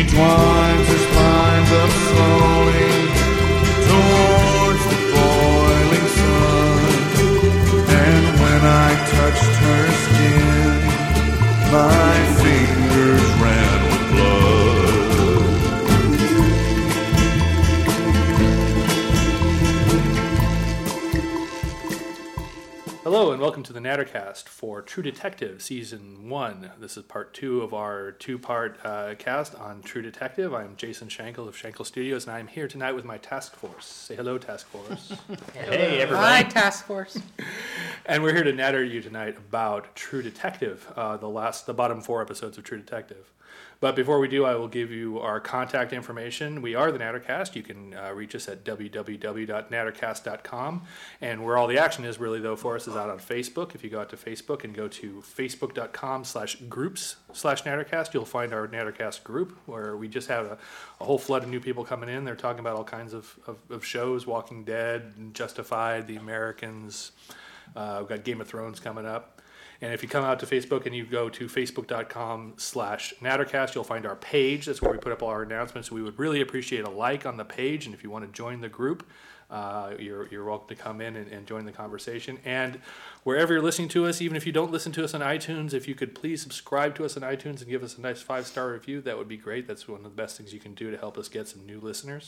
winds his lines up slowly towards the boiling sun. And when I touched her skin, my fingers ran with blood. Hello and welcome to the Nattercast for True Detective Season 1. This is part 2 of our two-part cast on True Detective. I'm Jason Schenkel of Schenkel Studios, and I'm here tonight with my task force. Say hello, task force. Hey, everybody. Hi, task force. And we're here to natter you tonight about True Detective, the bottom 4 episodes of True Detective. But before we do, I will give you our contact information. We are the Nattercast. You can reach us at www.nattercast.com. And where all the action is really, though, for us is out on Facebook. If you go out to Facebook and go to facebook.com/groups/Nattercast, you'll find our Nattercast group, where we just have a whole flood of new people coming in. They're talking about all kinds of shows, Walking Dead, Justified, The Americans. We've got Game of Thrones coming up. And if you come out to Facebook and you go to facebook.com/Nattercast, you'll find our page. That's where we put up all our announcements. We would really appreciate a like on the page. And if you want to join the group, you're welcome to come in and join the conversation. And wherever you're listening to us, even if you don't listen to us on iTunes, if you could please subscribe to us on iTunes and give us a nice 5-star review, that would be great. That's one of the best things you can do to help us get some new listeners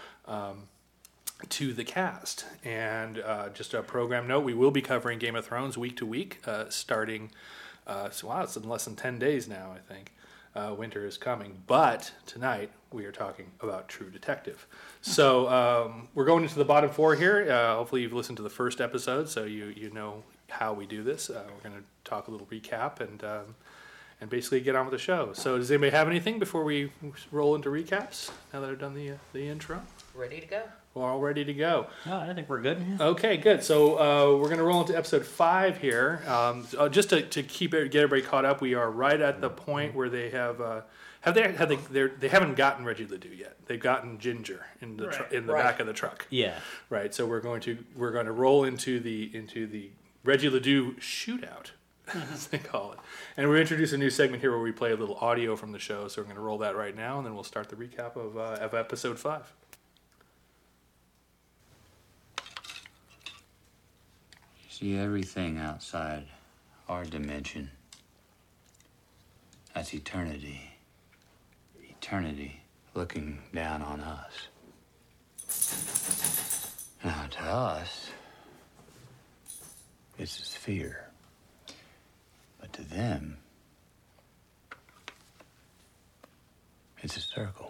to the cast. And just a program note, we will be covering Game of Thrones week to week, starting, it's in less than 10 days now, I think. Winter is coming. But tonight, we are talking about True Detective. So we're going into the bottom 4 here. Hopefully you've listened to the first episode, so you know how we do this. We're going to talk a little recap and basically get on with the show. So does anybody have anything before we roll into recaps, now that I've done the intro? Ready to go? We're all ready to go. No, I think we're good. Okay, good. So we're going to roll into episode 5 here. Just to get everybody caught up, we are right at the point where they they haven't gotten Reggie Ledoux yet. They've gotten Ginger in the back of the truck. Yeah. Right. So we're going to roll into the Reggie Ledoux shootout, as they call it. And we introduce a new segment here where we play a little audio from the show. So we're going to roll that right now, and then we'll start the recap of episode 5. See everything outside our dimension. That's eternity. Eternity looking down on us. Now to us, it's a sphere. But to them, it's a circle.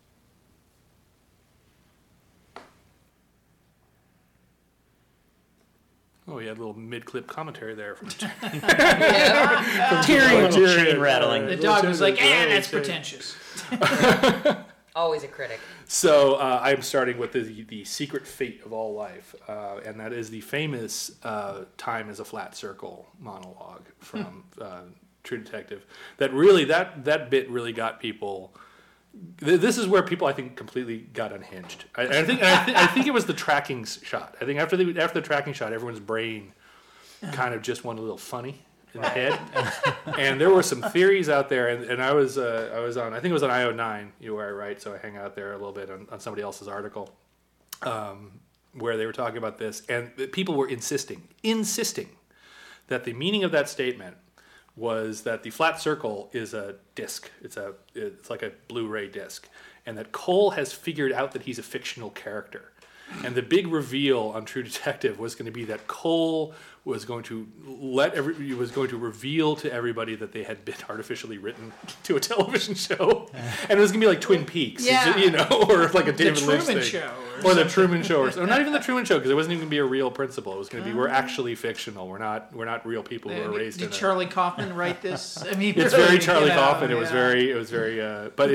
Oh, we had a little mid-clip commentary there from Tyrion. Chain rattling. The dog was like, that's pretentious. Always a critic. So I'm starting with the secret fate of all life, and that is the famous time is a flat circle monologue from True Detective. That bit really got people. This is where people, I think, completely got unhinged. I think it was the tracking shot. I think after the tracking shot, everyone's brain kind of just went a little funny in the head. And there were some theories out there, and I was on, I think it was on IO9, where I write, so I hang out there a little bit on somebody else's article, where they were talking about this, and people were insisting that the meaning of that statement was that the flat circle is a disc. It's like a Blu-ray disc, and that Cole has figured out that he's a fictional character. And the big reveal on True Detective was going to be that Cole was going to reveal to everybody that they had been artificially written to a television show, and it was going to be like Twin Peaks, or like a David Lynch thing, or the Truman Show, or not even the Truman Show, because it wasn't even going to be a real principle. It was going to be we're actually fictional. We're not real people who were raised. Did Charlie Kaufman write this? I mean, it's very Charlie Kaufman. It was very. But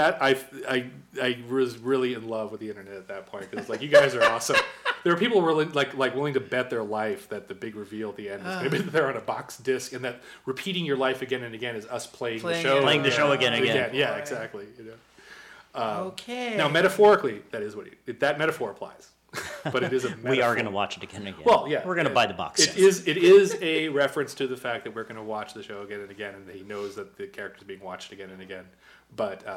I was really in love with the internet at that point, because like, you guys are awesome. There were people who were like willing to bet their life that the big reveal at the end was going to be that they're on a box disc, and that repeating your life again and again is us playing the show again and again. Yeah, exactly. Okay. Now, metaphorically, that is that metaphor applies. But it is a metaphor. We are going to watch it again and again. Well, yeah. We're going to buy the box set. It is a reference to the fact that we're going to watch the show again and again, and he knows that the character's being watched again and again. But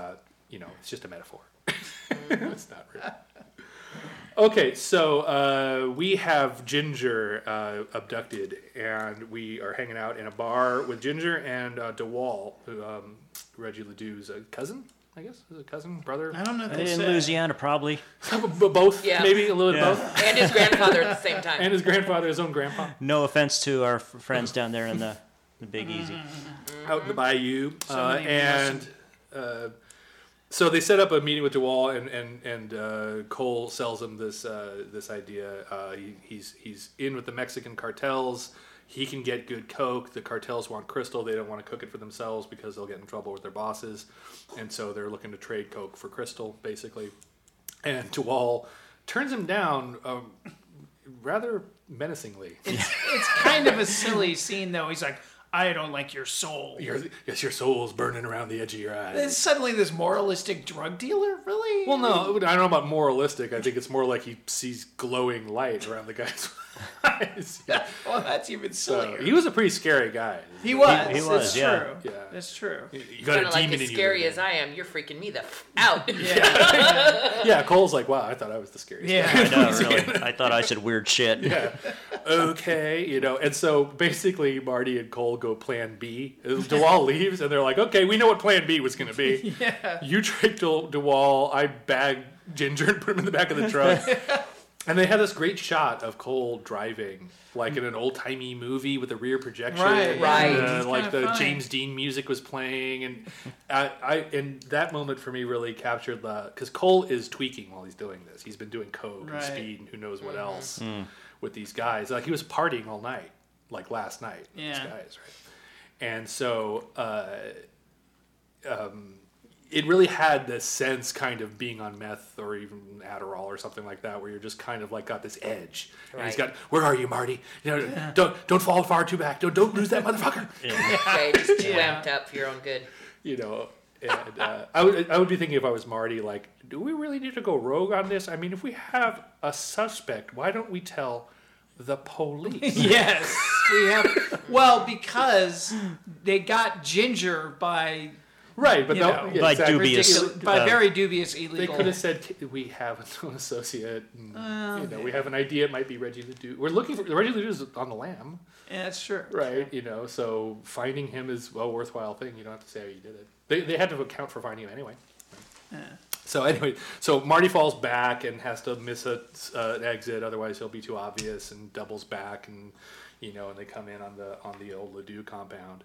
it's just a metaphor. It's not real. Okay, so we have Ginger abducted, and we are hanging out in a bar with Ginger and DeWall, who, Reggie Ledoux's cousin, I guess? Is it cousin, brother? I don't know if they In said. Louisiana, probably. Both, Yeah. maybe a little bit of both. And his grandfather at the same time. And his grandfather, his own grandpa. No offense to our friends down there in the Big Easy. Out in the bayou. Somebody And so they set up a meeting with DeWall, and Cole sells him this idea. He's in with the Mexican cartels. He can get good coke. The cartels want crystal. They don't want to cook it for themselves because they'll get in trouble with their bosses. And so they're looking to trade coke for crystal, basically. And DeWall turns him down rather menacingly. It's kind of a silly scene, though. He's like, I don't like your soul. Your soul's burning around the edge of your eyes. It's suddenly this moralistic drug dealer? Really? Well, no, I don't know about moralistic. I think it's more like he sees glowing light around the guy's eyes. Yeah. Well, that's even sillier. He was a pretty scary guy. He was. He was, It's yeah. true. Yeah. That's true. You got Kind a of like demon as in you. scary as I am, you're freaking me the out. Yeah, Cole's like, wow, I thought I was the scariest. Yeah. I know, really. I thought I said weird shit. Yeah. Okay, and so basically Marty and Cole go plan B. DeWall leaves, and they're like, okay, we know what plan B was going to be. Yeah. You tricked DeWall, I bagged Ginger and put him in the back of the truck. And they had this great shot of Cole driving, like in an old-timey movie with a rear projection. Right, right. It's Like kinda the funny. James Dean music was playing. And and that moment for me really captured because Cole is tweaking while he's doing this. He's been doing coke and speed and who knows what else with these guys. Like he was partying all night, like last night with these Yeah. guys, right? And so it really had this sense kind of being on meth or even Adderall or something like that, where you're just kind of like got this edge. And he's Right. got, where are you, Marty? Don't fall far too back. Don't lose that motherfucker. Okay, just too amped up for your own good. And I would be thinking if I was Marty, like, do we really need to go rogue on this? I mean, if we have a suspect, why don't we tell the police? Yes, we have. Well, because they got Ginger by Right, but You know, by dubious, by very dubious They illegal. could have said, we have an associate. And, we have an idea. It might be Reggie Ledoux. We're looking for Reggie Ledoux is on the lam, Yeah, that's true. right? So finding him is a worthwhile thing. You don't have to say how you did it. They had to account for finding him anyway. So anyway, Marty falls back and has to miss an exit, otherwise he'll be too obvious, and doubles back, and and they come in on the old Ledoux compound,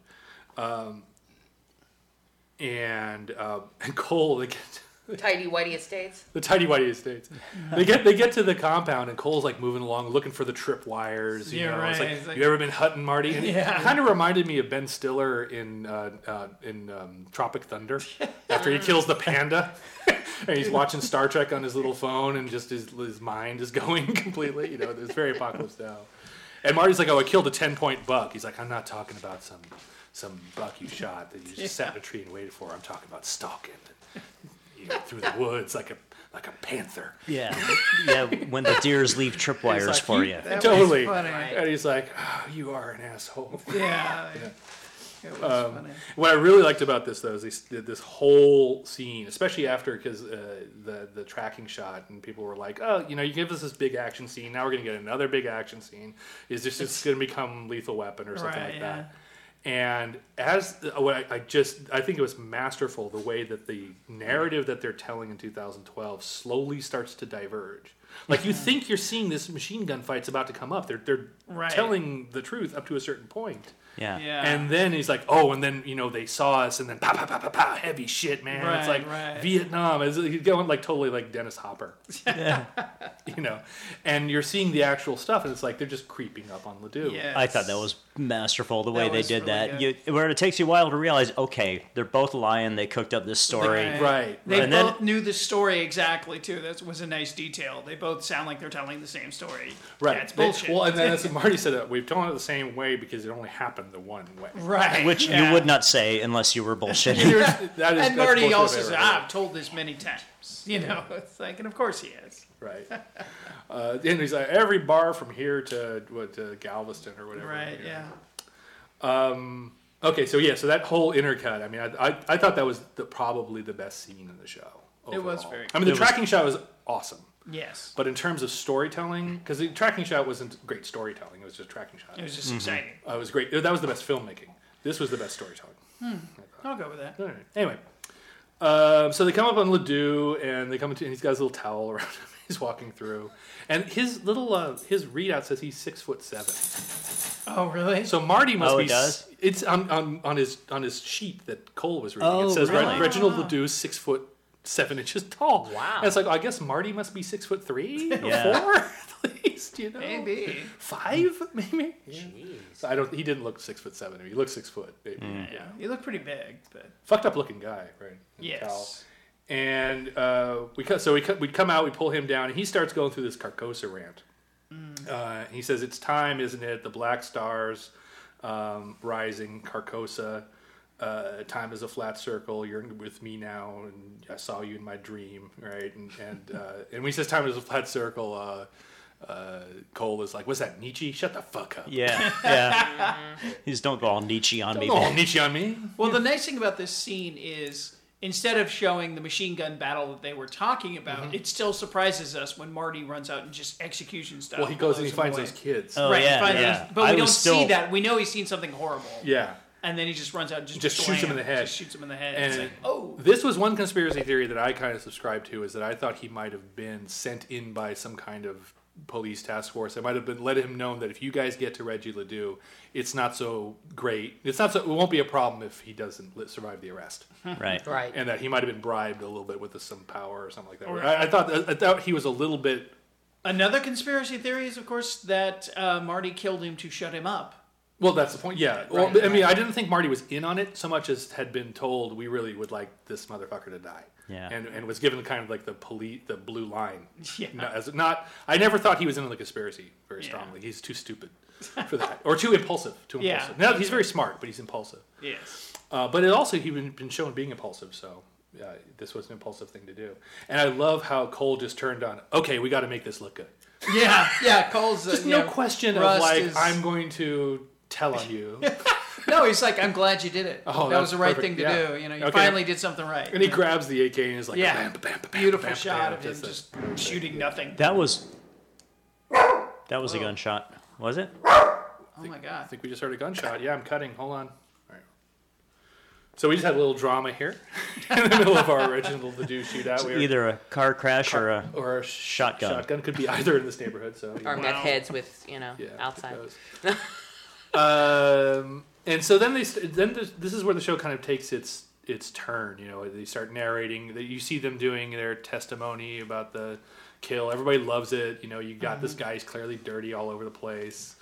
and Cole, they get Tidy Whitey Estates. the Tidy Whitey Estates. They get to the compound, and Cole's like moving along, looking for the trip wires. You know, right. It's like, you ever been hunting, Marty? And Yeah. it kind of reminded me of Ben Stiller in Tropic Thunder after he kills the panda. And he's watching Star Trek on his little phone, and just his mind is going completely. It's very Apocalypse Now. And Marty's like, "Oh, I killed a 10-point buck." He's like, "I'm not talking about some buck you shot that you just sat in a tree and waited for. I'm talking about stalking through the woods like a panther." Yeah, when the deers leave tripwires like, for you. That Totally. was funny. And he's like, "Oh, you are an asshole." Yeah. It was funny. What I really liked about this, though, is this whole scene, especially after, because the tracking shot, and people were like, "Oh, you give us this big action scene. Now we're going to get another big action scene. Is this just going to become Lethal Weapon or something like that?" And I think it was masterful the way that the narrative that they're telling in 2012 slowly starts to diverge. Like you think you're seeing this machine gun fight's about to come up. They're telling the truth up to a certain point. Yeah. And then he's like, "Oh," and then they saw us, and then pow, pow, pow, pow, pow, heavy shit, man. It's like Vietnam. He's going like totally like Dennis Hopper. Yeah. And you're seeing the actual stuff, and it's like they're just creeping up on Ledoux. Yes. I thought that was masterful the way they was did really that. Where it takes you a while to realize, okay, they're both lying. They cooked up this story. Right. They And both then- knew the story exactly too. That was a nice detail. They both sound like they're telling the same story. Right. Yeah, it's bullshit. Well, and then as Marty said, we've told it the same way because it only happened the one way. right. Which you would not say unless you were bullshitting. And And Marty also said, "I've told this many times." It's like, and of course he has. Right. And he's like, every bar from here to Galveston or whatever. Right. Yeah. Okay, so that whole intercut. I mean, I thought that was probably the best scene in the show. It was overall. very I mean, the tracking shot was awesome. Yes. But in terms of storytelling, because the tracking shot wasn't great storytelling, it was just tracking shot. It was just exciting. It was great. That was the best filmmaking. This was the best storytelling. I'll go with that. All right. Anyway, so they come up on Ledoux, and they come into, and he's got his little towel around him. He's walking through, and his little his readout says he's 6'7". Oh, really? So Marty must Oh, be. it does? It's on his sheet that Cole was reading. Oh, it says really? Reginald Ledoux 6'7" tall. Wow. And it's like, I guess Marty must be 6'3", Yeah. 4 at least. You know, Maybe. 5 maybe. Jeez. So I don't. He didn't look 6'7". He looked 6 foot. Maybe. Yeah. You look pretty big, but Fucked up looking guy, right? In the yes. towel. And we'd come out, we pull him down, and he starts going through this Carcosa rant. He says, "It's time, isn't it? The black stars rising, Carcosa. Time is a flat circle. You're with me now, and I saw you in my dream, right?" And when he says time is a flat circle, Cole is like, "What's that, Nietzsche? Shut the fuck up! Yeah. He's don't go all Nietzsche on me. Don't go all Nietzsche on me." Well, the nice thing about this scene is instead of showing the machine gun battle that they were talking about, it still surprises us when Marty runs out and just execution stuff. Well, he goes and blows he them finds away. those kids. Oh, Right, he yeah, finds yeah. those- but we I don't was still, see that. We know he's seen something horrible. Yeah. And then he just runs out and Just shoots him in the head. Just shoots him in the head. And It's like, oh. this was one conspiracy theory that I kind of subscribed to, is that I thought he might have been sent in by some kind of police task force. I might have been let him know that if you guys get to Reggie Ledoux, it's not so great. It won't be a problem if he doesn't survive the arrest, Right. Right. and that he might have been bribed a little bit with some power or something like that. Or- I thought he was a little bit. Another conspiracy theory is, of course, that Marty killed him to shut him up. Well, that's the point. Yeah. Well, Right, I mean, I didn't think Marty was in on it so much as had been told we really would like this motherfucker to die. Yeah. And was given kind of like the blue line. Yeah. I never thought he was in the conspiracy very Yeah. strongly. He's too stupid for that, or too impulsive. Yeah. Now he's very smart, but he's impulsive. Yes. But it also he's been shown being impulsive, so this was an impulsive thing to do. And I love how Cole just turned on. Okay, we got to make this look good. Yeah, Cole's... Just no question of Rust like is- I'm going to tell on you. No, he's like, I'm glad you did it. Oh, that was that's the right perfect. thing to Yeah. do. You know, you Okay. finally did something right. And he grabs the AK and is like, Yeah. bam, bam, bam, bam, Beautiful bam, shot bam, of him just just shooting nothing. That was a gunshot. Was it? Oh my I god. think we just heard a gunshot. Yeah, I'm cutting. Hold on. All right. So we just had a little drama here in the middle of our original Ledoux shootout. We were- Either a car crash or a or a shotgun. Shotgun could be either in this neighborhood. So Or met heads with, yeah, outside. it goes. And so then this is where the show kind of takes its turn. You know, they start narrating. You see them doing their testimony about the kill. Everybody loves it. You know, you got this guy. He's clearly dirty all over the place.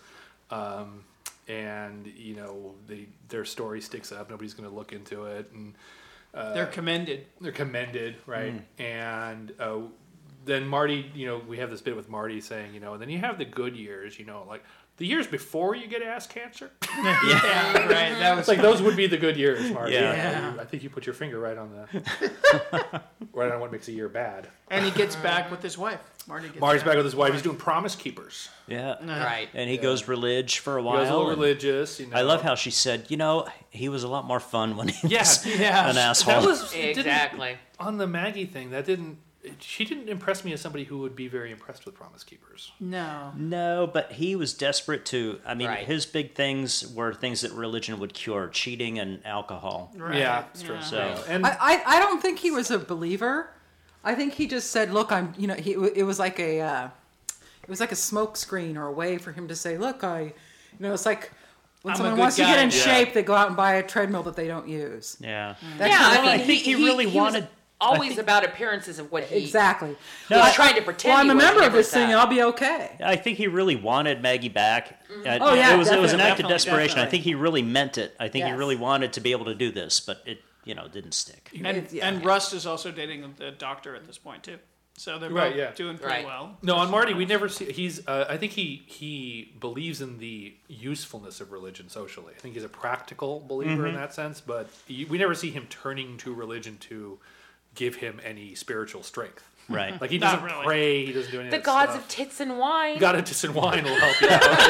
And you know their story sticks up. Nobody's going to look into it, and They're commended. they're commended, right? And then Marty, you know, we have this bit with Marty saying, you know, and then you have the good years, you know, like the years before you get ass cancer. Yeah, right. That was It's like those would be the good years, Marty. Yeah. I think you put your finger right on right on what makes a year bad. And he gets back with his wife. Marty's back with his wife. He's doing Promise Keepers. Yeah. Right. And he goes religious for a He while. goes a little and religious. You know. I love how she said, you know, he was a lot more fun when he was Yeah. an asshole. that was Exactly. on the Maggie thing. She didn't impress me as somebody who would be very impressed with Promise Keepers. No. No, but he was desperate to. I mean, Right. his big things were things that religion would cure: cheating and alcohol. Right. Yeah, it's true. So And I don't think he was a believer. I think he just said, "Look, I'm." You know, it was like a smoke screen or a way for him to say, "Look, it's like when I'm a someone good wants to get guy." in Yeah. shape, they go out and buy a treadmill that they don't use." yeah. That Yeah, kind I of mean, thing. think he really was wanted- always about appearances of what he Exactly. he was trying to pretend. Well, I'm he a was, member of never this thing, that. and I'll be okay. I think he really wanted Maggie back. Oh, yeah, it was an act of definitely, desperation. I definitely. think he really meant it. I think he Yes. really wanted to be able to do this, but it didn't stick. And Rust is also dating the doctor at this point too. So they're Right, both yeah. doing pretty Right. well. No, on Marty, we never see. He's. I think he believes in the usefulness of religion socially. I think he's a practical believer in that sense. But we never see him turning to religion to give him any spiritual strength. Right. Like he Not doesn't really. pray. He doesn't do any The of that gods stuff. of tits and wine. God of tits and wine will help you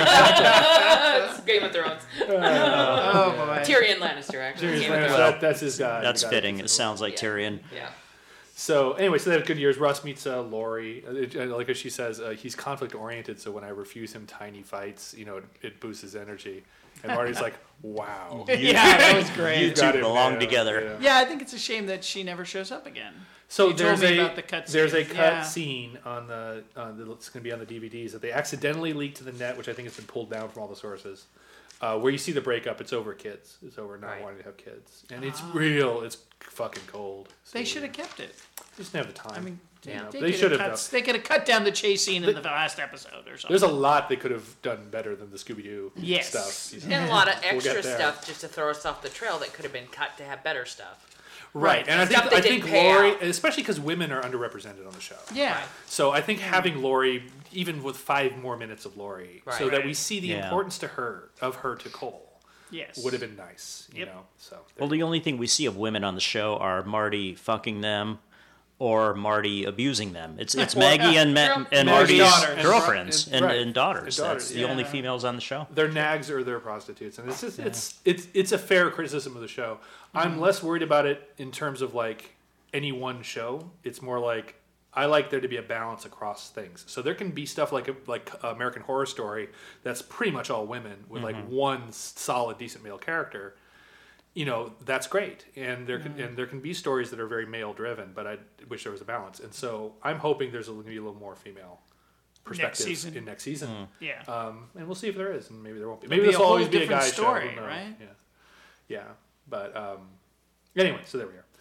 out. It's Game of Thrones. Oh boy. Tyrion Lannister, actually. Game of Thrones. Well, that's his god. That's the god of fitting. tits It and sounds like Yeah. Tyrion. Yeah. So anyway, so they have good years. Russ meets Lori. Like as she says, he's conflict oriented. So when I refuse him tiny fights, it boosts his energy. And Marty's like, "Wow, Yeah, that was great. you got two it, belong man." together. Yeah, I think it's a shame that she never shows up again. So You told there's me a about the cut there's a scene. cut Yeah. scene on the it's going to be on the DVDs that they accidentally leaked to the net, which I think has been pulled down from all the sources. Where you see the breakup, it's over kids. It's over not Right. wanting to have kids, and it's real. It's fucking cold. They So should have kept it. Just didn't have the time. I mean, Yeah. they They could should have have. cut. They could have cut down the chase scene in the last episode or something. There's a lot they could have done better than the Scooby Doo Yes. stuff. And a lot of We'll get extra there. stuff just to throw us off the trail that could have been cut to have better stuff. Right, and Stuff I that think didn't pay Lori, out. especially because women are underrepresented on the show. Yeah. Right. So I think having Lori, even with 5 more minutes of Lori, so Right. that we see the Yeah. importance to her to Cole, Yes. would have been nice. You Yep. know, so Well, the only thing we see of women on the show are Marty fucking them or Marty abusing them. It's Maggie and Girl- Marty's daughters. girls and Right. daughters. And That's daughters, the only yeah. females on the show. they're nags or they're prostitutes, and it's just, it's a fair criticism of the show. I'm less worried about it in terms of like any one show. It's more like I like there to be a balance across things. So there can be stuff like American Horror Story that's pretty much all women with like one solid, decent male character. That's great, and there can be stories that are very male driven, but I wish there was a balance. And so I'm hoping there's going to be a little more female perspectives season. in next season. Yeah. And we'll see if there is, and maybe there won't be. It'll Maybe be this a will whole always be a different guy's story, show. Who knows? right? Yeah. But anyway, so there we are.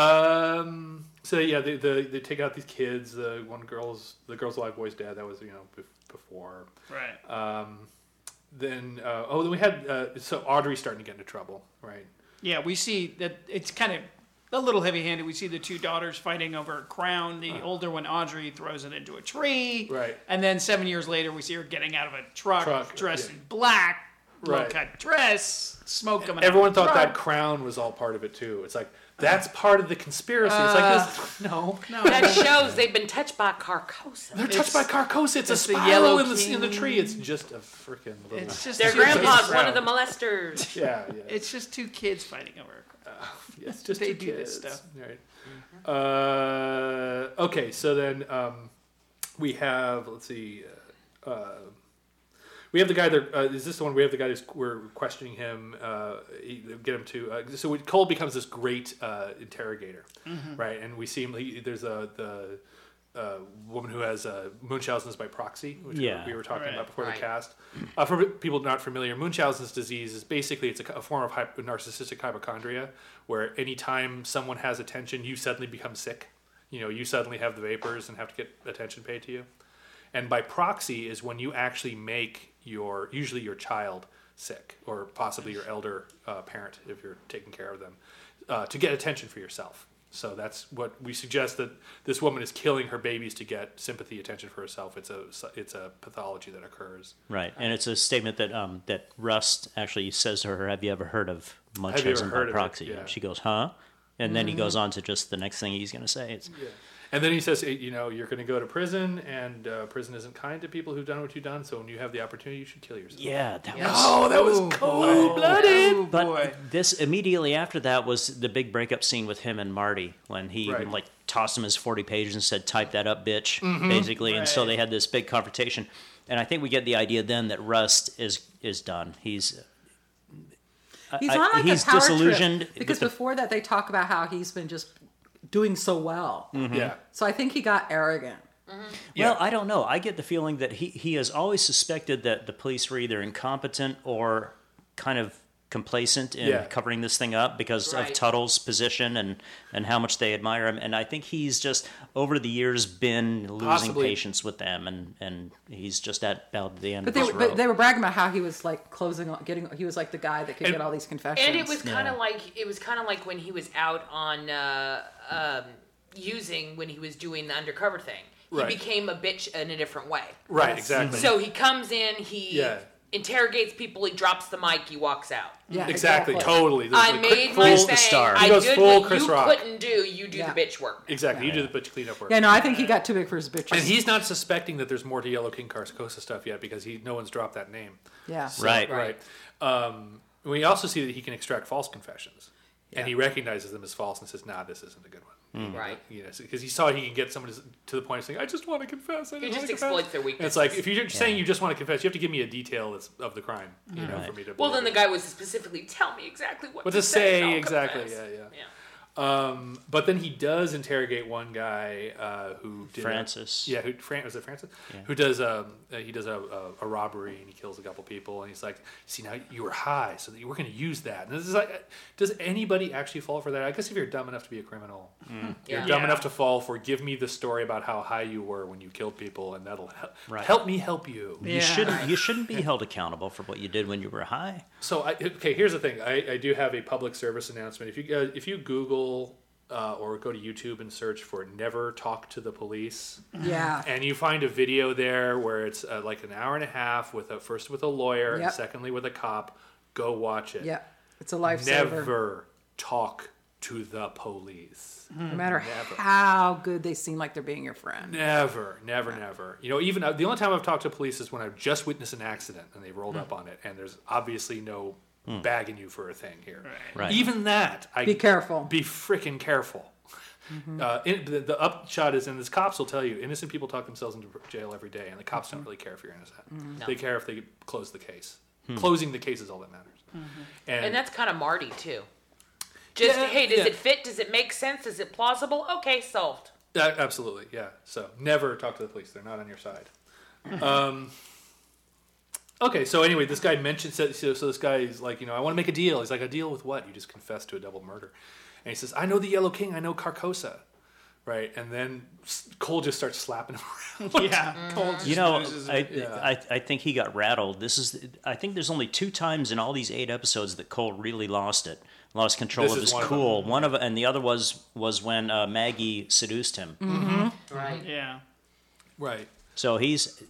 So yeah, they take out these kids. The girl's alive, boy's dead. That was before. Right. Then we had so Audrey's starting to get into trouble, right? Yeah, we see that it's kind of a little heavy-handed. We see the two daughters fighting over a crown. The older one, Audrey, throws it into a tree. Right. And then 7 years later, we see her getting out of a truck dressed yeah. in black, Right. low-cut dress, smoke coming Everyone out of the thought that truck. crown was all part of it too. It's like that's part of the conspiracy. It's like this. No. That shows they've been touched by Carcosa. They're touched by Carcosa. It's a it's the spiral yellow in the king. tree. It's just a freaking little. It's just Their two grandpa's kids. one of the molesters. yeah. It's just two kids fighting over a crown. It's just They two do this kids. stuff. Right. Okay, so then we have. Let's see. We have the guy there. Is this the one? We have the guy who's we're questioning him. Get him to. So Cole becomes this great interrogator, right? And we see him. There's the woman who has Munchausen's by proxy, which Yeah. we were talking Right. about before Right. the cast. For people not familiar, Munchausen's disease is basically it's a form of narcissistic hypochondria, where anytime someone has attention, you suddenly become sick. You suddenly have the vapors and have to get attention paid to you. And by proxy is when you actually make usually your child sick, or possibly your elder parent if you're taking care of them, to get attention for yourself. So that's what we suggest, that this woman is killing her babies to get sympathy, attention for herself. It's a pathology that occurs. Right, and it's a statement that that Rust actually says to her, "Have you ever heard of ever Munchausen heard by of it? proxy?" Yeah. And she goes, "Huh?" And then he goes on to just the next thing he's going to say. It's, And then he says, you're going to go to prison, and prison isn't kind to people who've done what you've done. So when you have the opportunity, you should kill yourself. yeah, that was. Oh, that was cold-blooded. Oh, But boy. this immediately after that was the big breakup scene with him and Marty, when he Right. even tossed him his 40 pages and said, "Type that up, bitch," basically. And so Right. they had this big confrontation, and I think we get the idea then that Rust is done. He's He's on like he's a power disillusioned trip because with the- before that they talk about how he's been just doing so well. Yeah. So I think he got arrogant. Well, I don't know. I get the feeling that he has always suspected that the police were either incompetent or kind of complacent in Yeah. covering this thing up because of Right. Tuttle's position and how much they admire him. And I think he's just over the years been losing Possibly. patience with them, and he's just at about the end But of his rope. they were bragging about how he was like he was like the guy that could And- get all these confessions. And it was kind of like when he was out on using when he was doing the undercover thing. He Right. became a bitch in a different way. Right, exactly. So he comes in, Yeah. interrogates people, he drops the mic, he walks out. Yeah, Exactly. Totally. There's I like made full- my the thing. star. I He goes did full what Chris you Rock. couldn't do. You do Yeah. the bitch work. Exactly. You do the bitch cleanup work. Yeah, no, I think he got too big for his bitches. And he's not suspecting that there's more to Yellow King Carcosa stuff yet because no one's dropped that name. yeah. Right. Right. We also see that he can extract false confessions, and he recognizes them as false and says, "Nah, this isn't a good one." Right. You know, because he saw he can get someone to the point of saying, "I just want to confess." He just exploits their And weaknesses. it's like if you're saying you just want to confess, you have to give me a detail of the crime, you know, for me to. Well, then the believe guy was specifically tell me exactly what What to to say, I'll exactly, confess." yeah. But then he does interrogate one guy who did Francis. was it Francis? Yeah. Who does he does a robbery and he kills a couple people and he's like, see, now you were high, so that you were going to use that. And this is like, does anybody actually fall for that? I guess if you're dumb enough to be a criminal, you're dumb enough to fall for give me the story about how high you were when you killed people, and that'll help me help you. You shouldn't be held accountable for what you did when you were high. So, here's the thing. I do have a public service announcement. If you Google or go to YouTube and search for "Never Talk to the Police," Yeah. and you find a video there where it's like an hour and a half first with a lawyer and Yep. secondly with a cop, go watch it. Yeah. It's a lifesaver. Never talk to the police. No matter how good they seem like they're being your friend. Never. You know, even the only time I've talked to police is when I've just witnessed an accident and they rolled up on it, and there's obviously no bagging you for a thing here. Right. Even that, Be careful. Be freaking careful. The upshot is, and the cops will tell you, innocent people talk themselves into jail every day, and the cops don't really care if you're innocent. They care if they close the case. Closing the case is all that matters. And that's kind of Marty too. Just hey, does it fit? Does it make sense? Is it plausible? Okay, solved. Absolutely, yeah. So never talk to the police; they're not on your side. Okay, so anyway, this guy mentions so this guy is like, I want to make a deal. He's like, a deal with what? You just confessed to a double murder, and he says, I know the Yellow King, I know Carcosa, right? And then Cole just starts slapping him around. Yeah, Cole just loses it. I think he got rattled. I think there's only 2 times in all these 8 episodes that Cole really lost control This of is his one of cool. them. One of and the other was when Maggie seduced him. Right. Yeah. Right. So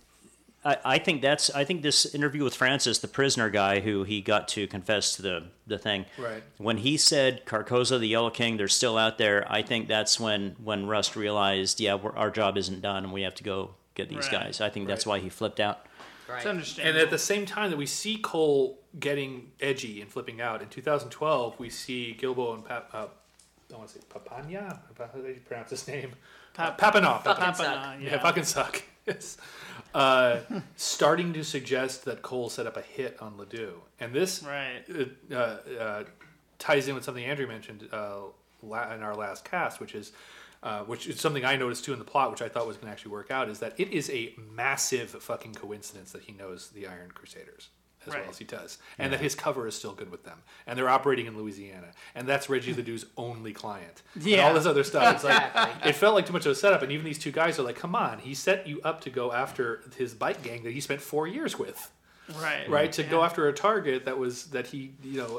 I think this interview with Francis, the prisoner guy who he got to confess to the thing. Right. When he said Carcosa, the Yellow King, they're still out there. I think that's when Rust realized, our job isn't done and we have to go get these Right. guys. I think that's why he flipped out. Right. It's understandable. And at the same time that we see Cole getting edgy and flipping out, in 2012, we see Gilbo and I want to say Papania? How do you pronounce his name? Papanoff. Papana, Yeah, fucking suck. Yes. Starting to suggest that Cole set up a hit on Ledoux. And this Right. ties in with something Andrew mentioned in our last cast, which is something I noticed too in the plot, which I thought was going to actually work out, is that it is a massive fucking coincidence that he knows the Iron Crusaders as well Right. as he does, and that his cover is still good with them, and they're operating in Louisiana, and that's Reggie Ledoux's only client, and Yeah. all this other stuff. It's like Exactly. it felt like too much of a setup, and even these 2 guys are like, "Come on, he set you up to go after his bike gang that he spent 4 years with." Right, to go after a target that he,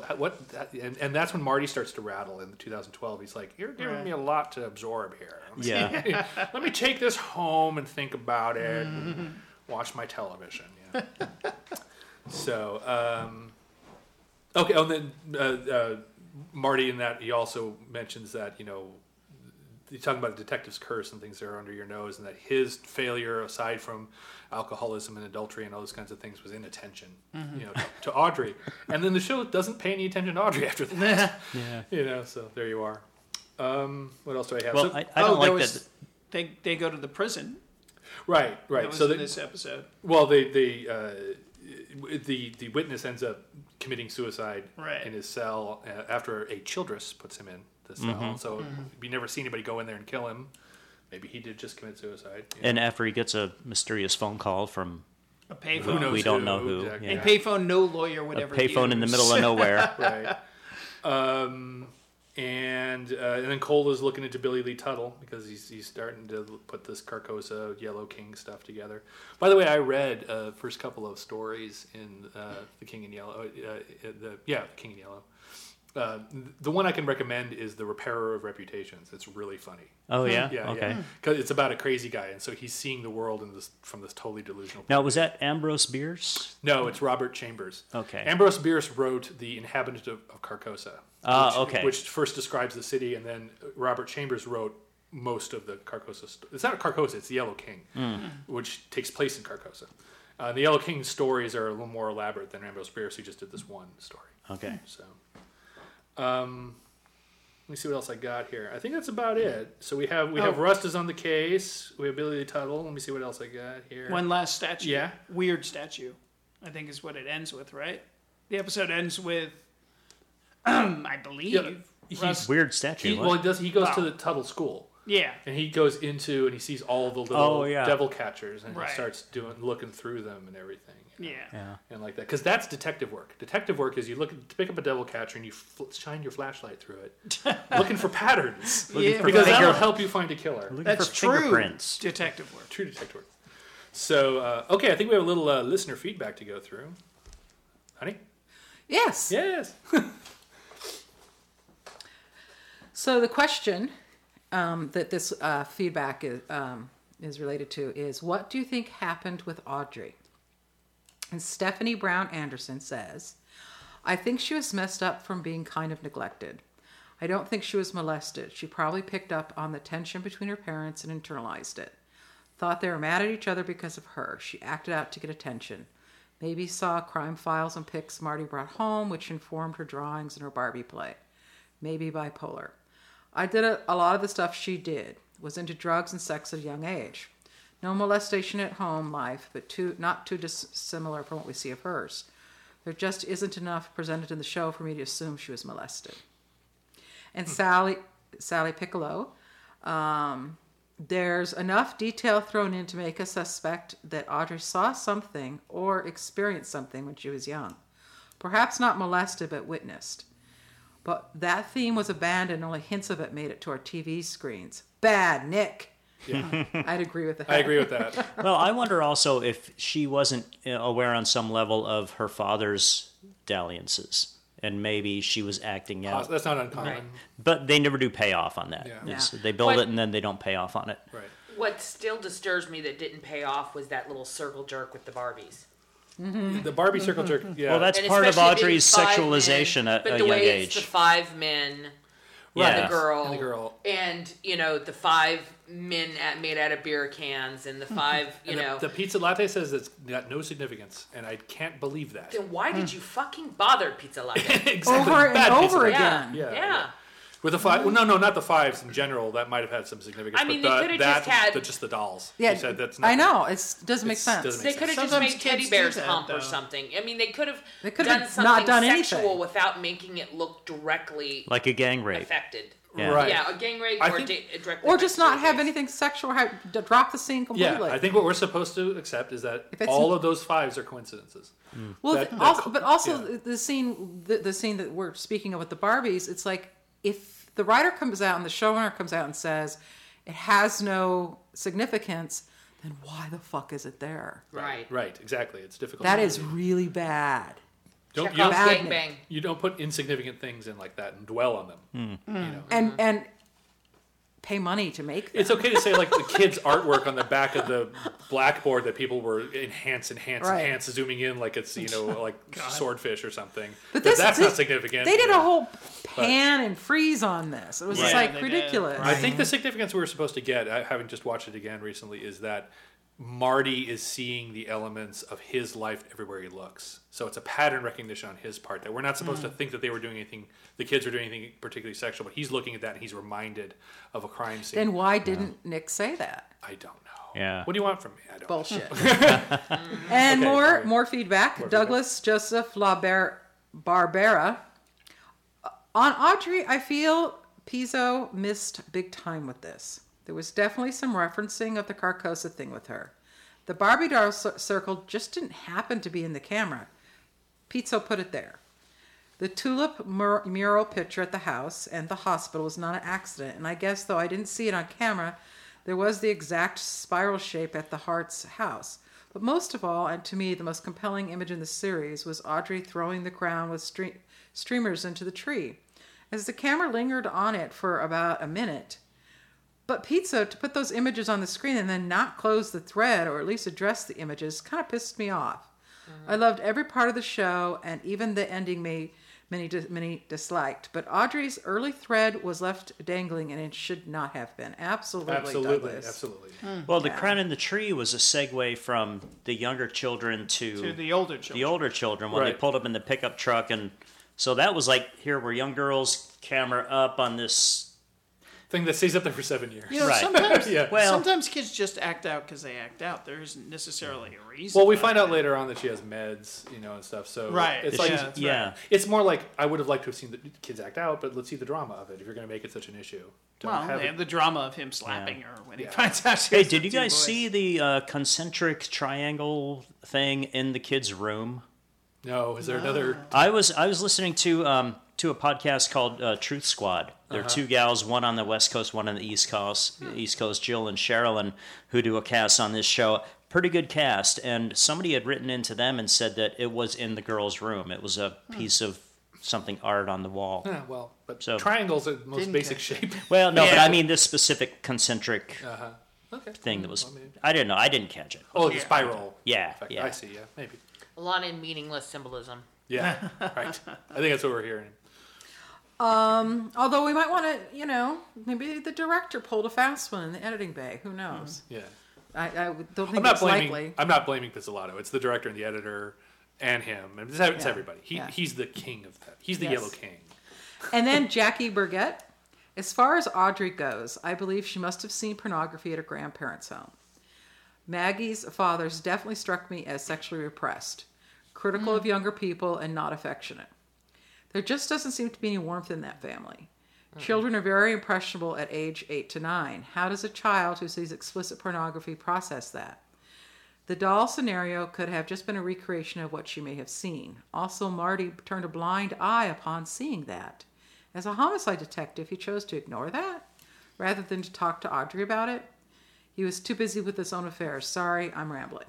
and that's when Marty starts to rattle in 2012. He's like, "You're giving me a lot to absorb here. Yeah. Let me take this home and think about it, and watch my television." Yeah. So, okay. Oh, and then Marty in that he also mentions that you're talking about the detective's curse and things that are under your nose, and that his failure, aside from alcoholism and adultery and all those kinds of things, was inattention, to Audrey. And then the show doesn't pay any attention to Audrey after that. Yeah. So there you are. What else do I have? Well, So- I don't there like was, that. They go to the prison. right. That was So in the this episode. well, the witness ends up committing suicide Right. in his cell after a Childress puts him in the cell. So we never see anybody go in there and kill him. Maybe he did just commit suicide. And after he gets a mysterious phone call from A payphone. Who knows we don't know who. exactly. Yeah. A payphone no lawyer would A ever payphone in the use. middle of nowhere. Right. And then Cole is looking into Billy Lee Tuttle because he's starting to put this Carcosa Yellow King stuff together. By the way, I read first couple of stories in The King in Yellow. King in Yellow. The one I can recommend is The Repairer of Reputations. It's really funny. Oh yeah. Yeah, Okay. Because it's about a crazy guy, and so he's seeing the world from this totally delusional. Now, was that Ambrose Bierce? No, it's Robert Chambers. Okay. Ambrose Bierce wrote The Inhabitant of Carcosa. Okay. Which first describes the city, and then Robert Chambers wrote most of the Carcosa. It's not Carcosa; it's the Yellow King, which takes place in Carcosa. The Yellow King's stories are a little more elaborate than Ambrose Bierce, who just did this one story. Okay. So, let me see what else I got here. I think that's about it. So we have Rust is on the case. We have Billy Tuttle. Let me see what else I got here. One last statue. Yeah. Weird statue, I think is what it ends with, right? The episode ends with, I believe. Yeah, he's Weird statue. He, what? well, he goes to the Tuttle school. Yeah. And he goes into and he sees all the little yeah. devil catchers, and Right. he starts looking through them and everything. Yeah. Yeah. And like that, because that's detective work. Detective work is you pick up a devil catcher and you shine your flashlight through it, looking for patterns. Yeah, because right. that'll help you find a killer. Looking That's for true. fingerprints. Detective work. True detective work. So okay, I think we have a little listener feedback to go through. Honey? Yes. Yes. So the question that this feedback is related to is, what do you think happened with Audrey? And Stephanie Brown Anderson says, I think she was messed up from being kind of neglected. I don't think she was molested. She probably picked up on the tension between her parents and internalized it. Thought they were mad at each other because of her. She acted out to get attention. Maybe saw crime files and pics Marty brought home, which informed her drawings and her Barbie play. Maybe bipolar. I did a lot of the stuff she did. Was into drugs and sex at a young age. No molestation at home life, but not too dissimilar from what we see of hers. There just isn't enough presented in the show for me to assume she was molested. And Sally Piccolo, there's enough detail thrown in to make us suspect that Audrey saw something or experienced something when she was young. Perhaps not molested, but witnessed. But that theme was abandoned, only hints of it made it to our TV screens. Bad, Nick. Yeah. I'd agree with that. I agree with that. Well, I wonder also if she wasn't aware on some level of her father's dalliances, and maybe she was acting out. That's not uncommon. Right. But they never do pay off on that. Yeah. It's- Yeah. They build What- it and then they don't pay off on it. Right. What still disturbs me that didn't pay off was that little circle jerk with the Barbies. The Barbie circle jerk. Yeah. Well, that's And part of especially being Audrey's 5 sexualization men, at but a the young way it's age. the 5 men, Yeah. and the girl, And the girl. and the 5 men made out of beer cans, and the 5, And the pizza latte says it's got no significance, and I can't believe that. Then why did you fucking bother Pizza Latte? Exactly. Over and Bad pizza over latte. again. Yeah. With the 5, well, no, not the 5s in general. That might have had some significance. I mean, but they coulda just had- just the dolls. Yeah, You said that's not, I know. It doesn't make It's- sense. doesn't They make could have just Sometimes made teddy kids bears do that, hump or though. something. I mean, they could have They could done have something not done sexual anything. without making it look directly Like a gang rape. affected. Yeah. Right. Yeah, a gang rape I or think- directly. Or just affected not have case. anything sexual. Drop the scene completely. Yeah, I think what we're supposed to accept is that If it's- all of those 5s are coincidences. Well, that- also yeah. the scene that we're speaking of with the Barbies, it's like if the writer comes out and the showrunner comes out and says it has no significance, then why the fuck is it there? Right. Right, exactly. It's difficult. That to is believe. really bad. Don't, Check you, off bad gang Nick. bang. you don't put insignificant things in like that and dwell on them. You know? And pay money to make them. It's okay to say like the kids' artwork on the back of the blackboard that people were enhance, Right. zooming in like it's like swordfish or something. But That's not significant. They did Yeah. a whole pan and freeze on this. It was just Yeah, like they did. ridiculous. I think the significance we were supposed to get, having just watched it again recently, is that Marty is seeing the elements of his life everywhere he looks. So it's a pattern recognition on his part that we're not supposed to think that they were doing anything, the kids were doing anything particularly sexual, but he's looking at that and he's reminded of a crime scene. Then why didn't Nick say that? I don't know. Yeah. What do you want from me? I don't Bullshit. And Okay, more feedback. Douglas Joseph Barbera. On Audrey, I feel Pizzo missed big time with this. There was definitely some referencing of the Carcosa thing with her. The Barbie doll circle just didn't happen to be in the camera. Pizzo put it there. The tulip mural picture at the house and the hospital was not an accident, and I guess, though I didn't see it on camera, there was the exact spiral shape at the Hart's house. But most of all, and to me the most compelling image in the series, was Audrey throwing the crown with streamers into the tree. As the camera lingered on it for about a minute, but pizza to put those images on the screen and then not close the thread or at least address the images kind of pissed me off. I loved every part of the show, and even the ending many disliked. But Audrey's early thread was left dangling, and it should not have been. Absolutely, Douglas. Absolutely. Well, the crown in the tree was a segue from the younger children to the older children. The older children when they Right. pulled up in the pickup truck, and so that was like, here were young girls, camera up on this. Thing that stays up there for 7 years. You know, Right. sometimes, Yeah. Well- sometimes kids just act out because they act out. There isn't necessarily a reason. Well, we for find it. out later on that she has meds, and stuff. So Right. it's Yeah, like, that's right. it's more like I would have liked to have seen the kids act out, but let's see the drama of it if you're going to make it such an issue. Don't Well, have they it- have the drama of him slapping her when he Yeah. finds out she Hey, has did the you two guys boys. see the concentric triangle thing in the kids' room? No, is there another? I was listening to a podcast called Truth Squad. There are two gals, one on the West Coast, one on the East Coast. Jill and Sherilyn, who do a cast on this show. Pretty good cast, and somebody had written into them and said that it was in the girls' room. It was a piece of something art on the wall. Yeah, well, but So- triangles are the most Didn't basic catch shape. Well, no, but Yeah. I mean this specific concentric Okay. thing that was. I mean- I didn't know. I didn't catch it. Oh, the spiral. Yeah, effect. yeah. I see. Yeah, maybe. A lot of meaningless symbolism. Yeah, right. I think that's what we're hearing. Although we might want to, maybe the director pulled a fast one in the editing bay. Who knows? Yeah. I don't think I'm not it's blaming. likely. I'm not blaming Pizzolatto. It's the director and the editor, and him. And it's everybody. Yeah. He's the king of that. He's the Yes. Yellow King. And then Jackie Burgett. As far as Audrey goes, I believe she must have seen pornography at her grandparents' home. Maggie's fathers definitely struck me as sexually repressed, critical of younger people, and not affectionate. There just doesn't seem to be any warmth in that family. Children are very impressionable at age 8 to 9. How does a child who sees explicit pornography process that? The doll scenario could have just been a recreation of what she may have seen. Also, Marty turned a blind eye upon seeing that. As a homicide detective, he chose to ignore that rather than to talk to Audrey about it. He was too busy with his own affairs. Sorry, I'm rambling.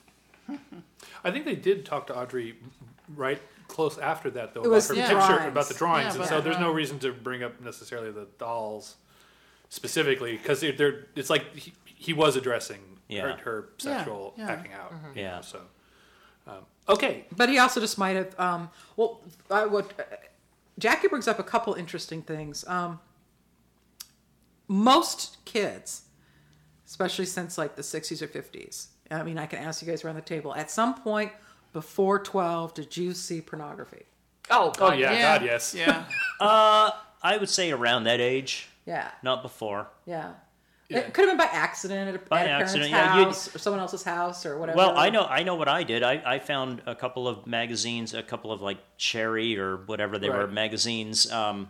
I think they did talk to Audrey right close after that, though, It was about her the picture, drawings. about the drawings, Yeah, and about so the there's no drawings. reason to bring up necessarily the dolls specifically because it's like he was addressing Yeah. her sexual Yeah. acting out. Yeah. So okay. But he also just might have. Jackie brings up a couple interesting things. Most kids, especially since like the 60s or 50s, I mean, I can ask you guys around the table, at some point before 12, did you see pornography? Oh, God. Oh yeah, God yes. Yeah. I would say around that age, Yeah. not before. Yeah. Yeah. It could have been by accident at a parent's accident, yeah, you'd- house or someone else's house or whatever. Well, I know what I did. I found a couple of magazines, a couple of like Cherry or whatever they were Right. magazines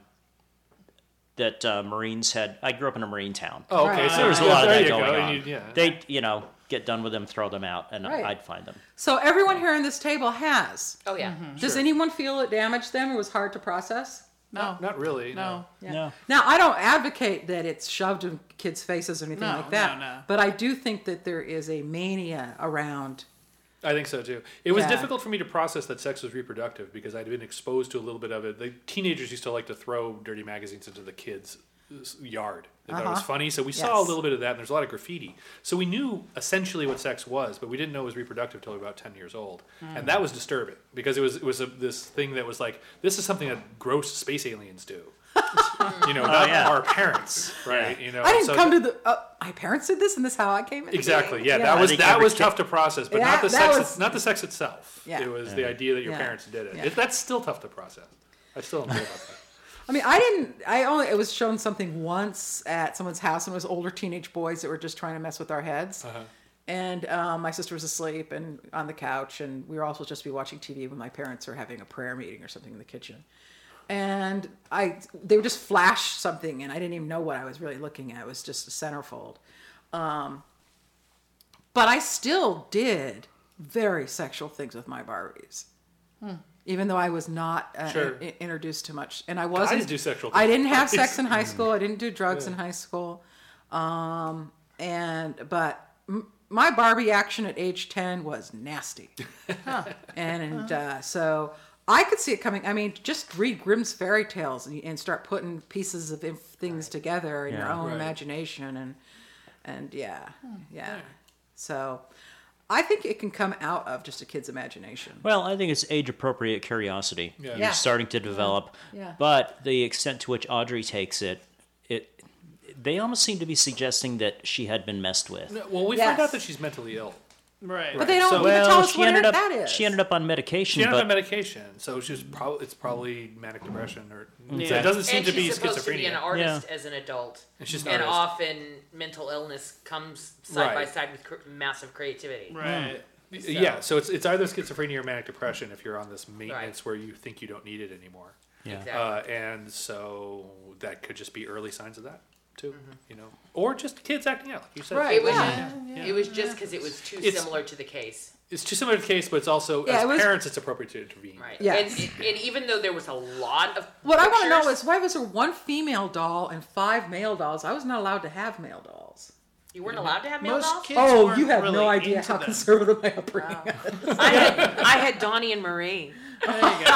that Marines had. I grew up in a Marine town. Oh, okay. Right. So There was a yeah, lot of there that you going go. on. And yeah. They, get done with them, throw them out, and Right. I'd find them. So everyone here in this table has. Oh, yeah. Does anyone feel it damaged them or was hard to process? No. Not really. No. Yeah. No. Now, I don't advocate that it's shoved in kids' faces or anything No, like that. no. But I do think that there is a mania around. I think so too. It was Yeah. difficult for me to process that sex was reproductive because I'd been exposed to a little bit of it. The teenagers used to like to throw dirty magazines into the kids' yard. They thought it was funny, so we saw a Yes. little bit of that. And there's a lot of graffiti, so we knew essentially what sex was, but we didn't know it was reproductive till we were about 10 years old, and that was disturbing because it was this thing that was like this is something that gross space aliens do. Not yeah. our parents, right? I didn't so come to the. My parents did this, and this is how I came in. Exactly. Yeah, I think that every was kid- tough to process, but Yeah, not the that sex. was- Not the sex itself. Yeah. It was the idea that your Yeah. parents did it. Yeah. That's still tough to process. I still don't know about that. I mean, it was shown something once at someone's house, and it was older teenage boys that were just trying to mess with our heads. And my sister was asleep and on the couch, and we were also just be watching TV when my parents were having a prayer meeting or something in the kitchen. And they would just flash something, and I didn't even know what I was really looking at. It was just a centerfold. But I still did very sexual things with my Barbies. Even though I was not Sure. introduced to much, and I wasn't. Guys do sexual I things didn't with have Barbies. sex in high school. I didn't do drugs in high school. My Barbie action at age 10 was nasty. So I could see it coming. I mean, just read Grimm's fairy tales and start putting pieces of things together in your Yeah. own Right. imagination, and yeah. So, I think it can come out of just a kid's imagination. Well, I think it's age-appropriate curiosity. Yeah. You're Yeah. starting to develop. Yeah. But the extent to which Audrey takes it, they almost seem to be suggesting that she had been messed with. Well, we Yes. find out that she's mentally ill. Right. But they don't So- even Well, tell us she what ended up that is. she ended up on medication, She ended but on medication, so she's probably it's probably manic depression or Yeah. it doesn't seem And to be she's supposed to be an schizophrenia. artist as an adult. And she's an And artist. often mental illness comes side by Right. side with massive creativity. Right. Yeah, so it's either schizophrenia or manic depression if you're on this maintenance Right. where you think you don't need it anymore. yeah. Exactly. And so that could just be early signs of that too, or just kids acting out, like you said. Right. It was, Yeah. it was just because it was too It's- similar to the case. It's too similar to the case, but it's also Yeah, as it was- parents, it's appropriate to intervene. Right. Yes. And even though there was a lot of What I want to know pictures, is why was there one female doll and 5 male dolls? I was not allowed to have male dolls. you weren't allowed to have male Most dolls. kids Oh, weren't you have really no idea into how them. conservative my upbringing is. I had Donnie and Marie. There you go.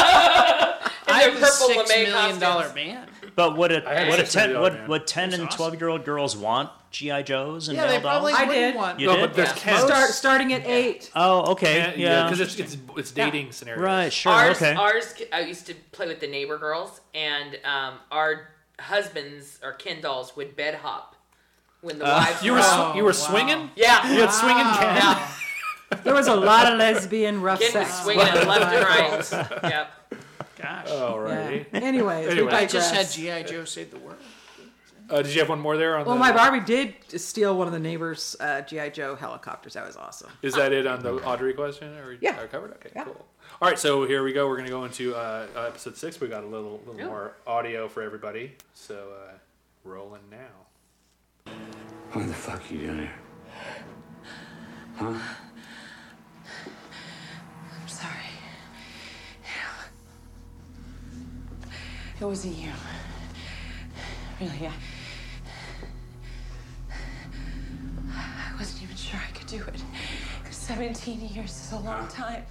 I their have a purple $6 lame million costumes. band. But would I had would a 10 would 10 and That's 12-year-old girls want GI Joes and Yeah, they male probably dolls? I wouldn't did. want. You No, did? but there's Yeah. Ken. Starting at 8. Oh, okay. Yeah. because it's dating scenarios. Right, sure. Ours, okay. I used to play with the neighbor girls, and our husbands or Ken dolls would bed hop when the wives. You were were you were swinging. yeah, You had swinging Ken. yeah. There was a lot of lesbian rough Ken was sex. swinging left and right. Yep. Gosh. Alrighty. Yeah. Anyways, we Anyway. I just had digress. G.I. Joe save the world. Did you have one more there on Well, the? my Barbie did steal one of the neighbors' G.I. Joe helicopters. That was awesome. Is that it on the Audrey question? Or Yeah. are covered? Okay, Yeah. cool. All right, so here we go. We're going to go into episode 6. We got a little more audio for everybody. So rolling now. What the fuck are you doing here? Huh? I'm sorry. It wasn't you. Really, I wasn't even sure I could do it. 'Cause 17 years is a long time.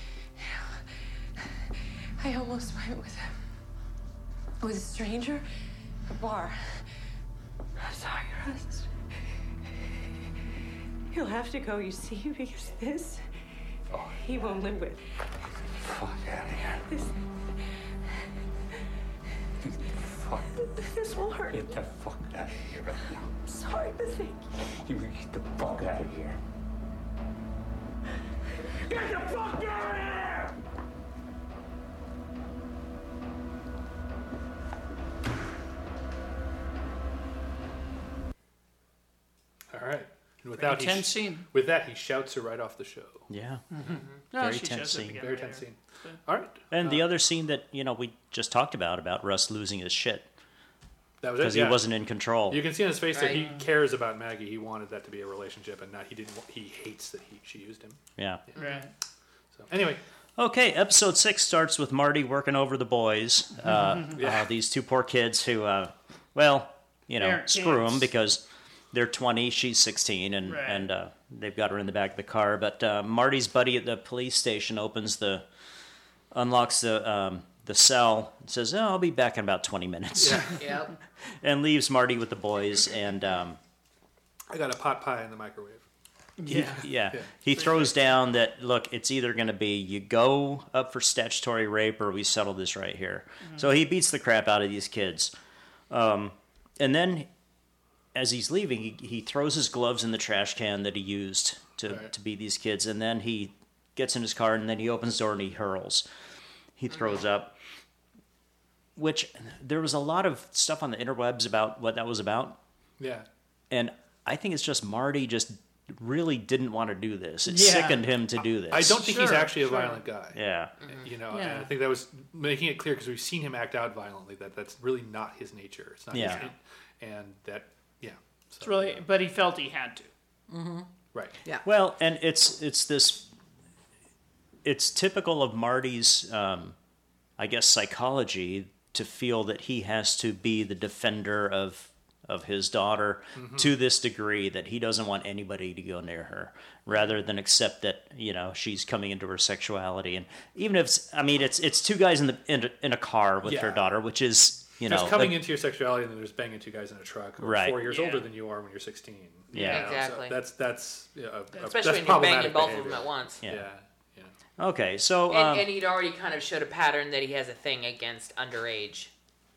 I almost went with a stranger at a bar. I'm sorry, Russ. He'll have to go, you see, because this he won't live with. Fuck out of here. This Fuck. this will hurt. Get the fuck out of here right now. I'm sorry, but thank you. You can get the fuck out of here. Get the fuck out of here! All right. And without Intense scene. with that, he shouts her right off the show. Yeah. No, Very she tense shows it scene. again Very later. tense scene. All right. And the other scene that, we just talked about Russ losing his shit That was it. because Yeah. he wasn't in control. You can see on his face that he Right. cares about Maggie. He wanted that to be a relationship, and not he didn't. He hates that she used him. Yeah. Right. So anyway, Okay, episode 6 starts with Marty working over the boys. These two poor kids who, Parent screw them kids. because they're 20, she's 16, and Right. and they've got her in the back of the car. But Marty's buddy at the police station unlocks the cell, and says, "Oh, I'll be back in about 20 minutes," Yep. and leaves Marty with the boys. And I got a pot pie in the microwave. Yeah. he throws down that, look, it's either going to be you go up for statutory rape or we settle this right here. So he beats the crap out of these kids. And then as he's leaving, he throws his gloves in the trash can that he used to beat these kids. And then he gets in his car and then he opens the door and he hurls. He throws up. Which there was a lot of stuff on the interwebs about what that was about. Yeah. And I think it's just Marty just really didn't want to do this. It Yeah. sickened him to do this. I don't think he's Sure, actually a sure. violent guy. Yeah. You know, Yeah. and I think that was making it clear because we've seen him act out violently. That's really not his nature. It's not. Yeah. His, and that. Yeah. So, It's really, but he felt he had to. right. Yeah. Well, and it's typical of Marty's, I guess, psychology to feel that he has to be the defender of of his daughter to this degree that he doesn't want anybody to go near her, rather than accept that she's coming into her sexuality. And even if it's two guys in a car with their daughter, which is there's coming into your sexuality, and then there's banging two guys in a truck who are Right. 4 years older than you are when you're 16. Yeah. Exactly. So that's Especially when you're problematic banging both of behavior. them at once. Yeah. Yeah. Okay, so And he'd already kind of showed a pattern that he has a thing against underage.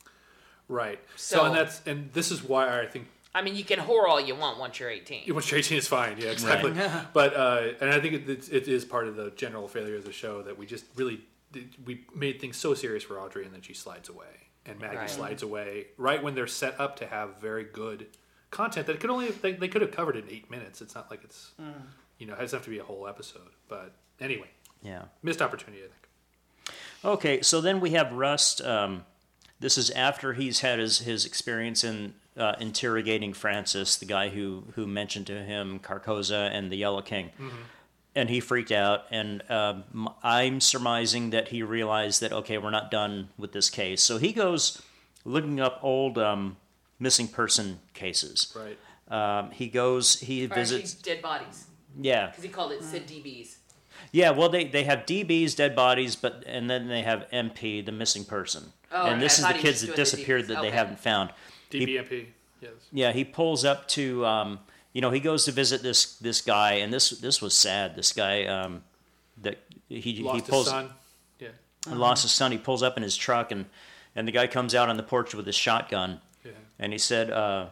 Right. So- And this is why I think I mean, you can whore all you want once you're 18. once you're 18 is fine. Yeah, exactly. But and I think it is part of the general failure of the show that we just really we made things so serious for Audrey, and then she slides away, and Maggie Right. slides away right when they're set up to have very good content that could only they could have covered in 8 minutes. It's not like it's it doesn't have to be a whole episode. But anyway, yeah. missed opportunity, I think. Okay, so then we have Rust. This is after he's had his experience in interrogating Francis, the guy who mentioned to him Carcosa and the Yellow King. And he freaked out, and I'm surmising that he realized that, okay, we're not done with this case. So he goes looking up old missing person cases. Right. He Or visits... actually, dead bodies. Yeah. Because he called it Sid DBs. Yeah, well, they have DBs, dead bodies, and then they have MP, the missing person. Oh, and okay. this I is thought the he kids was that doing the disappeared DBs. that they Okay. haven't found. DBMP. Yes. Yeah, he pulls up to, he goes to visit this guy, and this was sad. This guy that he Lost pulls his son. Yeah. lost his son. He pulls up in his truck, and the guy comes out on the porch with his shotgun, Yeah. and he said,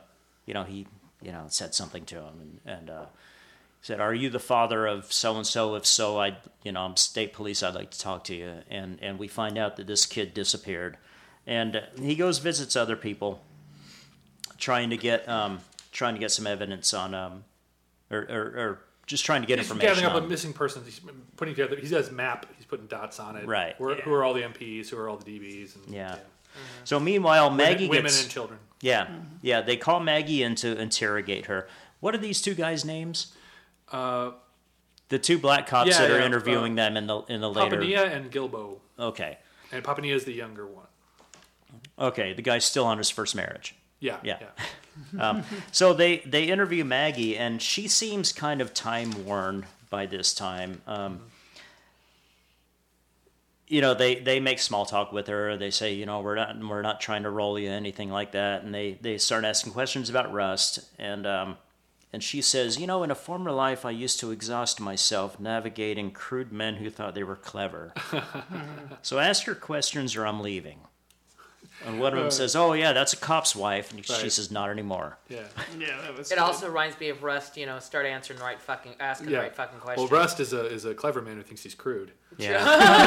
he said something to him, and said, "Are you the father of so and so? If so, I'm state police. I'd like to talk to you." And we find out that this kid disappeared, and he goes visits other people, trying to get some evidence on or just trying to get He's information gathering up on. a missing person. He's putting together. He does map. He's putting dots on it. Right. Who are all the MPs? Who are all the DBs? And, Yeah. So meanwhile, Maggie women gets and children. yeah. They call Maggie in to interrogate her. What are these two guys' names? The two black cops Yeah, that are yeah, interviewing them in the later. Papania and Gilbo. Okay. And Papania is the younger one. Okay. The guy's still on his first marriage. Yeah. Yeah. So they interview Maggie, and she seems kind of time worn by this time. They make small talk with her. They say, we're not trying to roll you, anything like that. And they start asking questions about Rust, and she says, in a former life, I used to exhaust myself navigating crude men who thought they were clever. So ask your questions or I'm leaving. And one of them says, "Oh yeah, that's a cop's wife," and she Right. says, "Not anymore." Yeah. Yeah, that was. It good. also reminds me of Rust, start asking the right fucking questions. Well, Rust is a clever man who thinks he's crude. Yeah.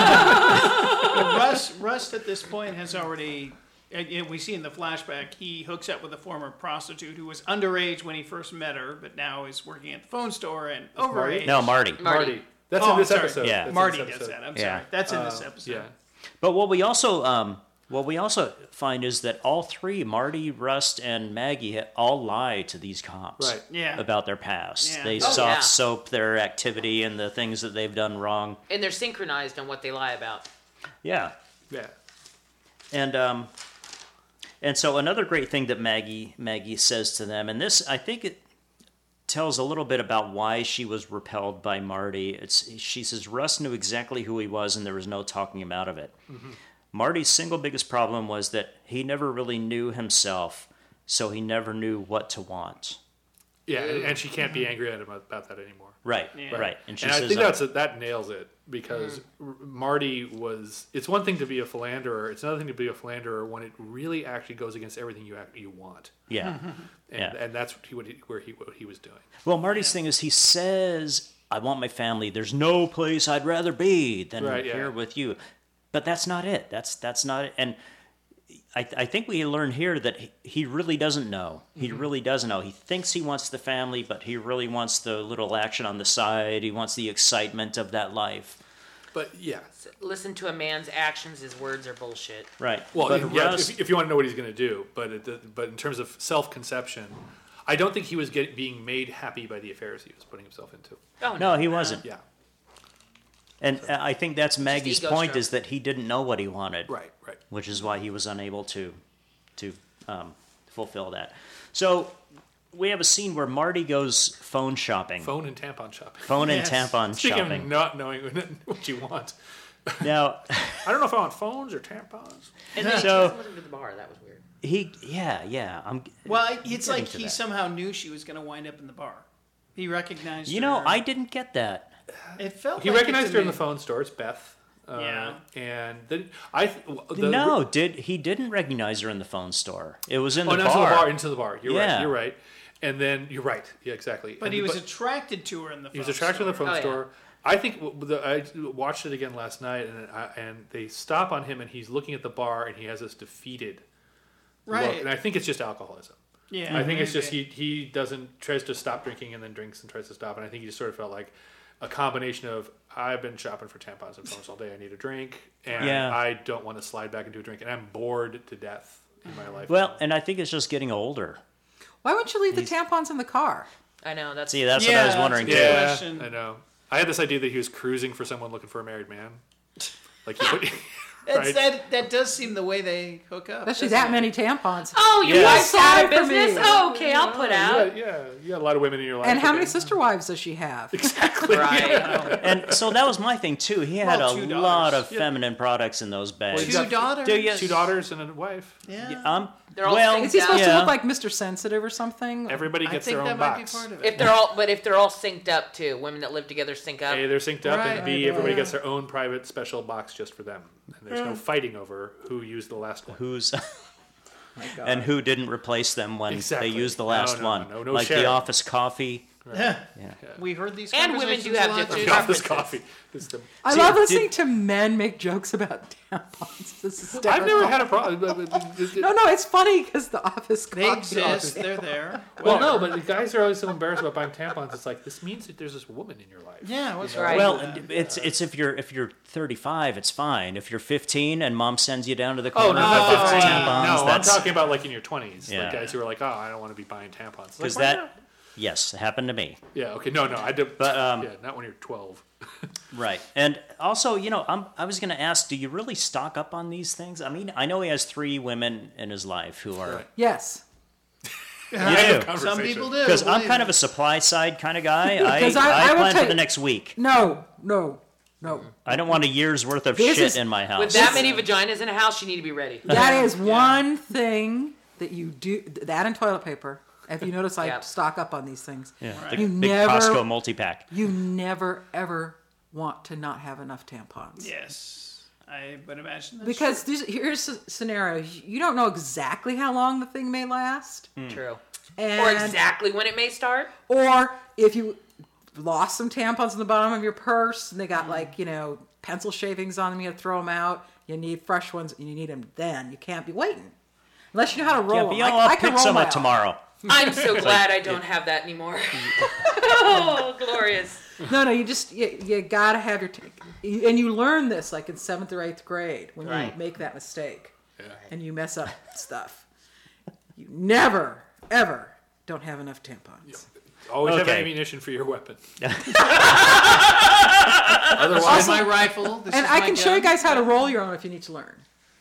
Rust at this point has already. We see in the flashback he hooks up with a former prostitute who was underage when he first met her, but now is working at the phone store and overage. No, Marty. Marty. That's Oh, in this I'm sorry. episode. Yeah. That's in Marty this gets episode. that. I'm Yeah. sorry. That's in this episode. Yeah. But what we also find is that all three, Marty, Rust, and Maggie, all lie to these cops Right. Yeah. about their past. Yeah. They Oh, soft yeah. soap their activity and the things that they've done wrong. And they're synchronized on what they lie about. Yeah. Yeah. And so another great thing that Maggie says to them, and this, I think it tells a little bit about why she was repelled by Marty. She says Russ knew exactly who he was and there was no talking him out of it. Mm-hmm. Marty's single biggest problem was that he never really knew himself, so he never knew what to want. Yeah, and she can't be angry at him about that anymore. Right, Yeah. right. And she And I says, think that nails it, because Marty was. It's one thing to be a philanderer. It's another thing to be a philanderer when it really actually goes against everything you want. yeah. And that's what he was doing. Well, Marty's thing is he says, I want my family. There's no place I'd rather be than Right, yeah. here with you. But that's not it. That's not it. And I think we learn here that he really doesn't know. He really doesn't know. He thinks he wants the family, but he really wants the little action on the side. He wants the excitement of that life. But yeah. Listen to a man's actions; his words are bullshit. Right. Well, but yeah, Russ, if you want to know what he's going to do, but in terms of self-conception, I don't think he was being made happy by the affairs he was putting himself into. Oh no, he wasn't. Yeah. And I think that's Maggie's ego point stroke. is that he didn't know what he wanted. Right. Which is why he was unable to fulfill that. So we have a scene where Marty goes phone shopping. Phone and tampon shopping. Phone and Yes. tampon Speaking shopping. of not knowing what you want. Now, I don't know if I want phones or tampons. And then So- he took him to the bar. That was weird. Well, it's getting like to he that. somehow knew she was going to wind up in the bar. He recognized You her. know, I didn't get that. It felt He like it recognized to her in me. the phone store. It's Beth. Yeah. And the No, he didn't recognize her in the phone store. It was in Oh, the not bar. into the bar. You're Yeah. right. You're right. And then you're right. Yeah, exactly. But he was attracted to her in the phone He was attracted to the phone Oh, yeah. store. I think I watched it again last night, and they stop on him, and he's looking at the bar, and he has this defeated Right. look. And I think it's just alcoholism. Yeah. I think it's just maybe. he tries to stop drinking and then drinks and tries to stop, and I think he just sort of felt like a combination of I've been shopping for tampons and phones all day. I need a drink, and Yeah. I don't want to slide back into a drink, and I'm bored to death in my life. Well, and I think it's just getting older. Why wouldn't you leave the tampons in the car? I know. That's See, that's what I was Yeah, wondering that's too. a good yeah, question. I know. I had this idea that he was cruising for someone looking for a married man. Like he put, It's right? that does seem the way they hook up. Especially doesn't that it? many tampons. Oh, your Yeah. wife's out of Sorry for business? me. Oh, okay, I'll put out. Yeah, you got a lot of women in your life. And how many okay. sister wives does she have? Exactly. Right. And so that was my thing too. He had Well, a 2 lot daughters. of feminine products in those bags. he's Two got- daughters. Do you- 2 daughters and a wife. Yeah. They're all well, synced Is he supposed to Yeah. look like Mr. Sensitive or something? Everybody I gets think their that own might box. be part of If it. they're all synced up too. Women that live together sync up. A, they're synced up, Right. and B, Right. everybody gets their own private special box just for them. And there's no fighting over who used the last one. Who's and who didn't replace them when Exactly. they used the No, last no, one? no like sharing. the office coffee. Yeah. We heard these And women conversations do have a lot, different too. The office preferences. coffee. It's the- I See, love did- listening to men make jokes about tampons. This is I've never hysterical. had a problem. No, it's funny because the office They coffee- exist. They're there. Well, no, but the guys are always so embarrassed about buying tampons. It's like this means that there's this woman in your life. Yeah. What's Right. wrong Well, with that? it's if you're 35, it's fine. If you're 15 and mom sends you down to the Oh, corner no, to buy 15. tampons, No, I'm that's talking about like in your 20s. Yeah. Like guys who are like, oh, I don't want to be buying tampons. because Like, why that not? yes, it happened to me. Yeah. Okay. No. I did. But, yeah, not when you're 12. Right. And also, I was going to ask, do you really stock up on these things? I mean, I know he has 3 women in his life who are. Right. Yes. You do. Some Conversation. people do. Because I'm believe kind me. of a supply side kind of guy. I 'Cause I will plan tell for the you- next week. No. I don't want a year's worth of This shit is- in my house. With that many vaginas in a house, you need to be ready. That is one thing that you do. That and toilet paper. If you notice, I Yep. stock up on these things. Yeah, Right. the You big never- Costco multi-pack. You never ever want to not have enough tampons. Yes. I would imagine that's Because true. here's a scenario: you don't know exactly how long the thing may last, True. and Or exactly when it may start. or if you lost some tampons in the bottom of your purse and they got like pencil shavings on them, you have to throw them out. You need fresh ones, and you need them then. You can't be waiting unless you know how to roll Yeah, them. but I'll I can pick roll some my up own. tomorrow. I'm so glad I don't have that anymore. Oh, glorious. No, you just you gotta have your and you learn this like in 7th or 8th grade when you Right. make that mistake Yeah. and you mess up stuff. You never ever don't have enough tampons. Always have Okay. ammunition for your weapon. This is my rifle. This And is I my can show you gun. guys how to roll your own if you need to learn.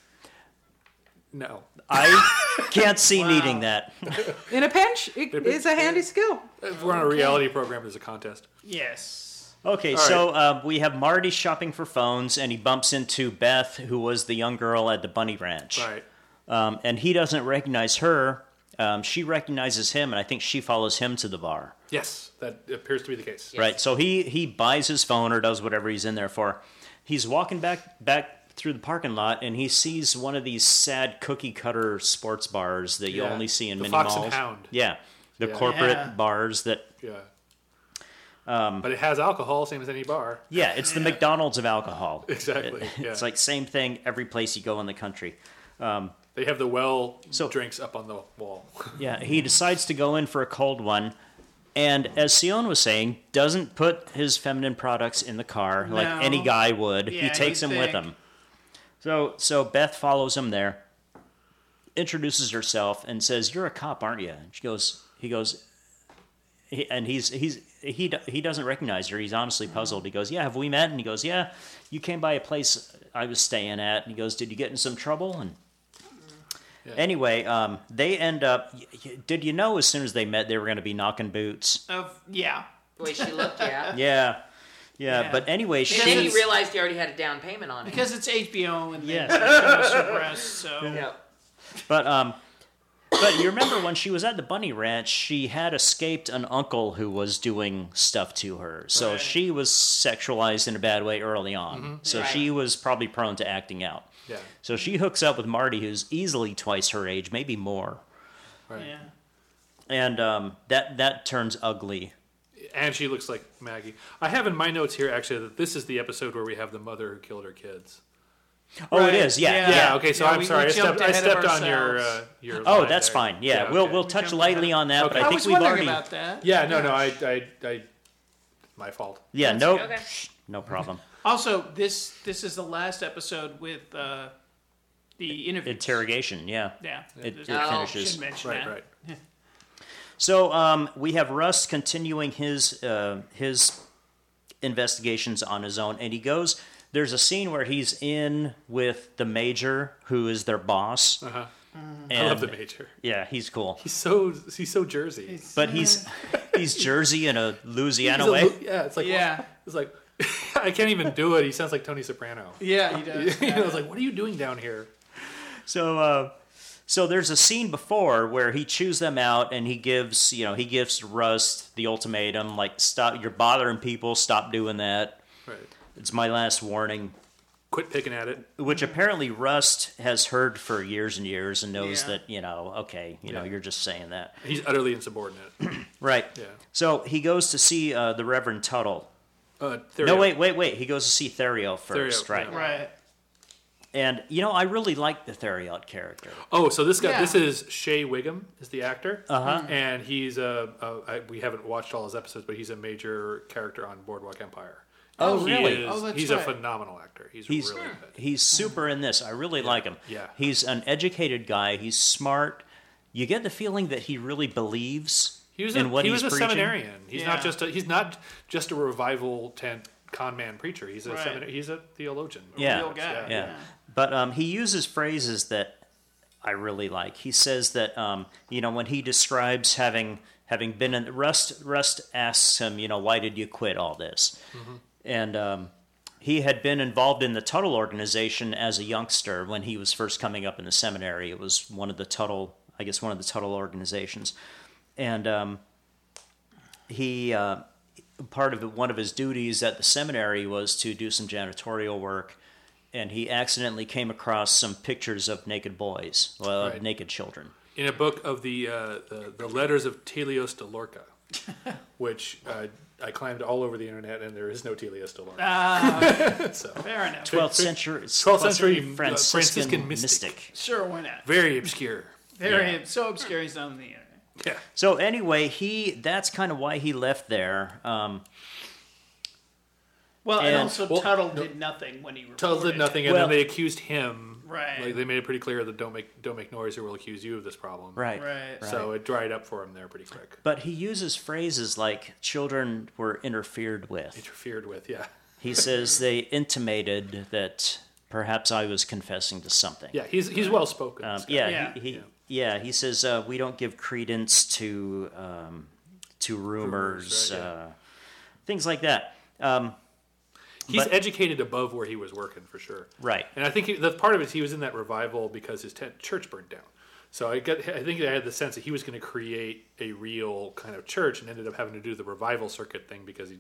No. I can't see needing that. In a pinch, it is a handy skill. If we're on a reality program, there's a contest. Yes. Okay, All so we have Marty shopping for phones, and he bumps into Beth, who was the young girl at the Bunny Ranch. Right. And he doesn't recognize her. She recognizes him, and I think she follows him to the bar. Yes, that appears to be the case. Yes. Right. So he buys his phone or does whatever he's in there for. He's walking back through the parking lot, and he sees one of these sad cookie cutter sports bars that you Yeah, only see in the mini Fox and malls. Hound. Yeah, the Yeah. corporate Yeah. bars that. Yeah. But it has alcohol, same as any bar. Yeah, it's the McDonald's of alcohol. Exactly, yeah. It's like same thing every place you go in the country. They have the well So- drinks up on the wall. Yeah, he decides to go in for a cold one, and as Sion was saying, doesn't put his feminine products in the car like No. any guy would. Yeah, he takes you'd them with think. him. So Beth follows him there, introduces herself, and says, "You're a cop, aren't you?" And he goes, he doesn't recognize her. He's honestly puzzled. He goes, "Yeah, have we met?" And he goes, "Yeah, you came by a place I was staying at." And he goes, "Did you get in some trouble?" And Anyway, they end up. Did you know as soon as they met they were going to be knocking boots? Yeah. The way she looked, yeah. Yeah. But anyway, And then he realized he already had a down payment on it. Because it's HBO and Yes. they breasts, so. Yeah. But you remember when she was at the bunny ranch, she had escaped an uncle who was doing stuff to her. So Right. she was sexualized in a bad way early on. Mm-hmm. So Right. she was probably prone to acting out. Yeah. So she hooks up with Marty, who's easily twice her age, maybe more. Right. Yeah. And that turns ugly. And she looks like Maggie. I have in my notes here actually that this is the episode where we have the mother who killed her kids. Oh, Right. it is. Yeah. Yeah. Okay. So Yeah, I'm we sorry. I jumped stepped ahead of on your. ourselves. Your Oh, line that's there. fine. Yeah, okay. we'll touch jumped lightly on that, but Okay. I I think was we've wondering already. about that. Yeah. No. I. My fault. Yeah. No. Okay. No problem. Also, this is the last episode with the interview. Interrogation. Yeah. Yeah. It Oh. finishes. Should mention Right. that. Right. So we have Russ continuing his investigations on his own, and he goes. There's a scene where he's in with the major, who is their boss. Uh-huh. And, I love the major. Yeah, he's cool, He's so Jersey. but he's Jersey in a Louisiana He's a way. yeah. It's like Yeah. It's like I can't even do it. He sounds like Tony Soprano. Yeah, he does. I was like, what are you doing down here? So there's a scene before where he chews them out, and he gives Russ the ultimatum, like, stop, you're bothering people, stop doing that. Right. It's my last warning. Quit picking at it. Which apparently Rust has heard for years and years and knows Yeah. that, okay, you're just saying that. He's utterly insubordinate. Right. Yeah. So he goes to see the Reverend Tuttle. Therio. No, wait. He goes to see Therio first, Therio, right? yeah. Right. And, I really like the Theriot character. Oh, so this guy, Yeah. this is Shea Wiggum, is the actor. Uh-huh. And he's we haven't watched all his episodes, but he's a major character on Boardwalk Empire. Oh, He really? is- Oh, that's he's right. a phenomenal actor. He's really good. He's super in this. I really like him. Yeah. He's an educated guy. He's smart. You get the feeling that he really believes He was in what he he's was a preaching. seminarian. He's Yeah. not just a revival tent con man preacher. He's a Right. he's a theologian. Yeah. Real guy. Yeah. But he uses phrases that I really like. He says that when he describes having been in Rust asks him, why did you quit all this? Mm-hmm. And he had been involved in the Tuttle organization as a youngster when he was first coming up in the seminary. It was one of the Tuttle organizations, and he one of his duties at the seminary was to do some janitorial work. And he accidentally came across some pictures of naked boys, Right. naked children. In a book of the letters of Telios de Lorca, which I climbed all over the internet, and there is no Telios de Lorca. So Fair enough. 12th century, 12th century Franciscan Franciscan mystic. Sure, why not? very obscure. Very so obscure he's not on the internet. Yeah. So anyway, that's kind of why he left there. Well, and And- also well, Tuttle did nothing when he reported. Tuttle did nothing, and Well- then they accused him. Right. Like they made it pretty clear that don't make noise, or we'll accuse you of this problem. Right. Right. So it dried up for him there pretty quick. But he uses phrases like children were interfered with. Interfered with, yeah. He says they intimated that perhaps I was confessing to something. Yeah, he's well spoken. Yeah. He says we don't give credence to rumors, right, things like that. He's but- educated above where he was working for sure. Right. And I think the part of it he was in that revival because his church burned down. So I think I had the sense that he was going to create a real kind of church, and ended up having to do the revival circuit thing because he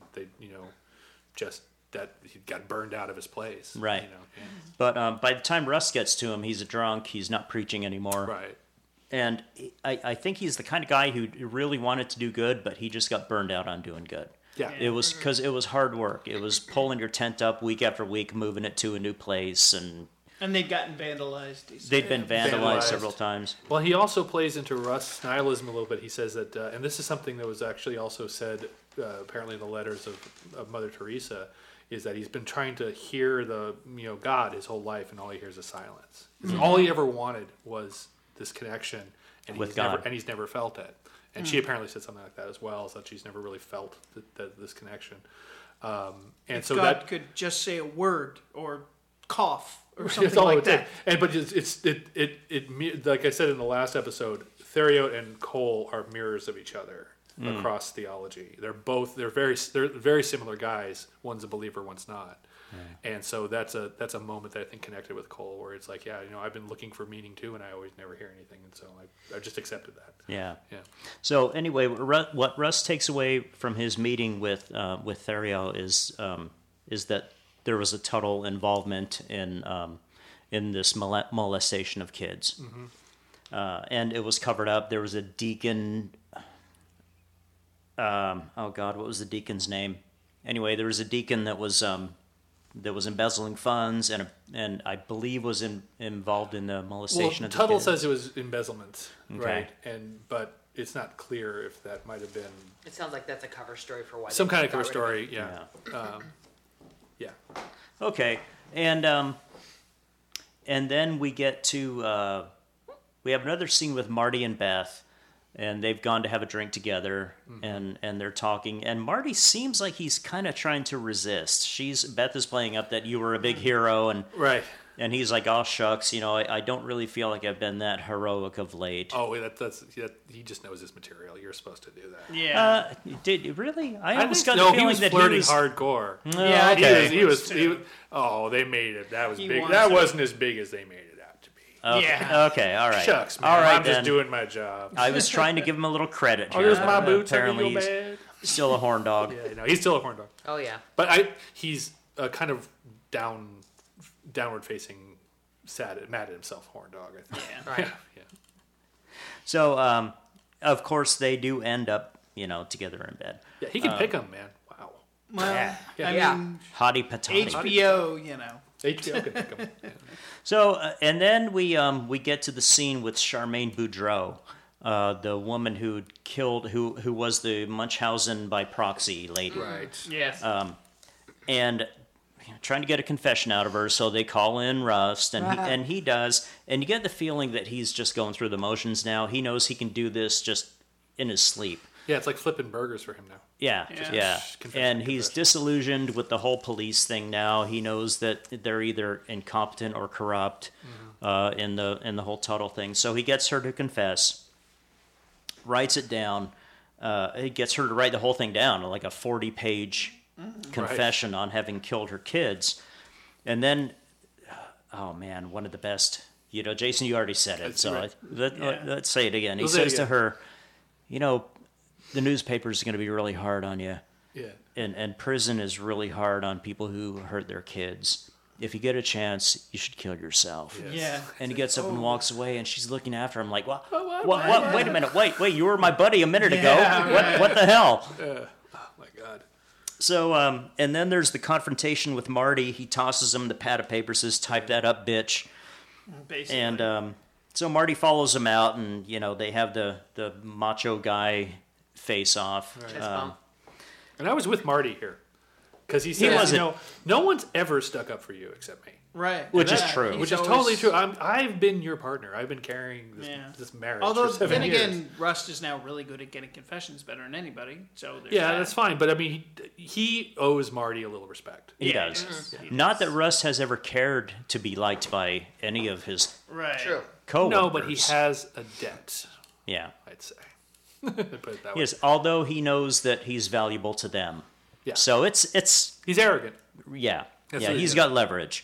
got burned out of his place. Right. Yeah. But by the time Russ gets to him, he's a drunk. He's not preaching anymore. Right. And I think he's the kind of guy who really wanted to do good, but he just got burned out on doing good. Yeah. It was because it was hard work. It was pulling your tent up week after week, moving it to a new place, and And they'd gotten vandalized. He said. they'd been vandalized Vandalized. several times. Well, he also plays into Russ' nihilism a little bit. He says that, and this is something that was actually also said apparently in the letters of Mother Teresa, is that he's been trying to hear God his whole life, and all he hears is silence. All he ever wanted was this connection, and With he's God. never felt it. And she apparently said something like that as well, is that she's never really felt this connection. And If so God that could just say a word or cough or something It's all like it takes. that. And but it like I said in the last episode, Theriot and Cole are mirrors of each other across theology. They're very similar guys. One's a believer, one's not. And so that's a moment that I think connected with Cole, where it's like, yeah, I've been looking for meaning too, and I always never hear anything, and so I just accepted that. Yeah. Yeah. So anyway, what Russ takes away from his meeting with Theriot is that there was a total involvement in this molestation of kids, and it was covered up. There was a deacon. Oh God, what was the deacon's name? Anyway, there was a deacon that was embezzling funds and I believe was involved in the molestation of the Tuttle kids. says it was embezzlement, Okay. right? But it's not clear if that might have been It sounds like that's a cover story for why some they kind of got cover rid of it. story. Yeah. Yeah. Okay, and then we get to we have another scene with Marty and Beth, and they've gone to have a drink together, and they're talking, and Marty seems like he's kind of trying to resist. Beth is playing up that you were a big hero, and Right. and he's like, oh shucks, I don't really feel like I've been that heroic of late. Oh, he just knows his material. You're supposed to do that. Yeah. Did really? I I almost think, got no, the feeling he was that flirting he was hardcore. Yeah, I okay. think He was. too. They made it. That was He big. wants That to- wasn't as big as they made it out to be. Okay. Yeah. Okay. All right. Shucks, man. All right. I'm just then. doing my job. I was trying to give him a little credit. Oh, here. there's my boots. Apparently, Apparently, he's bad. still a horn dog. Yeah, he's still a horn dog. Oh yeah. But he's kind of downward facing, mad at himself, horn dog. I think. Yeah. Right. Yeah. So, of course, they do end up, together in bed. Yeah, he can pick 'em, man. Wow. Well, Yeah. I Yeah. mean, Hottie patati. HBO, HBO can pick 'em. Yeah. So, and then we get to the scene with Charmaine Boudreau, the woman who was the Munchausen by proxy lady. Right. yes. And trying to get a confession out of her, so they call in Rust, and he does, and you get the feeling that he's just going through the motions now. He knows he can do this just in his sleep. Yeah, it's like flipping burgers for him now. Yeah. confession, And he's confession. disillusioned with the whole police thing now. He knows that they're either incompetent or corrupt in the whole Tuttle thing. So he gets her to confess, writes it down. He gets her to write the whole thing down, like a 40-page confession on having killed her kids. And then, oh man, one of the best. Jason, you already said it, That's so right. let's say it again. He We'll say it says to again. her, the newspaper's going to be really hard on you. Yeah. And prison is really hard on people who hurt their kids. If you get a chance, you should kill yourself. yeah. And he gets up Oh. and walks away, and she's looking after him like, what? Wait a minute. Wait, you were my buddy a minute ago. What the hell? Oh my God. So, and then there's the confrontation with Marty. He tosses him the pad of paper, says, type that up, bitch. Basically. And so Marty follows him out, and, they have the macho guy face off. Chest bump. And I was with Marty here because he says, wasn't- no one's ever stuck up for you except me. right. Which is Yeah, true. he's Which is always- totally true. I've been your partner. I've been carrying this marriage Although, for 7 then years. again, Rust is now really good at getting confessions better than anybody. So there's Yeah, that. that's fine. But I mean, he owes Marty a little respect. He Yeah, does. he Not that Russ has ever cared to be liked by any of his Right. True. co-workers. No, but he has a debt, Yeah. I'd say. Put it that way. Yes, although he knows that he's valuable to them. Yeah. So it's He's arrogant. yeah. That's Yeah, what it he's is. got leverage.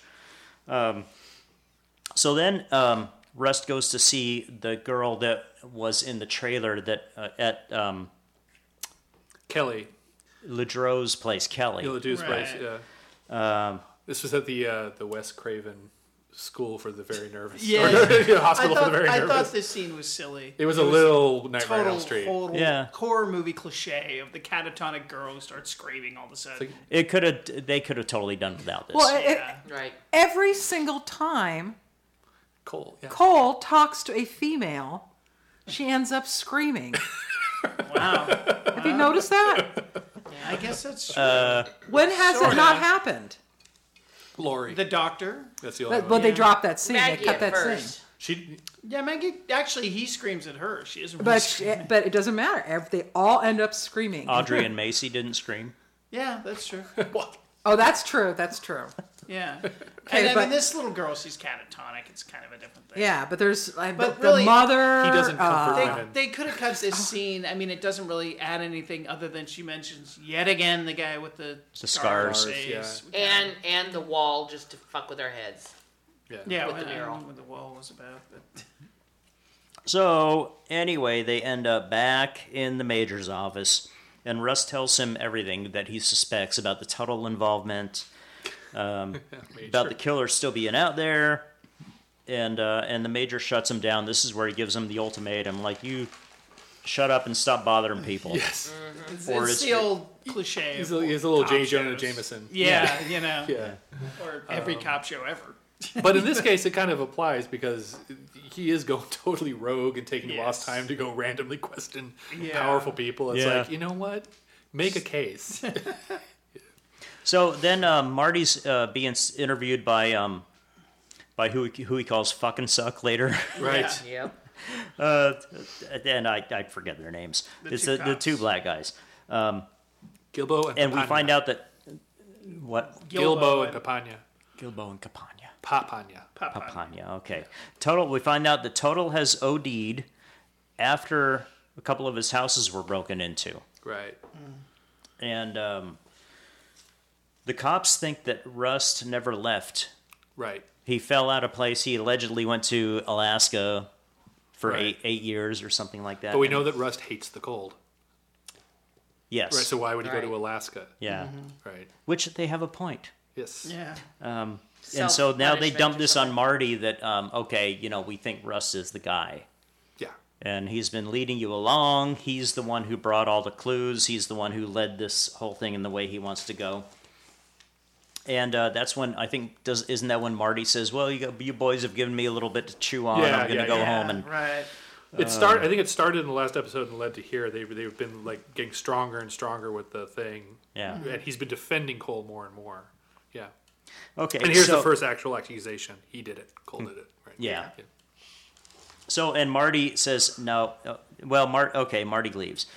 So then Rust goes to see the girl that was in the trailer that at Kelly, Ledreau's place, Kelly. Dude's Right. place. Yeah. This was at the Wes Craven School for the Very Nervous. Yeah. Or, hospital I for the Very thought Nervous. this scene was silly. It was a little Nightmare on total Elm Street. Yeah. horror movie cliche of the catatonic girl who starts screaming all of a sudden. They could have totally done without this. Well, yeah. Right. every single time Cole. Yeah. Cole talks to a female, she ends up screaming. Wow. Have you noticed that? I guess that's true. When has Sorta. it not happened? Lori. The doctor. That's the only Well, one. they dropped that scene. Maggie they cut at that first. scene. She. Yeah, Maggie. Actually, he screams at her. She isn't. Really But screaming. but it doesn't matter. They all end up screaming. Audrey and Macy didn't scream. Yeah, that's true. What? Oh, that's true. That's true. Yeah. Okay, I but- mean, this little girl, she's catatonic. It's kind of a different thing. Yeah, but there's But the really, mother. he doesn't comfort They, women. they could have cut this scene. I mean, it doesn't really add anything other than she mentions yet again the guy with the scars. face. And the wall just to fuck with our heads. Yeah, with the I don't mural. know what the wall was about. But So, anyway, they end up back in the Major's office, and Russ tells him everything that he suspects about the Tuttle involvement, about the killer still being out there, and the Major shuts him down. This is where he gives him the ultimatum, like, you shut up and stop bothering people. Yes. it's the old cliche. He's of a little cop J. Jonah shows. Jameson. Yeah, you know. Yeah. Or every cop show ever. But in this case, it kind of applies because he is going totally rogue and taking Yes. lost time to go randomly question Yeah. powerful people. It's Yeah. like, you know what? Make a case. So then Marty's being interviewed by who he calls fucking suck later. Right. Yep. And I forget their names. It's two the cops. two black guys. Gilbo And we Papania. find out that what Gilbo and Papania. Gilbo and Capania. Papania. Papania, okay. Total. We find out that Total has OD'd after a couple of his houses were broken into, Right. and the cops think that Rust never left. Right. He fell out of place. He allegedly went to Alaska for Right. eight years or something like that. But we know that Rust hates the cold. yes, Right. So why would he go Right. to Alaska? yeah, Right. which they have a point. Yes. Yeah. And so now they Self-punishment dump or this on something. Marty that okay, we think Rust is the guy. Yeah. And he's been leading you along. He's the one who brought all the clues. He's the one who led this whole thing in the way he wants to go. And that's when I think isn't that when Marty says, "Well, you boys have given me a little bit to chew on. Yeah, I'm going to yeah, go yeah. home." And Right. I think it started in the last episode and led to here. They've been like getting stronger and stronger with the thing. yeah, And he's been defending Cole more and more. Yeah. okay. And here's so, the first actual accusation. He did it. Cole did it. Right. Yeah. So and Marty says no. Marty leaves.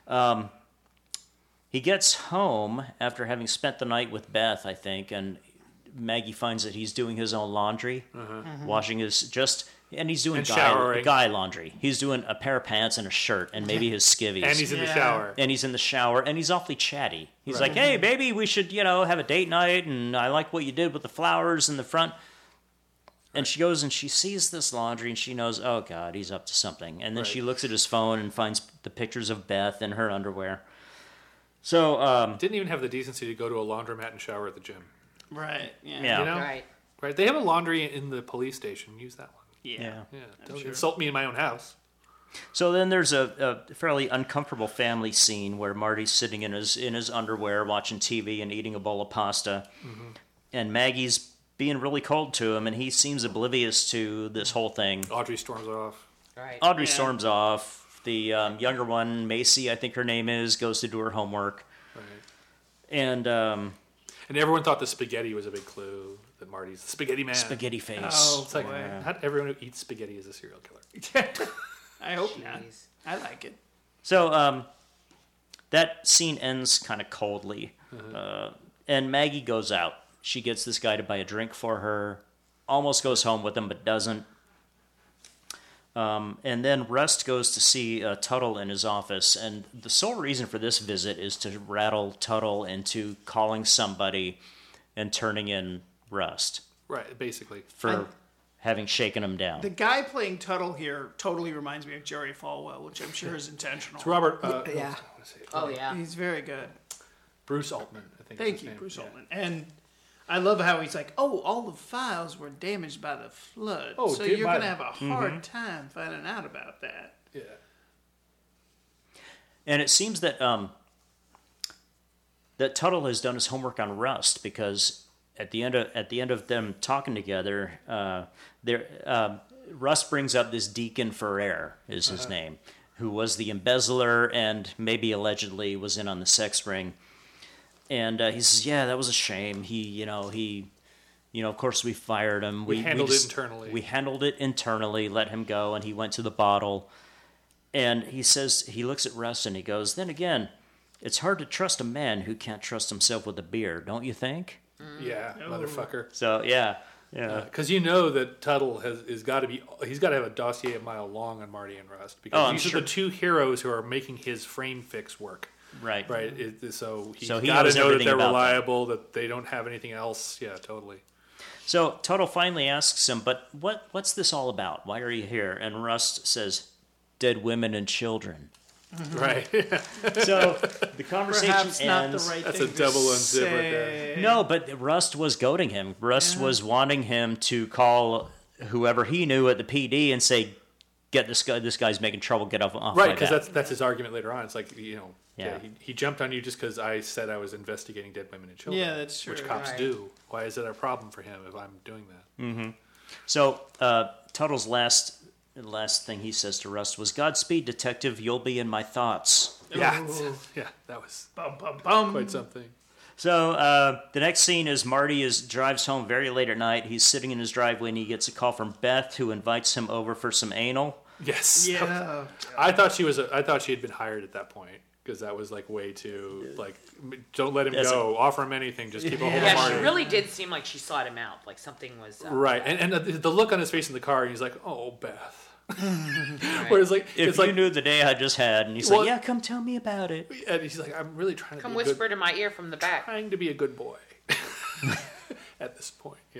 He gets home after having spent the night with Beth, I think, and Maggie finds that he's doing his own laundry, washing and he's doing And showering. guy laundry. He's doing a pair of pants and a shirt and maybe his skivvies. And he's in the Yeah. shower. And he's in the shower, and he's awfully chatty. He's like, "Hey, baby, we should, have a date night, and I like what you did with the flowers in the front." And she goes and she sees this laundry, and she knows, oh, God, he's up to something. And then Right. she looks at his phone and finds the pictures of Beth in her underwear. So, Didn't even have the decency to go to a laundromat and shower at the gym. Right. Yeah. yeah. You know? Right. Right. They have a laundry in the police station. Use that one. Yeah. Yeah. Don't insult me in my own house. So then there's a fairly uncomfortable family scene where Marty's sitting in his underwear watching TV and eating a bowl of pasta. And Maggie's being really cold to him, and he seems oblivious to this whole thing. Audrey storms off. Right. Audrey Yeah. storms off. The younger one, Macy, I think her name is, goes to do her homework. Right. And And everyone thought the spaghetti was a big clue that Marty's the spaghetti man. spaghetti face. Oh, It's like, boy. not everyone who eats spaghetti is a serial killer. I hope not. Jeez. I like it. So that scene ends kind of coldly. And Maggie goes out. She gets this guy to buy a drink for her, almost goes home with him, but doesn't. And then Rust goes to see Tuttle in his office, and the sole reason for this visit is to rattle Tuttle into calling somebody and turning in Rust Right. Basically. for having shaken him down. The guy playing Tuttle here totally reminds me of Jerry Falwell, which I'm sure is intentional. It's Robert. Yeah. Oh yeah. He's very good. Bruce Altman. I think. is Thank his you, name. Bruce Yeah. Altman. And I love how he's like, "Oh, all the files were damaged by the flood, Oh, so dear you're my- gonna have a hard time finding out about that." Yeah. And it seems that that Tuttle has done his homework on Rust, because at the end of them talking together, Rust brings up this Deacon Ferrer is his name, who was the embezzler and maybe allegedly was in on the sex ring. And he says, "Yeah, that was a shame. He, of course we fired him. We handled it internally. We handled it internally, let him go, and he went to the bottle." And he says, he looks at Russ and he goes, "Then again, it's hard to trust a man who can't trust himself with a beer, don't you think?" Yeah, motherfucker. So yeah. Because you know that Tuttle he's got to have a dossier a mile long on Marty and Rust, because I'm these sure. are the two heroes who are making his frame fix work. Right. So he's So he got to knows know that everything they're about them. reliable, that they don't have anything else. Yeah, totally. So Tuttle finally asks him, "But what's this all about? Why are you here?" And Rust says, "Dead women and children." Right. So the conversation Perhaps not the ends. right That's thing a double to unzip right say. there. No, but Rust was goading him. Rust was wanting him to call whoever he knew at the PD and say, "Get this guy. This guy's making trouble. Get off Right, my because back." that's his argument later on. It's like, Yeah. he jumped on you just because I said I was investigating dead women and children. Yeah, that's true. Which cops Right. do. Why is it a problem for him if I'm doing that? So Tuttle's last thing he says to Rust was, "Godspeed, detective. You'll be in my thoughts." Yeah, yeah, that was Bum, bum, bum. quite something. So the next scene is Marty drives home very late at night. He's sitting in his driveway and he gets a call from Beth, who invites him over for some anal. Yes. Yeah. I thought she had been hired at that point, because that was like way too don't let him That's go. Offer him anything. Just keep a hold of Yeah, Marty. she really did seem like she sought him out. Like something was Right, and the look on his face in the car, and he's like, "Oh, Beth." Whereas like If it's you like, knew the day I just had, and he's Well- like, "Yeah, come tell me about it." and he's like, "I'm really trying to Come be whisper good, to my ear from the back. trying to be a good boy." At this point, yeah.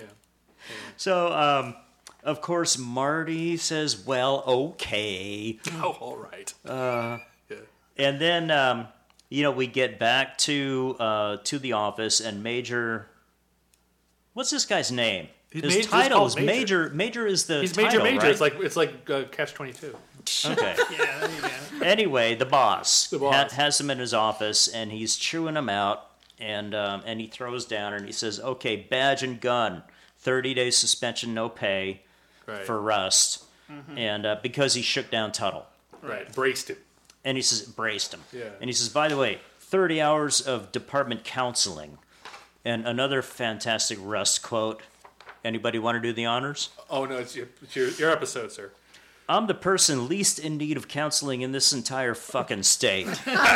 So of course Marty says, "Well, okay," Oh, all right. Yeah. and then we get back to the office, and Major. What's this guy's name? His He's title called is Major. Major. Major is the He's title, Major. right? It's like Catch-22. Okay. Yeah, there you go. Anyway, the boss, The boss. has him in his office, and he's chewing him out, and he throws down, and he says, "Okay, badge and gun, 30-day suspension, no pay Right. for Rust," and because he shook down Tuttle, Right. Braced him. and he says, braced him, Yeah. and he says, "By the way, 30 hours of department counseling," and another fantastic Rust quote. Anybody want to do the honors? Oh no, it's your episode, sir. "I'm the person least in need of counseling in this entire fucking state."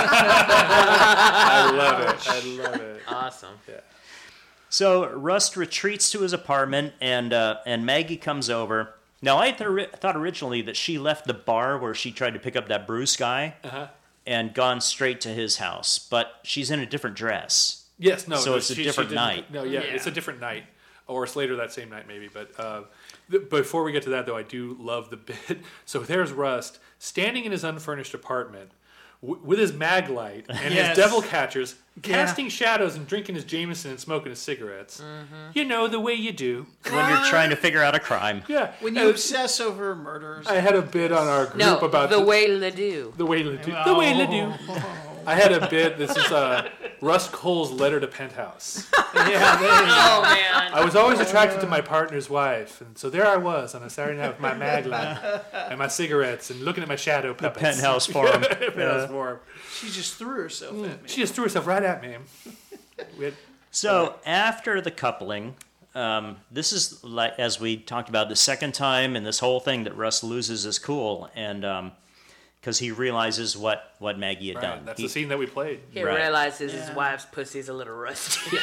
I love it. I love it. Awesome. So Rust retreats to his apartment, and Maggie comes over. Now, I thought originally that she left the bar where she tried to pick up that Bruce guy and gone straight to his house, but she's in a different dress. Yes, no. So no, it's a she different didn't- night. No, yeah, it's a different night, or it's later that same night maybe. But before we get to that, though, I do love the bit. So there's Rust standing in his unfurnished apartment with his mag light and Yes. his devil catchers, casting shadows and drinking his Jameson and smoking his cigarettes. You know, the way you do. When you're trying to figure out a crime. Yeah. When you obsess over murders. I had a bit on our group No, about the way Ledoux. The way Ledoux. The way Ledoux. I had a bit. This is Rust Cole's letter to Penthouse. Yeah, there you go. Oh man. I was always attracted to my partner's wife, and so there I was on a Saturday night with my mag light and my cigarettes and looking at my shadow puppets. Penthouse forum. Penthouse forum. She just threw herself at me. She just threw herself right at me. We had- So after the coupling, this is like, as we talked about, the second time in this whole thing that Russ loses his cool, and because he realizes what Maggie had right, done. that's the scene that we played. He Right. realizes his wife's pussy's a little rusty.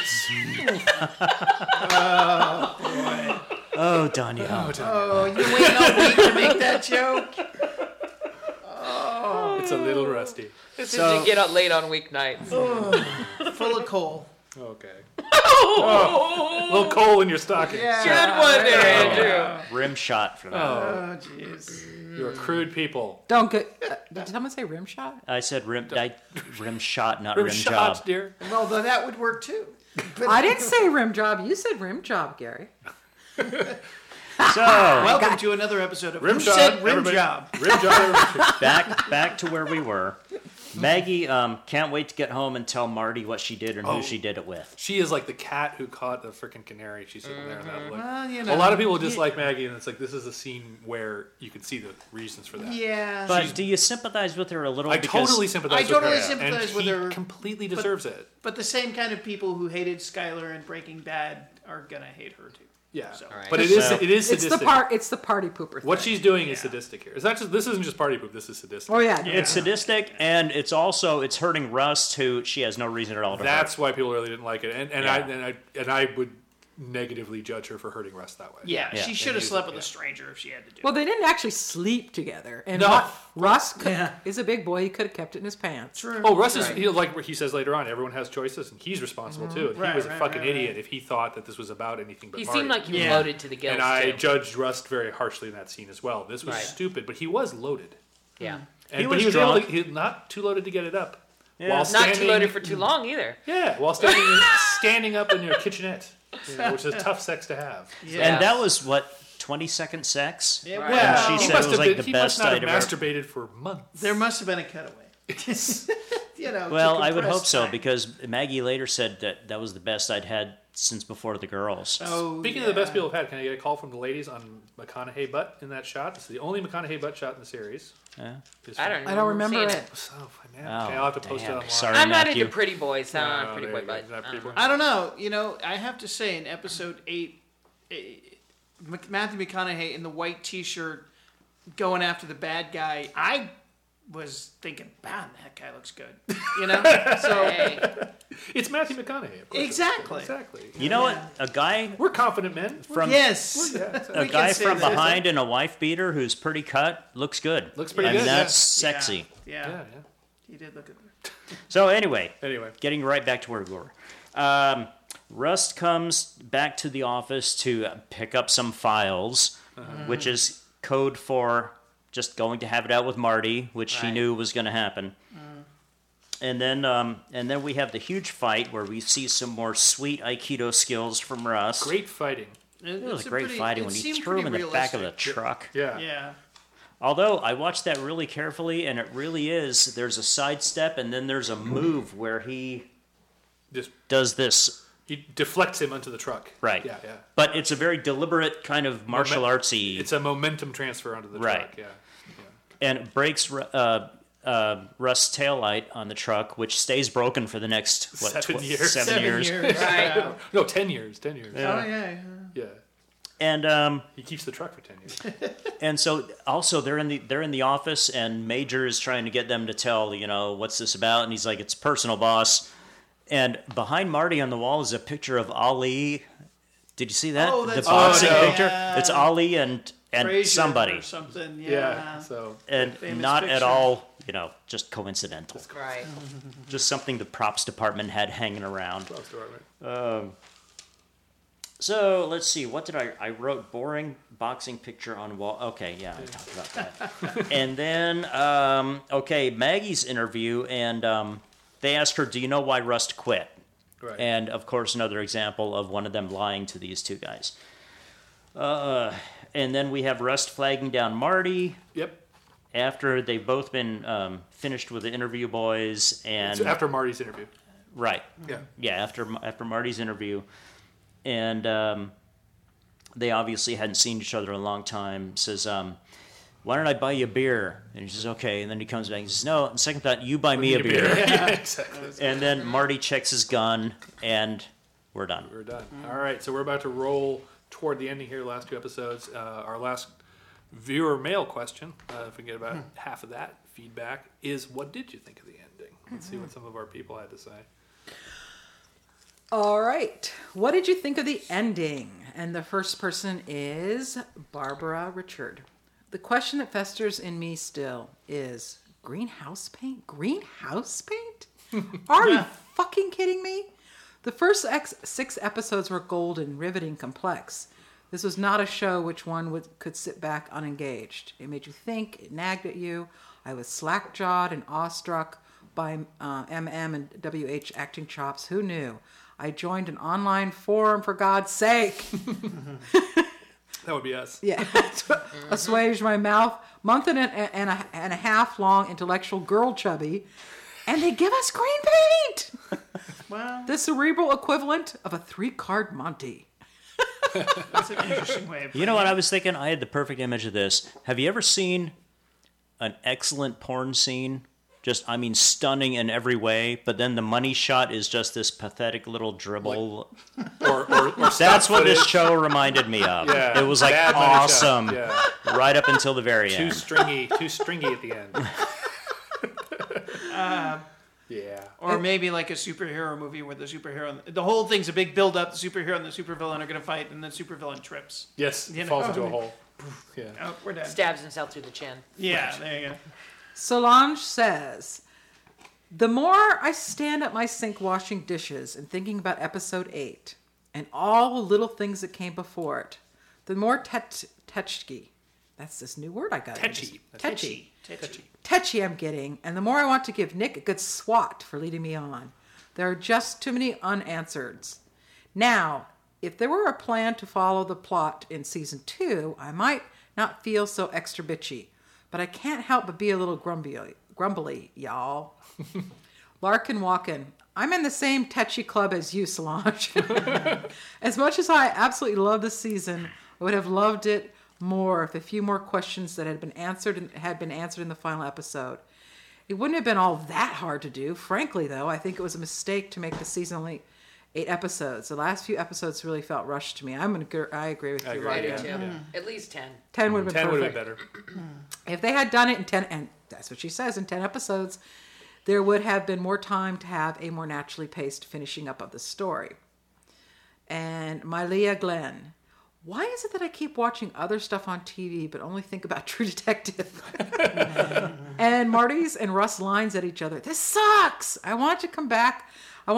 Oh, Danielle. Oh, you waiting all week to make that joke? It's a little rusty. This is to get out late on weeknights. Full of coal. Okay. Oh, a little coal in your stocking. Yeah. Good one there, Andrew. Rim shot for that. Oh, jeez. You're crude people. Don't get. Did someone say rim shot? I said rim shot, not Rim rim shots, job. dear. Well, then that would work too. I didn't say rim job. You said rim job, Gary. So Welcome to another episode of Rim Who shot, Said Rim everybody. Job. Rim job. back to where we were. Maggie can't wait to get home and tell Marty what she did and who she did it with. She is like the cat who caught the freaking canary. She's sitting there in that look. Well, you A know, lot of people dislike Maggie, and it's like this is a scene where you can see the reasons for that. Yeah. But do you sympathize with her a little? I because totally sympathize I with totally her. sympathize and with he her, completely deserves it. But the same kind of people who hated Skylar in Breaking Bad are gonna hate her too. Yeah, So- Alright. but it is It's sadistic. it's the party pooper. What thing. she's doing is sadistic here. It's not just. This isn't just party poop. This is sadistic. Oh yeah. It's sadistic, and it's also it's hurting Rust, who she has no reason at all to hurt. That's why people really didn't like it, and Yeah. I would negatively judge her for hurting Russ that way. Yeah, Yeah. she should And have use slept it, with a yeah. stranger if she had to do Well, it. they didn't actually sleep together. And No. Russ is a big boy. He could have kept it in his pants. True. Oh, Russ is like he says later on. Everyone has choices, and he's responsible too. And Right, he was a right, fucking right, idiot right. if he thought that this was about anything but He Marty. seemed like he was Yeah. loaded to the gills. and I too. judged Rust very harshly in that scene as well. This was Right. stupid, but he was loaded. Yeah. And, He but was able drunk. to, not too loaded to get it up. Yeah. While Not standing, too loaded for too long either. Yeah, while standing up in your kitchenette, which is tough sex to have. Yeah. And that was what 20-second sex. Yeah, Right. Yeah, she he said must it was have like been, the he best must not I'd have ever. masturbated for months. There must have been a cutaway. You know. to Well, I would compress hope so time. because Maggie later said that was the best I'd had since before the girls. Oh, Speaking of the best people have had, can I get a call from the ladies on McConaughey butt in that shot? This is the only McConaughey butt shot in the series. Yeah. Is I from- don't know. I don't remember Seeing it. So, man, Oh, okay, I'll have to post damn. it online. Sorry. I'm not Matthew. into pretty boys. No, Pretty there boy you go. butt. Not pretty boy. I don't know. You know, I have to say in episode 8, Matthew McConaughey in the white T-shirt going after the bad guy. I was thinking, man, that guy looks good. You know. So Hey, It's Matthew McConaughey, of course. Exactly. Exactly. You know what? A guy We're confident men. from yes, a we guy can say from that. behind in a wife beater who's pretty cut looks good. Looks pretty and good, that's yeah. sexy. Yeah, Yeah, he did look good. So anyway, Anyway. getting right back to where we were. Rust comes back to the office to pick up some files, which is code for just going to have it out with Marty, which he Right. knew was going to happen. And then we have the huge fight where we see some more sweet Aikido skills from Rust. Great fighting. It was great fighting when he threw him in the back of the truck. Yeah. Yeah. Although I watched that really carefully, and it really is. There's a sidestep, and then there's a move where he Just does this. he deflects him onto the truck. Right. Yeah, yeah. But it's a very deliberate kind of martial artsy, It's a momentum transfer onto the Right. truck. Yeah. and it breaks Rust's taillight on the truck, which stays broken for the next 7 years. 7 years. Right. Yeah. No, 10 years. 10 years. Oh yeah. Yeah. And He keeps the truck for 10 years. and so also they're in the office, and Major is trying to get them to tell what's this about, and he's like, it's personal, boss. And behind Marty on the wall is a picture of Ali. Did you see that? Oh, the that's boxing right. picture. Yeah. It's Ali and Frazier somebody, or something. Yeah. Yeah. So and Famous not at picture. all just coincidental. right. Just something the props department had hanging around. props department. So let's see. What did I wrote? Boring boxing picture on wall. Okay, yeah, I talked about that. And then okay, Maggie's interview, and they asked her, "Do you know why Rust quit?" Right. And of course, another example of one of them lying to these two guys. And then we have Rust flagging down Marty Yep. after they've both been finished with the interview boys, and So after Marty's interview. right. Yeah. After Marty's interview, and they obviously hadn't seen each other in a long time. Says, "Why don't I buy you a beer?" And he says, "Okay." And then he comes back and says, "No." And second thought, "You buy me a beer." Yeah, exactly. And then Marty checks his gun, and we're done. We're done. All right, so we're about to roll toward the ending here. Last two episodes. Our last viewer mail question, if we get about half of that feedback, is what did you think of the ending? Let's see what some of our people had to say. All right. What did you think of the ending? And the first person is Barbara Richard. The question that festers in me still is greenhouse paint? Greenhouse paint? Are you fucking kidding me? The first 6 episodes were golden, riveting, complex. This was not a show which one could sit back unengaged. It made you think, it nagged at you. I was slack-jawed and awestruck by MM and WH acting chops. Who knew? I joined an online forum, for God's sake. That would be us. Yeah, to assuage my month and a half long intellectual girl chubby, and they give us green paint. Well, The cerebral equivalent of a 3-card Monty. that's an interesting way of You know what I was thinking? I had the perfect image of this. Have you ever seen an excellent porn scene Just, I mean, stunning in every way. But then the money shot is just this pathetic little dribble. or That's what this show reminded me of. Yeah, It was like bad money shot. awesome Yeah. right up until the very Too end. stringy at the end. Yeah. Or maybe like a superhero movie where the whole thing's a big build up. The superhero and the supervillain are going to fight, and the supervillain trips. Yes, You know? falls into a hole. Yeah. Oh, we're done. Stabs himself through the chin. Yeah, there you go. Solange says, the more I stand at my sink washing dishes and thinking about episode 8 and all the little things that came before it, the more tetchy. That's this new word I got. Tetchy. Tetchy I'm getting, and the more I want to give Nick a good swat for leading me on. There are just too many unanswereds. Now, if there were a plan to follow the plot in season 2, I might not feel so extra bitchy, but I can't help but be a little grumbly, y'all. Larkin Walken, I'm in the same tetchy club as you, Solange. As much as I absolutely love this season, I would have loved it more if a few more questions that had been answered in the final episode. It wouldn't have been all that hard to do. Frankly, though, I think it was a mistake to make the season only 8 episodes. The last few episodes really felt rushed to me. I agree with you, I do Larkin. too. Yeah. At least 10. 10 would have been 10 would have perfect. been better. If they had done it in 10, and that's what she says, in 10 episodes, there would have been more time to have a more naturally paced finishing up of the story. And Mylea Glenn, why is it that I keep watching other stuff on TV but only think about True Detective? And Marty's and Russ lines at each other. This sucks! I want it to come back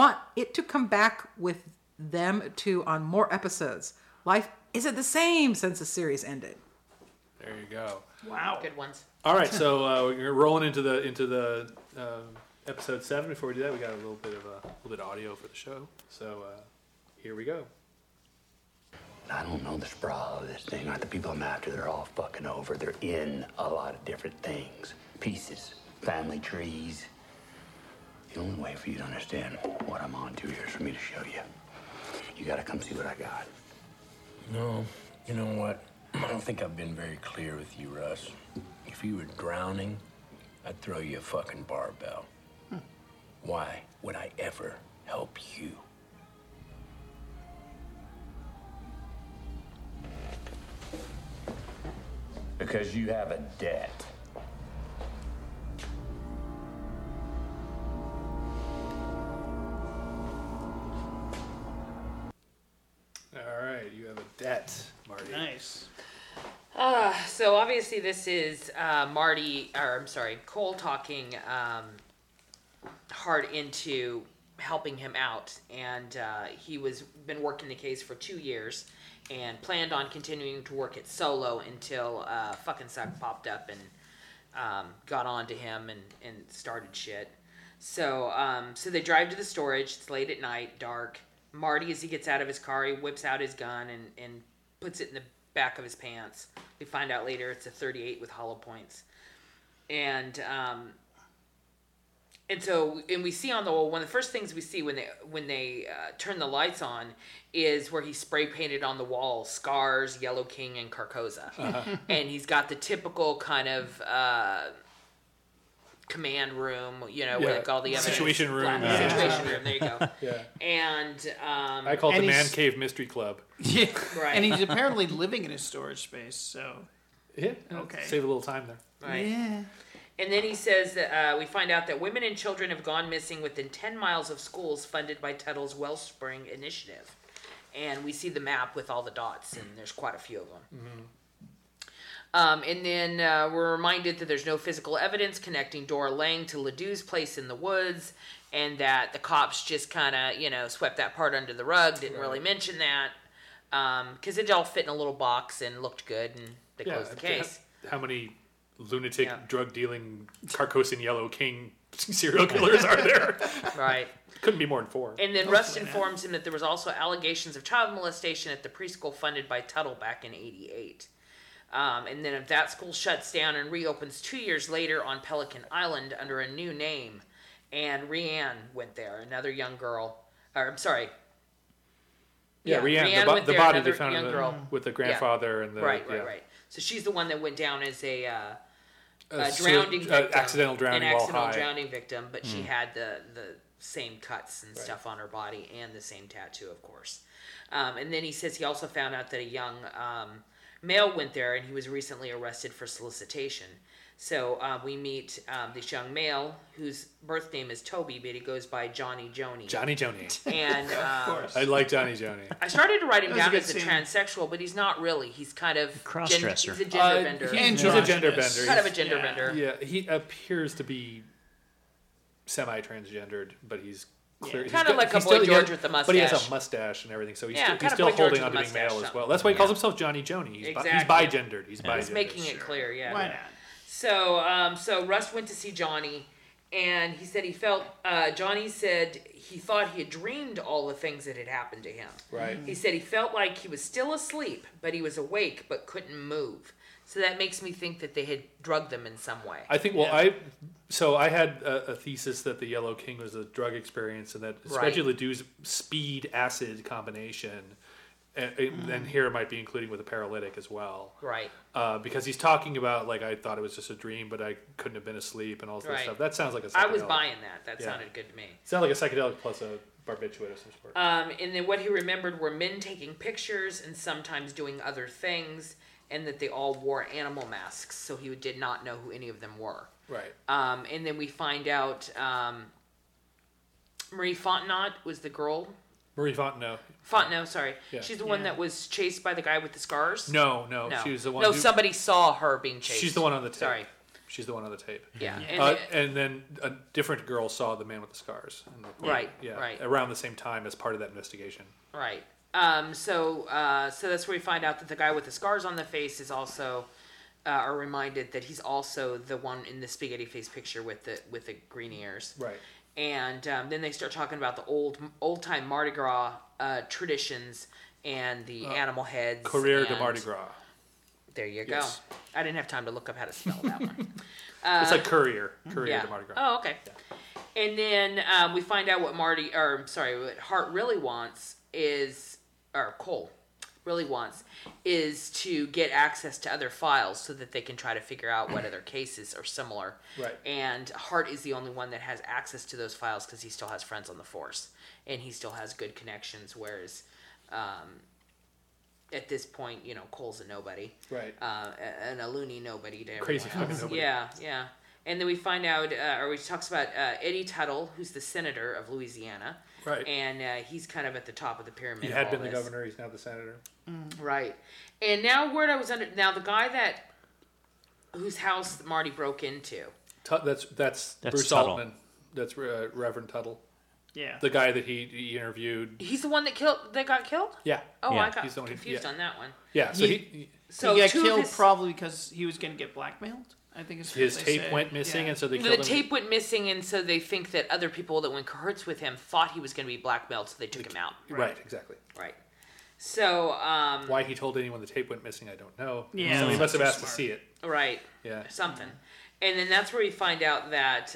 with them two on more episodes. Life isn't the same since the series ended. There you go. Wow. Good ones. All right, so we're rolling into the episode 7. Before we do that, we got a little bit of audio for the show. So here we go. I don't know the sprawl of this thing. Aren't the people I'm after? They're all fucking over. They're in a lot of different things. Pieces. Family trees. The only way for you to understand what I'm on to here is for me to show you. You gotta come see what I got. No, you know what? I don't think I've been very clear with you, Russ. If you were drowning, I'd throw you a fucking barbell. Why would I ever help you? Because you have a debt. All right, you have a debt, Marty. Nice. So obviously this is Cole talking hard into helping him out, and he was been working the case for 2 years and planned on continuing to work it solo until fucking Suck popped up and got on to him and started shit. So they drive to the storage. It's late at night, dark. Marty, as he gets out of his car, he whips out his gun and puts it in the back of his pants. We find out later it's a .38 with hollow points. And we see on the wall, one of the first things we see when they turn the lights on is where he spray painted on the wall Scars, Yellow King, and Carcosa. And he's got the typical kind of command room, where like all the evidence. Situation room. Situation room, there you go. Yeah. And I call it And the Man he's- Cave Mystery Club. Yeah. Right. And he's apparently living in a storage space, so. Yeah. Okay. Save a little time there. right. Yeah. And then he says that we find out that women and children have gone missing within 10 miles of schools funded by Tuttle's Wellspring Initiative. And we see the map with all the dots, and there's quite a few of them. And then we're reminded that there's no physical evidence connecting Dora Lang to Ledoux's place in the woods, and that the cops just kind of, swept that part under the rug, didn't really mention that, because it all fit in a little box and looked good, and they closed the case. How many lunatic, Yeah. drug-dealing, Carcosan Yellow King serial killers are there? Right. Couldn't be more than 4. And then Rust informs him that there was also allegations of child molestation at the preschool funded by Tuttle back in '88. And then if that school shuts down and reopens 2 years later on Pelican Island under a new name, and Rianne went there, another young girl. Or I'm sorry. Yeah, Rianne, went the there, body another they found young girl. with the grandfather and the Right. So she's the one that went down as a drowning victim, accidental drowning an while accidental high. drowning victim, but she had the same cuts and stuff on her body and the same tattoo, of course. And then he says he also found out that a young male went there, and he was recently arrested for solicitation. So we meet this young male whose birth name is Toby, but he goes by Johnny Joni. Johnny Joni. And I like Johnny Joni. I started to write him That was a down good as a scene. transsexual, but he's not really. He's kind of Cross-dresser. He's a gender bender. He's a gender bender. Kind of a He's- gender bender. Yeah, he appears to be semi-transgendered, but he's clear. he's Kinda got- like a he's Boy still- George with the But he has mustache. a mustache and everything, so he's Yeah, still, kinda he's still Boy George holding with on to the being male mustache, as well. That's why he calls himself Johnny Joni. He's, Exactly. he's bi-gendered. He's Yeah. bi-gendered. He's making it clear, yeah. Why not? So Russ went to see Johnny, and he said he felt. Johnny said he thought he had dreamed all the things that had happened to him. Right. He said he felt like he was still asleep, but he was awake but couldn't move. So that makes me think that they had drugged them in some way. I think. Well, I had a thesis that the Yellow King was a drug experience, and that Right. Reggie Ledoux's speed acid combination, and here it might be including with a paralytic as well. Right. Because he's talking about like I thought it was just a dream, but I couldn't have been asleep and all this Right. stuff. That sounds like a psychedelic. I was buying that. That Yeah. sounded good to me. Sounds like a psychedelic plus a barbiturate of some sort. And then what he remembered were men taking pictures and sometimes doing other things, and that they all wore animal masks, so he did not know who any of them were. Right. And then we find out Marie Fontenot was the girl. Marie Fontenot. Fontenot, sorry. Yeah. She's the one that was chased by the guy with the scars? No, she was the one. No, who, somebody saw her being chased. She's the one on the tape. Sorry. She's the one on the tape. Yeah. And then a different girl saw the man with the scars. Right, Yeah. right. Around the same time as part of that investigation. Right. So that's where we find out that the guy with the scars on the face is also are reminded that he's also the one in the spaghetti face picture with the green ears. Right. And then they start talking about the old time Mardi Gras traditions and the animal heads. Courrier de and- Mardi Gras. There you Yes. go. I didn't have time to look up how to spell that one. It's like Courier. Courier Yeah. de Mardi Gras. Oh, okay. And then we find out what what Hart really wants is, or Cole really wants, is to get access to other files so that they can try to figure out what other cases are similar. Right. And Hart is the only one that has access to those files because he still has friends on the force and he still has good connections, whereas at this point, Cole's a nobody. Right. And a loony nobody to everyone Crazy fucking else. nobody. Yeah. And then we find out, or he talks about Eddie Tuttle, who's the senator of Louisiana. Right. And he's kind of at the top of the pyramid. He of had all been the this. governor. He's now the senator. Right. And now now the guy whose house Marty broke into. That's Bruce Tuttle. Altman. That's Reverend Tuttle. Yeah. The guy that he interviewed. He's the one that got killed? Yeah. Oh, Yeah. I got He's the one confused on that one. Yeah. So So he got two of killed his- probably because he was going to get blackmailed. I think it's his what they tape said. went missing, Yeah. and so they The killed him. tape went missing, and so they think that other people that went cahoots with him thought he was going to be blackmailed, so they took him out. Right. Exactly. Right. So, Why he told anyone the tape went missing, I don't know. Yeah, Somebody must have too asked to smart. see it. right. Yeah. Something. And then that's where we find out that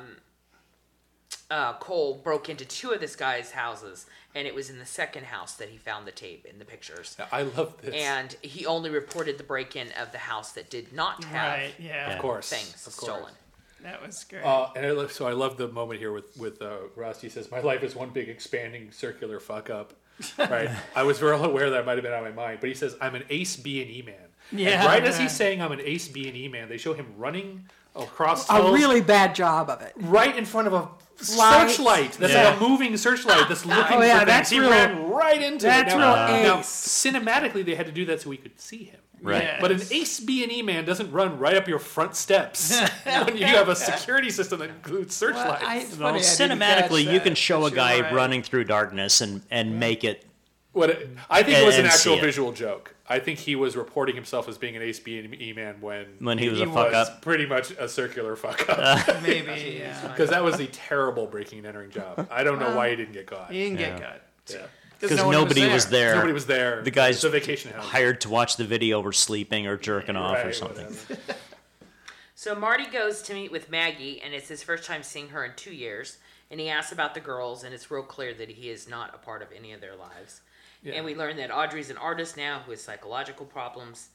Cole broke into two of this guy's houses, and it was in the second house that he found the tape in the pictures. Now, I love this. And he only reported the break-in of the house that did not have Right, yeah. of course. things Of course. stolen. That was great. So I love the moment here with Rust. He says, "My life is one big expanding circular fuck up." Right. I was very aware that might have been on my mind, but he says, "I'm an ace B and E man." Yeah. And right as he's saying, "I'm an ace B and E man," they show him running across A tunnels really bad job of it. right in front of a Lights. searchlight. That's Yeah. like a moving searchlight that's looking Oh, yeah, for that's things. He real- ran right into that's it. real Now, ace. cinematically, they had to do that so we could see him. Right. Yes. But an ace B and E man doesn't run right up your front steps when you have a security system that includes searchlights. Well, cinematically, you can show a You're guy right. running through darkness and make it. I think it was an and actual see it. visual joke. I think he was reporting himself as being an ace B and E man when He was he a fuck was up. pretty much a circular fuck up. Maybe, yeah. Because that was the terrible breaking and entering job. I don't know why he didn't get caught. He didn't Yeah. get cut. Yeah. Because no one nobody was there. Nobody was there. The guys It's a vacation house. hired to watch the video were sleeping or jerking off or Right, something. whatever. So Marty goes to meet with Maggie, and it's his first time seeing her in 2 years. And he asks about the girls, and it's real clear that he is not a part of any of their lives. Yeah. And we learn that Audrey's an artist now who has psychological problems.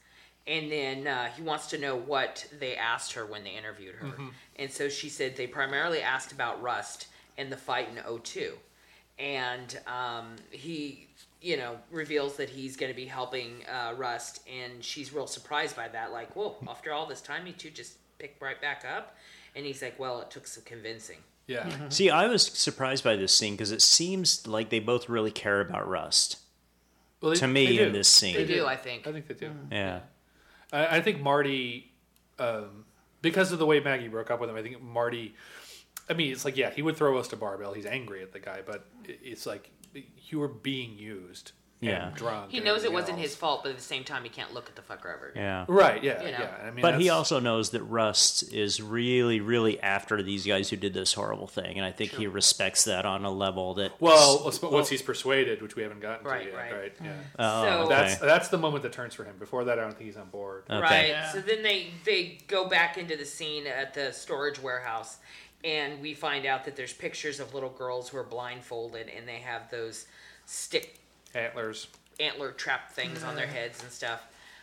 And then he wants to know what they asked her when they interviewed her. And so she said they primarily asked about Rust and the fight in 2002. And he, reveals that he's going to be helping Rust, and she's real surprised by that. Like, whoa, after all this time, you two just picked right back up? And he's like, well, it took some convincing. Yeah. See, I was surprised by this scene because it seems like they both really care about Rust. Well, to me, in this scene. They do, I think. I think they do. Yeah. I think Marty, because of the way Maggie broke up with him, I think Marty, it's like, yeah, he would throw us to barbell. He's angry at the guy, but it's like you were being used. Yeah. And drunk. He knows it wasn't his fault, but at the same time, he can't look at the fucker ever. Yeah. Right, yeah, You know? yeah. But he also knows that Rust is really, really after these guys who did this horrible thing, and I think he respects that on a level that. Well, once he's persuaded, which we haven't gotten to yet, Right. right? Yeah. Oh, So- okay. That's the moment that turns for him. Before that, I don't think he's on board. Okay. Right. Yeah. So then they go back into the scene at the storage warehouse, and we find out that there's pictures of little girls who are blindfolded, and they have those stick antler trap things on their heads and stuff.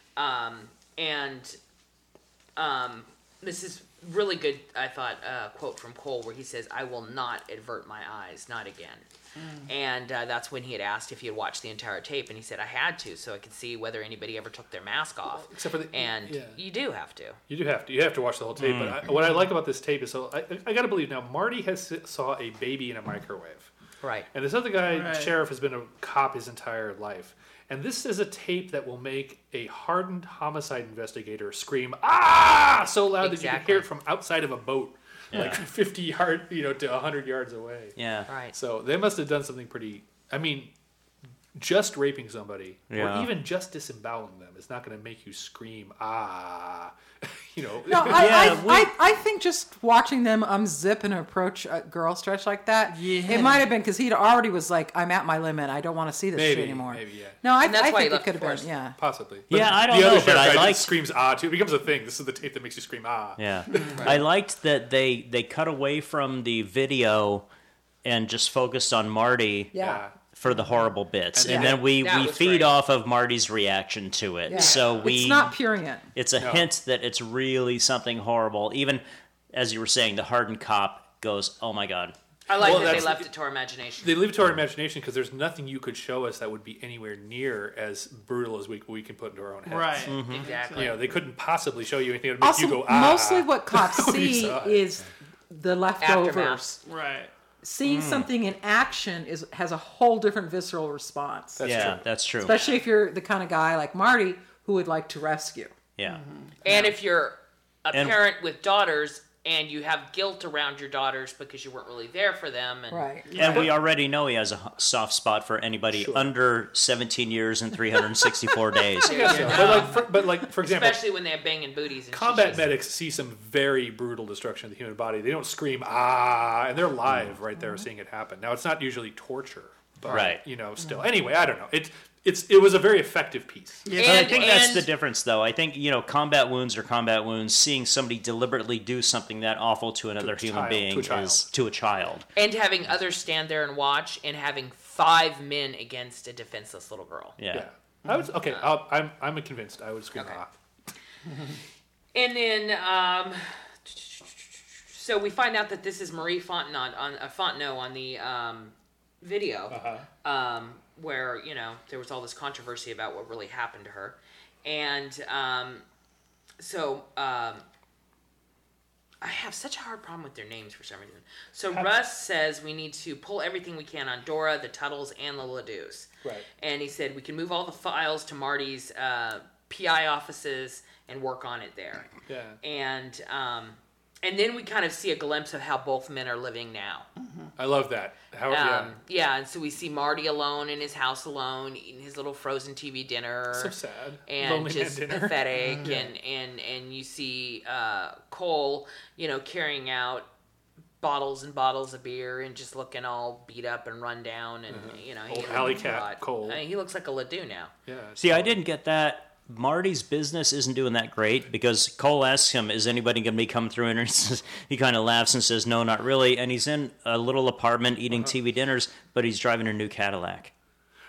This is really good, I thought, quote from Cole where he says, "I will not avert my eyes, not again." And that's when he had asked if he had watched the entire tape, and he said, I had to, so I could see whether anybody ever took their mask off. Except for you do have to. You do have to. You have to watch the whole tape. But what I like about this tape is, so I got to believe now, Marty saw a baby in a microwave. Right. And this other guy, sheriff, has been a cop his entire life. And this is a tape that will make a hardened homicide investigator scream, "Ah!" so loud that you can hear it from outside of a boat, like 50 yards, to 100 yards away. Yeah. Right. So they must have done something pretty. Just raping somebody, Yeah. or even just disemboweling them, is not going to make you scream, "Ah!" No, Yeah, I think just watching them unzip and approach a girl stretch like that, it might have been because he already was like, "I'm at my limit. I don't want to see this shit anymore." Maybe, yeah. No, I And that's why he think it left could have first. been, yeah. Possibly. Yeah, I don't the other know, but sheriff I guy liked- screams "Ah" too. It becomes a thing. This is the tape that makes you scream "Ah." Yeah. I liked that they cut away from the video and just focused on Marty Yeah. for the horrible bits. And Yeah. then we That was feed great. off of Marty's reaction to it. Yeah. So It's not purient. It's a hint that it's really something horrible. Even as you were saying, the hardened cop goes, "Oh my god." I like that they that's- left it to our imagination. They leave it to our imagination because there's nothing you could show us that would be anywhere near as brutal as we can put into our own heads. Right. Mm-hmm. Exactly. They couldn't possibly show you anything that would make Also, you go "Ah." mostly what cops when you see saw it. is the leftovers. Aftermath. Right. Seeing something in action has a whole different visceral response. That's yeah, true. that's true. Especially if you're the kind of guy like Marty who would like to rescue. Yeah. And if you're a And- parent with daughters and you have guilt around your daughters because you weren't really there for them. And Right. And we already know he has a soft spot for anybody under 17 years and 364 days. But like for example, especially when they have banging booties and combat shishas. medics see some very brutal destruction of the human body. They don't scream "Ah," and they're live right there seeing it happen. Now it's not usually torture, but Right. Still. Anyway, I don't know. It was a very effective piece. But I think that's and- the difference, though. I think, combat wounds are combat wounds. Seeing somebody deliberately do something that awful to another human child, being is to a child. And having others stand there and watch, and having 5 men against a defenseless little girl. Yeah. Yeah, I was okay. I'm convinced. I would scream Okay. "Ah." And then, so we find out that this is Marie Fontenot on the video, where there was all this controversy about what really happened to her, and I have such a hard problem with their names for some reason. So Russ says we need to pull everything we can on Dora, the Tuttles, and the Ledoux. Right. And he said we can move all the files to Marty's PI offices and work on it there. Yeah. And then we kind of see a glimpse of how both men are living now. I love that. And so we see Marty alone in his house alone, eating his little frozen TV dinner. So sad. And Lonely man just dinner. pathetic. And you see Cole, carrying out bottles and bottles of beer and just looking all beat up and run down. And, Old alley cat Cole. I mean, he looks like a Ledoux now. Yeah. See, I didn't get that. Marty's business isn't doing that great because Cole asks him, "Is anybody going to be coming through?" And he kind of laughs and says, "No, not really." And he's in a little apartment eating TV dinners, but he's driving a new Cadillac.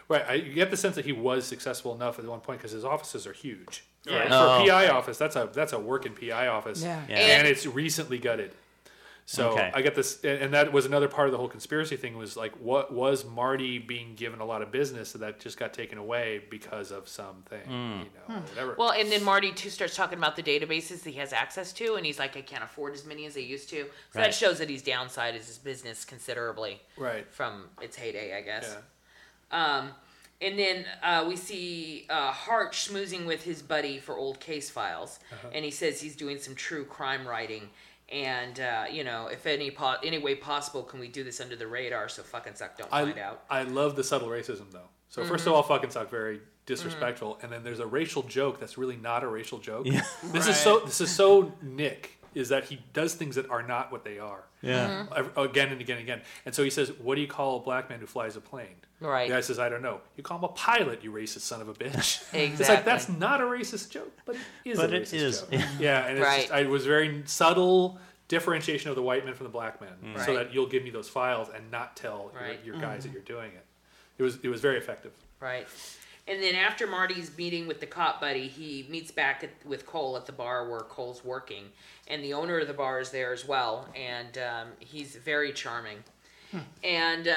Right, you get the sense that he was successful enough at one point because his offices are huge. Yeah. Right? Oh. For a PI office, that's a working PI office, Yeah. Yeah. and it's recently gutted. So Okay. I get this, and that was another part of the whole conspiracy thing. Was like, what was Marty being given a lot of business that just got taken away because of something, whatever. Well, and then Marty too starts talking about the databases that he has access to, and he's like, I can't afford as many as I used to. So Right. that shows that he's downsized his business considerably Right. from its heyday, I guess. Yeah. And then we see Hart schmoozing with his buddy for old case files, and he says he's doing some true crime writing. And if any way possible, can we do this under the radar so fucking suck don't find out? I love the subtle racism though. So first of all, fucking suck, very disrespectful, and then there's a racial joke that's really not a racial joke. Yeah. This is so Nick, is that he does things that are not what they are. Yeah. Again and again and again. And so he says, "What do you call a black man who flies a plane?" Right. The guy says, "I don't know." "You call him a pilot, you racist son of a bitch." Exactly. It's like, that's not a racist joke, but it is But a it racist is. joke. Yeah, and it's Right. just, it was very subtle differentiation of the white man from the black man, so Right. that you'll give me those files and not tell Right. your guys that you're doing it. It was very effective. Right. And then after Marty's meeting with the cop buddy, he meets back with Cole at the bar where Cole's working. And the owner of the bar is there as well. And he's very charming. And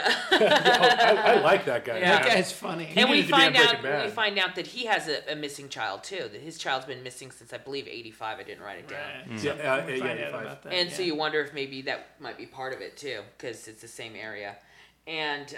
I like that guy. Yeah. That guy's funny. and we needed to be on Breaking Bad. find out that he has a missing child too. That his child's been missing since I believe '85. I didn't write it down. Right. Yeah, We'll find out 85. about that, And so yeah. you wonder if maybe that might be part of it too, because it's the same area. And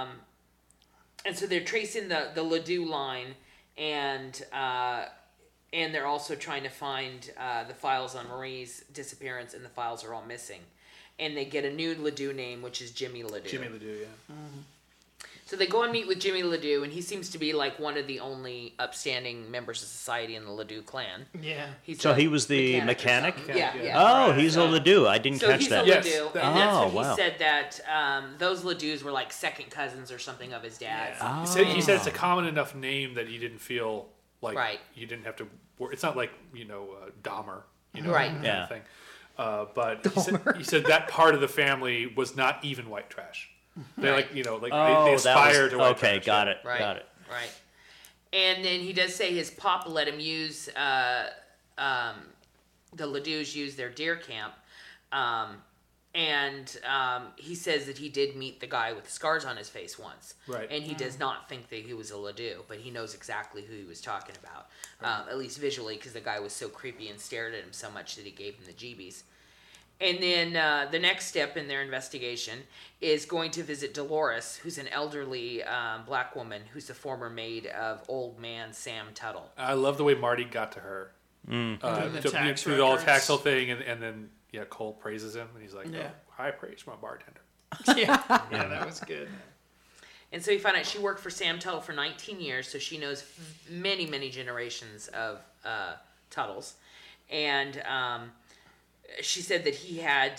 so they're tracing the Ledoux line, and they're also trying to find the files on Marie's disappearance, and the files are all missing. And they get a new Ledoux name, which is Jimmy Ledoux. Jimmy Ledoux, yeah. So they go and meet with Jimmy Ledoux, and he seems to be like one of the only upstanding members of society in the Ledoux clan. Yeah. He's So a he was the or mechanic? something. Yeah, Yeah. yeah. Oh, he's a Ledoux. I didn't So catch he's that. a Yes, Ledoux, that- and that's Oh, what he wow. said that those Ledouxs were like second cousins or something of his dad's. Yeah. He said it's a common enough name that you didn't feel like Right. you didn't have to. It's not like Dahmer, Right. that kind Yeah. of thing. But he said that part of the family was not even white trash. They Right. they Oh, they aspire to white okay, trash. got yeah. it. Right. Got it. Right. And then he does say his pop let him use the Ledouxs use their deer camp. He says that he did meet the guy with the scars on his face once. Right. And he does not think that he was a Ledoux, but he knows exactly who he was talking about, at least visually, because the guy was so creepy and stared at him so much that he gave him the jeebies. And then the next step in their investigation is going to visit Dolores, who's an elderly black woman who's the former maid of old man Sam Tuttle. I love the way Marty got to her. Doing the tax through the whole records. tax whole thing, and then Cole praises him, and he's like, Yeah. "High praise from a bartender." Yeah, that was good. And so we find out she worked for Sam Tuttle for 19 years, so she knows many, many generations of Tuttles. And she said that he had...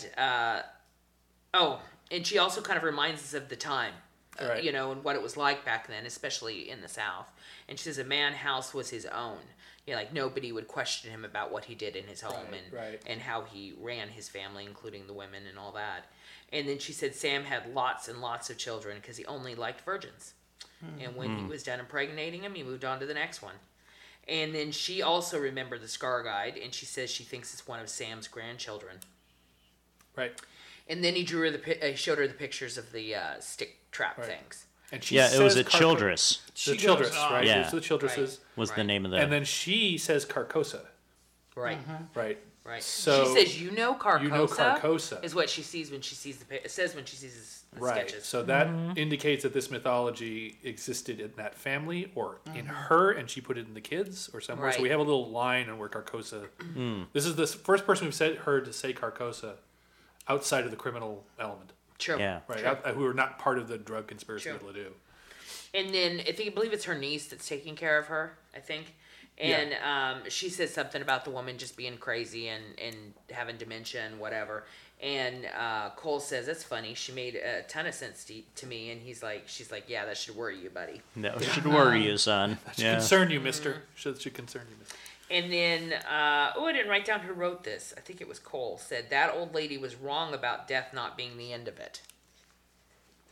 and she also kind of reminds us of the time, Right. and what it was like back then, especially in the South. And she says a man house was his own. Like nobody would question him about what he did in his home Right. and how he ran his family, including the women and all that. And then she said Sam had lots and lots of children because he only liked virgins. And when he was done impregnating him, he moved on to the next one. And then she also remembered the scar guide, and she says she thinks it's one of Sam's grandchildren. Right. And then he drew her showed her the pictures of the stick trap Right. things. And she Yeah, it was says a Childress The She Childress, goes on. right? Yeah. So the Childresses. was the Right. name of the... And then she says Carcosa, Right. right? Right. So she says, "You know Carcosa." you know Carcosa. is what she sees when she sees it says when she sees the Right. sketches. So that indicates that this mythology existed in that family or in her, and she put it in the kids or somewhere. So Right. we have a little line on where Carcosa. This is the first person we've heard to say Carcosa outside of the criminal element, True. Yeah. right? True. Who are not part of the drug conspiracy True. of Ledoux. And then I believe it's her niece that's taking care of her, I think. And she says something about the woman just being crazy and having dementia and whatever. And Cole says, that's funny. She made a ton of sense to me. And she's like, yeah, that should worry you, buddy. That should worry you, son. That should Yeah. concern you, mister. Should concern you, mister. And then, I didn't write down who wrote this. I think it was Cole. Said, that old lady was wrong about death not being the end of it.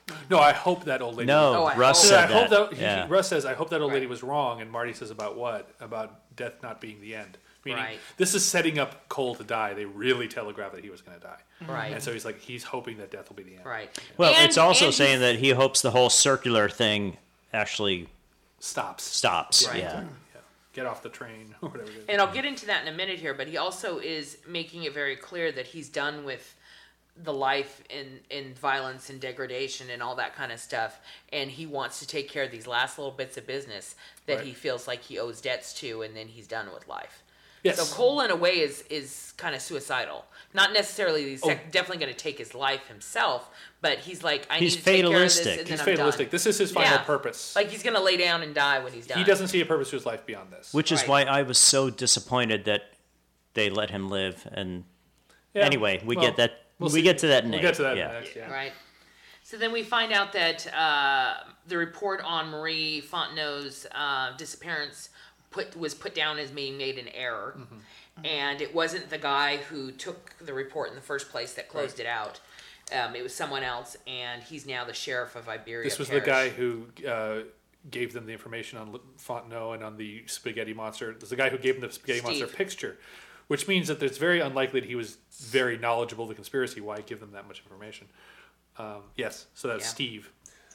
No, I hope that old lady. No, Oh, I Russ hope- said I hope that. that Yeah. Russ says, I hope that old lady Right. was wrong, and Marty says about what? About death not being the end. Meaning, Right. this is setting up Cole to die. They really telegraph that he was going to die. Right. And so he's like, he's hoping that death will be the end. Right. Well, And- it's also and saying he's- that he hopes the whole circular thing actually Stops. stops. Right. Yeah. Yeah. Get off the train or whatever it is. And I'll get into that in a minute here, but he also is making it very clear that he's done with the life in violence and degradation and all that kind of stuff, and he wants to take care of these last little bits of business that Right. he feels like he owes debts to, and then he's done with life. Yes. So Cole, in a way, is kind of suicidal. Not necessarily. He's definitely going to take his life himself, but he's like, I He's need to take care of this, fatalistic. and then He's I'm fatalistic. done. This is his final Yeah. purpose. Like he's going to lay down and die when he's done. He doesn't see a purpose to his life beyond this. Which is Right. why I was so disappointed that they let him live. And Yeah. anyway, we Well, get that. we'll we see. get to that We'll next. get to that yeah. next. Yeah. Right. So then we find out that the report on Marie Fontenot's disappearance was put down as being made in error, and it wasn't the guy who took the report in the first place that closed it out. It was someone else, and he's now the sheriff of Iberia. This was Parish. the guy who gave them the information on Fontenot and on the spaghetti monster. This is the guy who gave them the spaghetti monster Steve. picture, which means that it's very unlikely that he was very knowledgeable of the conspiracy. Why give them that much information? Yes, so that's Yeah. Steve.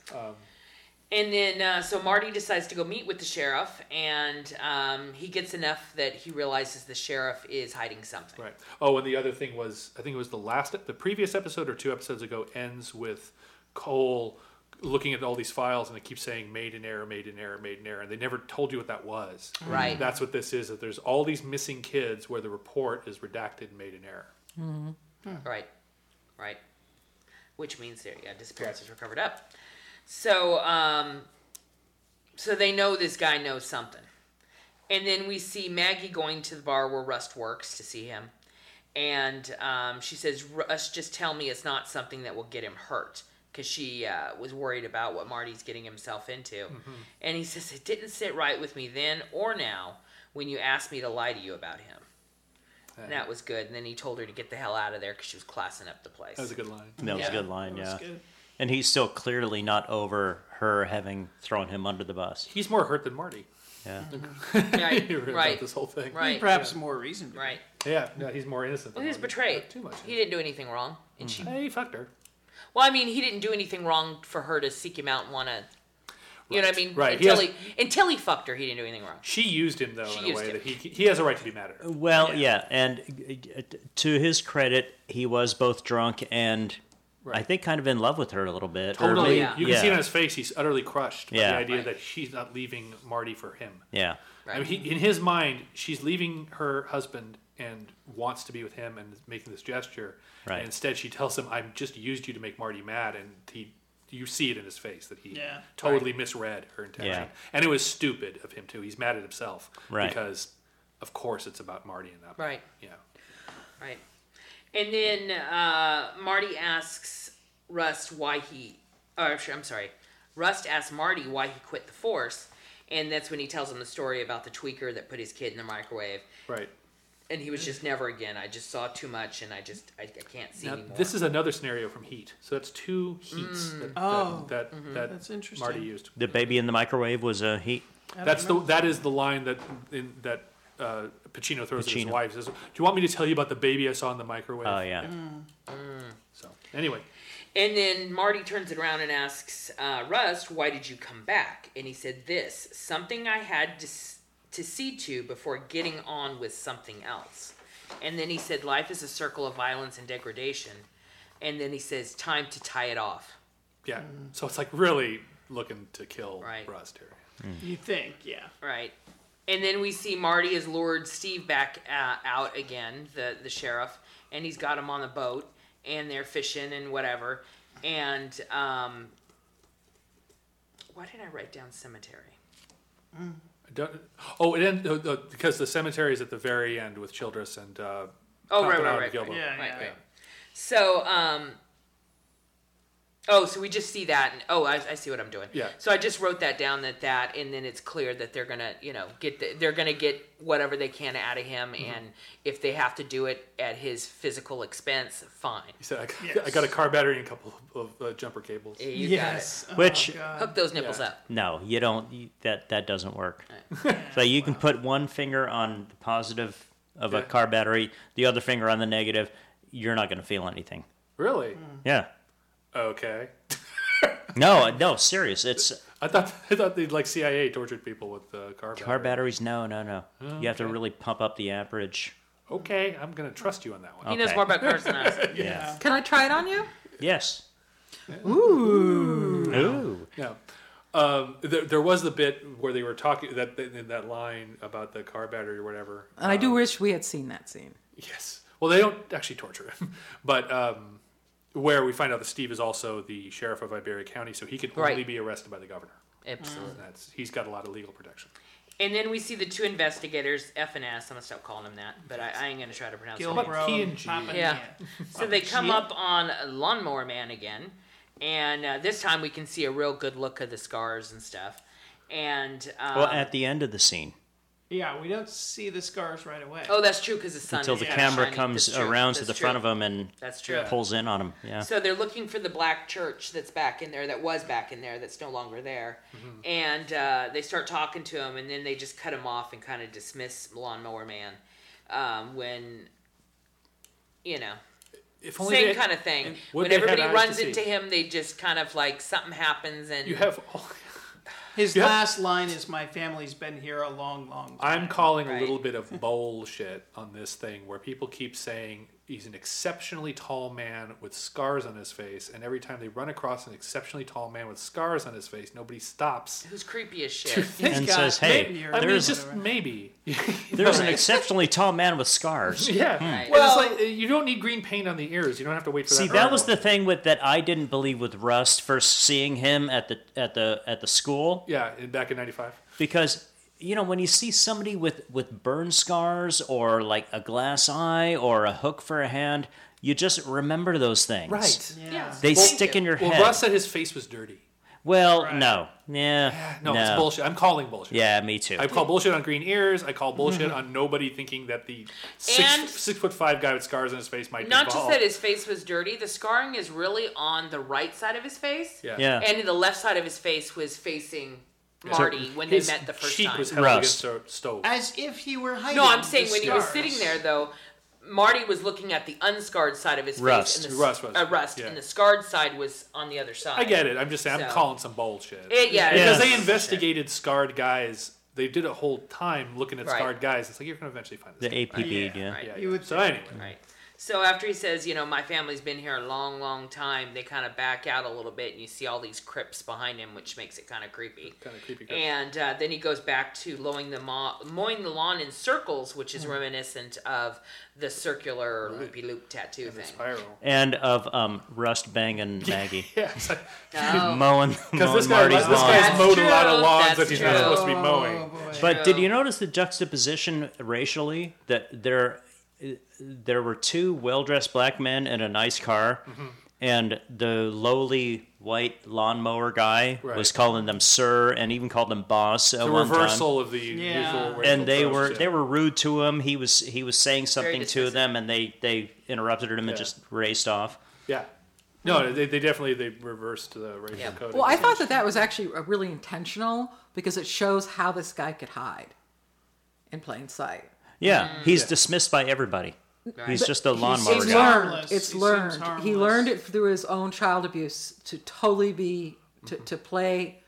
And then, so Marty decides to go meet with the sheriff, and he gets enough that he realizes the sheriff is hiding something. Right. Oh, and the other thing was, I think it was the previous episode or 2 episodes ago ends with Cole looking at all these files, and it keeps saying made in error, made in error, made in error, and they never told you what that was. Right. That's what this is. That there's all these missing kids where the report is redacted and made in error. Right. Right. Which means their disappearances were covered up. So, so they know this guy knows something. And then we see Maggie going to the bar where Rust works to see him. And she says, Rust, just tell me it's not something that will get him hurt. Because she was worried about what Marty's getting himself into. And he says, it didn't sit right with me then or now when you asked me to lie to you about him. And that was good. And then he told her to get the hell out of there because she was classing up the place. That was a good line. That was Yeah. a good line. That was Yeah. good. And he's still clearly not over her having thrown him under the bus. He's more hurt than Marty. Yeah. Right, About right, this whole thing. right, Perhaps more reason. right. Yeah, no, he's more innocent. Well, than he was Marty. betrayed. Not too much. He didn't do anything wrong, and she. Hey, he fucked her. Well, I mean, he didn't do anything wrong for her to seek him out and want to. You know what I mean? Right. Until he fucked her, he didn't do anything wrong. She used him though She in a used way him. that he has a right to be mad at her. Well, yeah. And to his credit, he was both drunk and I think kind of in love with her a little bit. Or Totally. maybe- yeah. You can see it on his face. He's utterly crushed by Yeah. the idea Right. that she's not leaving Marty for him. Yeah. Right. I mean, in his mind, she's leaving her husband and wants to be with him and is making this gesture. Right. And instead, she tells him, "I've just used you to make Marty mad," and you see it in his face that he Yeah. totally misread her intention. Yeah. And it was stupid of him too. He's mad at himself Right. because, of course, it's about Marty and that. Right. Yeah. Right. And then Marty asks Rust why he. I'm sorry. Rust asks Marty why he quit the force, and that's when he tells him the story about the tweaker that put his kid in the microwave. Right. And he was just never again. I just saw too much, and I can't see Now, anymore. this is another scenario from Heat. So that's 2 heats that That's interesting. Marty used. The baby in the microwave was a heat. That is the line that Pacino throws at his Pacino. wife. He says, "Do you want me to tell you about the baby I saw in the microwave?" Oh, yeah. So anyway, And then Marty turns it around and asks Rust, why did you come back? And he said this, something I had to see to before getting on with something else. And then he said, life is a circle of violence and degradation. And then he says, time to tie it off. yeah. So it's like really looking to kill Right. Rust here. You think, yeah. Right. And then we see Marty has lured Steve back out again, the sheriff, and he's got him on the boat, and they're fishing and whatever. And why did I write down cemetery? Because the cemetery is at the very end with Childress and Right. Gilbo. Yeah, Right, yeah. right. So, Oh, so we just see that, and I see what I'm doing. Yeah. So I just wrote that down, and then it's clear that they're gonna, they're gonna get whatever they can out of him, and if they have to do it at his physical expense, fine. He said, I got a car battery and a couple of jumper cables. Yeah, you Yes. got it. Which Hook those nipples up. no, you don't. That doesn't work. So you can put one finger on the positive of a car battery, the other finger on the negative. You're not going to feel anything. Really? Yeah. Okay. No, serious. It's I thought they'd like CIA tortured people with car batteries. No. You have to really pump up the amperage. Okay, I'm gonna trust you on that one. He knows Okay. more about cars than us. Yeah. Can I try it on you? Yes. Ooh. Yeah. There was the bit where they were talking in that line about the car battery or whatever. And I do wish we had seen that scene. Yes. Well, they don't actually torture him, but where we find out that Steve is also the sheriff of Iberia County, so he can only Right. be arrested by the governor. Absolutely. He's got a lot of legal protection. And then we see the two investigators, F and S. I'm gonna stop calling them that, but I ain't gonna try to pronounce their names. Gilbro P and and G. Papa Yeah. Nia. So they come up on Lawnmower Man again, and this time we can see a real good look of the scars and stuff. And Well, at the end of the scene, Yeah, we don't see the scars right away. oh, that's true because the sun until is the kinda camera shining. comes That's true. around to That's the true. front of him and That's true. pulls in on him. Yeah. So they're looking for the black church that's back in there, that was back in there, that's no longer there. And they start talking to him, and then they just cut him off and kind of dismiss Lawnmower Man. When, If only same they- kind of thing. and When would they everybody had eyes runs to into see? him, they just kind of like something happens, and You have. His Yep. last line is, "My family's been here a long, long time." I'm calling Right. a little bit of bullshit on this thing where people keep saying he's an exceptionally tall man with scars on his face, and every time they run across an exceptionally tall man with scars on his face, nobody stops. who's creepy as shit. and got says, "Hey, maybe or I mean, there's just maybe. there's an exceptionally tall man with scars." Yeah. Right. Well, it's like you don't need green paint on the ears. You don't have to wait for See, that. that was the thing with that I didn't believe with Rust first seeing him at the school, Yeah, back in '95. because when you see somebody with burn scars or like a glass eye or a hook for a hand, you just remember those things. Right. Yeah. They Thank stick you. in your Well, head. Russ said his face was dirty. Well, Right. no. Yeah. No, it's bullshit. I'm calling bullshit. Yeah, me too. I call bullshit on green ears. I call bullshit on nobody thinking that the And- 6'5" guy with scars on his face might Not be just bald. that his face was dirty, the scarring is really on the right side of his face. Yeah. Yeah. And the left side of his face was facing Marty when they His met the first cheek time. was held Rust. against a stove. As if he were hiding. No, I'm saying the when he was scars. sitting there, though, Marty was looking at the unscarred side of his Rust. face. And Rust was, yeah. and the scarred side was on the other side. I get it. I'm just saying, I'm So- calling some bullshit. Yeah, Because Yeah. they investigated scarred guys. They did a whole time looking at Right. scarred guys. It's like, you're going to eventually find this. The APB, yeah. Right. Yeah, You yeah. would So think. anyway. Right. So after he says, my family's been here a long, long time, they kind of back out a little bit, and you see all these crypts behind him, which makes it kind of creepy. Kind of creepy. Crypt. And then he goes back to mowing the lawn in circles, which is reminiscent of the circular loopy-loop tattoo thing. Spiral. And of Rust banging Maggie. Yeah, it's like, Oh. mowing because this Marty's guy's lawn. That's mowed a lot of true, lawns that's that he's not true. supposed to be Oh, mowing. boy. But did you notice the juxtaposition racially that there were two well-dressed black men in a nice car, and the lowly white lawnmower guy Right. was calling them sir and even called them boss at The one time. reversal of the Yeah. usual racial And they tropes, were rude to him. He was saying something to dismissive. them, and they interrupted him and Yeah. just raced off. Yeah. No, they definitely reversed the racial Yeah. code. Well, I thought that was actually really intentional because it shows how this guy could hide in plain sight. Yeah, he's Yeah. dismissed by everybody. Right. He's just a lawnmower It's seems guy. learned. harmless. It's He seems learned. He harmless. learned it through his own child abuse to totally be to play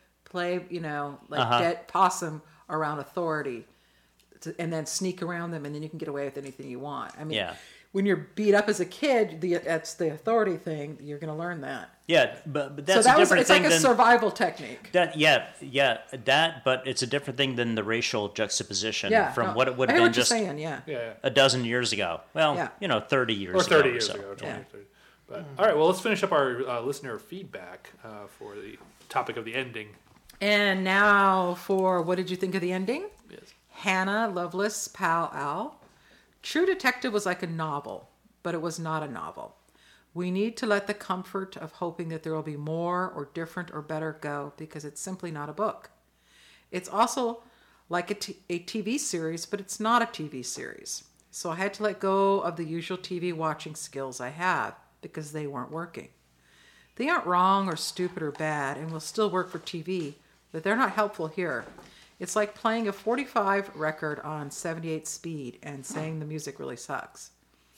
dead possum around authority, and then sneak around them, and then you can get away with anything you want. I mean, Yeah. when you're beat up as a kid, that's the authority thing. You're going to learn that. Yeah, but So that's that a was different it's thing like a than survival technique. that. Yeah, that. But it's a different thing than the racial juxtaposition Yeah, from no, what it would I have hear been what you're just saying. Yeah. Yeah. a dozen years ago. Well, Yeah. 30 years Or 30 ago. years so. ago. 20, Yeah. 30. But, all right, well, let's finish up our listener feedback for the topic of the ending. And now for what did you think of the ending? Yes. Hannah Loveless Pal Al. True Detective was like a novel, but it was not a novel. We need to let the comfort of hoping that there will be more or different or better go, because it's simply not a book. It's also like a TV series, but it's not a TV series. So I had to let go of the usual TV watching skills I have because they weren't working. They aren't wrong or stupid or bad and will still work for TV, but they're not helpful here. It's like playing a 45 record on 78 speed and saying the music really sucks.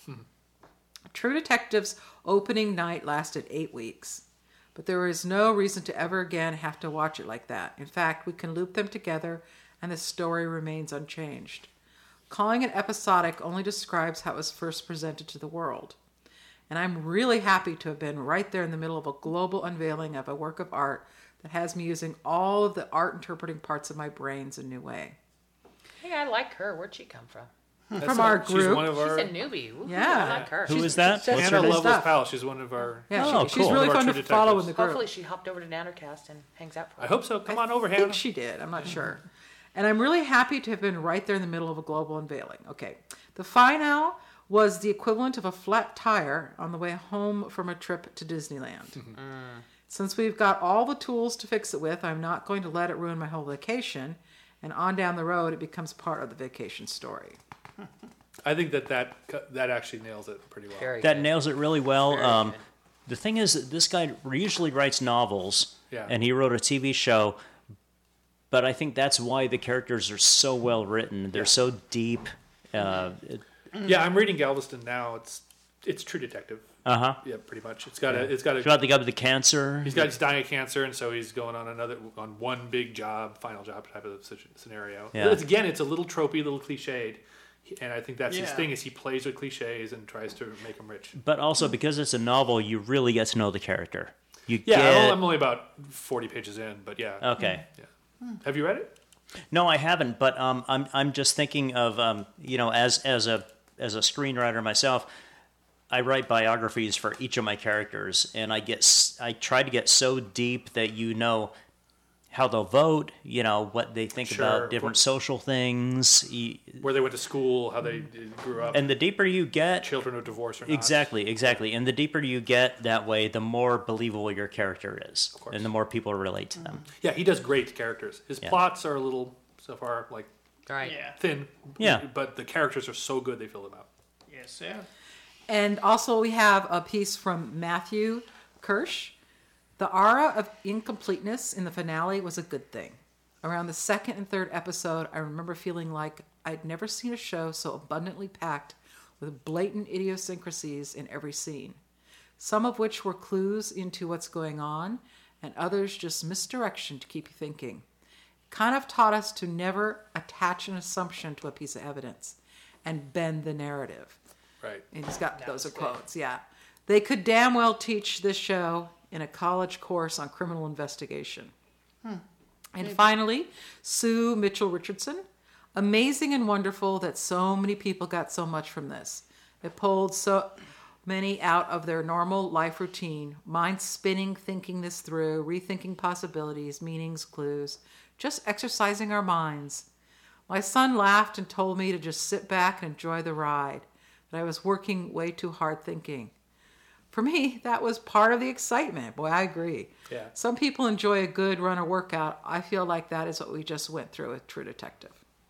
True Detective's opening night lasted 8 weeks, but there is no reason to ever again have to watch it like that. In fact, we can loop them together and the story remains unchanged. Calling it episodic only describes how it was first presented to the world. And I'm really happy to have been right there in the middle of a global unveiling of a work of art that has me using all of the art interpreting parts of my brains in a new way. Hey, I like her. Where'd she come from? From our group. She's one of our. She's a newbie. Ooh, Yeah. I like her. Who is that? She's- What's Anna her name? Lovelace Stuff. Powell. She's one of our. Yeah, Oh, she's cool. really One of fun our to True follow in the Detectives. group. Hopefully she hopped over to Nannercast and hangs out for I hope so. Come on over, Hannah. I think she did. I'm not sure. And I'm really happy to have been right there in the middle of a global unveiling. Okay. The finale was the equivalent of a flat tire on the way home from a trip to Disneyland. Since we've got all the tools to fix it with, I'm not going to let it ruin my whole vacation. And on down the road, it becomes part of the vacation story. I think that actually nails it pretty well. Very That good. nails it really well. Very good. The thing is, that this guy usually writes novels, Yeah. and he wrote a TV show. But I think that's why the characters are so well written. They're so deep. Yeah, I'm reading Galveston now. It's True Detective. Uh-huh. Yeah, pretty much. It's got a. About the guy with the cancer. He's dying of cancer, and so he's going on one big job, final job type of scenario. Yeah. It's a little tropey, a little cliched, and I think that's his Yeah. thing is he plays with cliches and tries to make them rich. But also, because it's a novel, you really get to know the character. You Yeah, get... I'm only about 40 pages in, but yeah. Okay. Yeah. Have you read it? No, I haven't. But I'm just thinking of as a screenwriter myself, I write biographies for each of my characters, and I try to get so deep that you know how they'll vote, what they think Sure. about different social things, Where they went to school, how they grew up, and the deeper you get, children of divorce or not. exactly, and the deeper you get that way, the more believable your character is, Of course. and the more people relate to them. Yeah, he does great characters. His Yeah. plots are a little, so far, like Right. Yeah. thin. Yeah. But the characters are so good they fill them out. Yes, yeah. And also we have a piece from Matthew Kirsch. The aura of incompleteness in the finale was a good thing. Around the second and third episode, I remember feeling like I'd never seen a show so abundantly packed with blatant idiosyncrasies in every scene, some of which were clues into what's going on, and others just misdirection to keep you thinking. It kind of taught us to never attach an assumption to a piece of evidence and bend the narrative. Right. And he's got those are was good. quotes, yeah. They could damn well teach this show in a college course on criminal investigation. And finally, Sue Mitchell Richardson. Amazing and wonderful that so many people got so much from this. It pulled so many out of their normal life routine, mind spinning, thinking this through, rethinking possibilities, meanings, clues, just exercising our minds. My son laughed and told me to just sit back and enjoy the ride, that I was working way too hard thinking. For me, that was part of the excitement. Boy, I agree. Yeah. Some people enjoy a good run or workout. I feel like that is what we just went through with True Detective.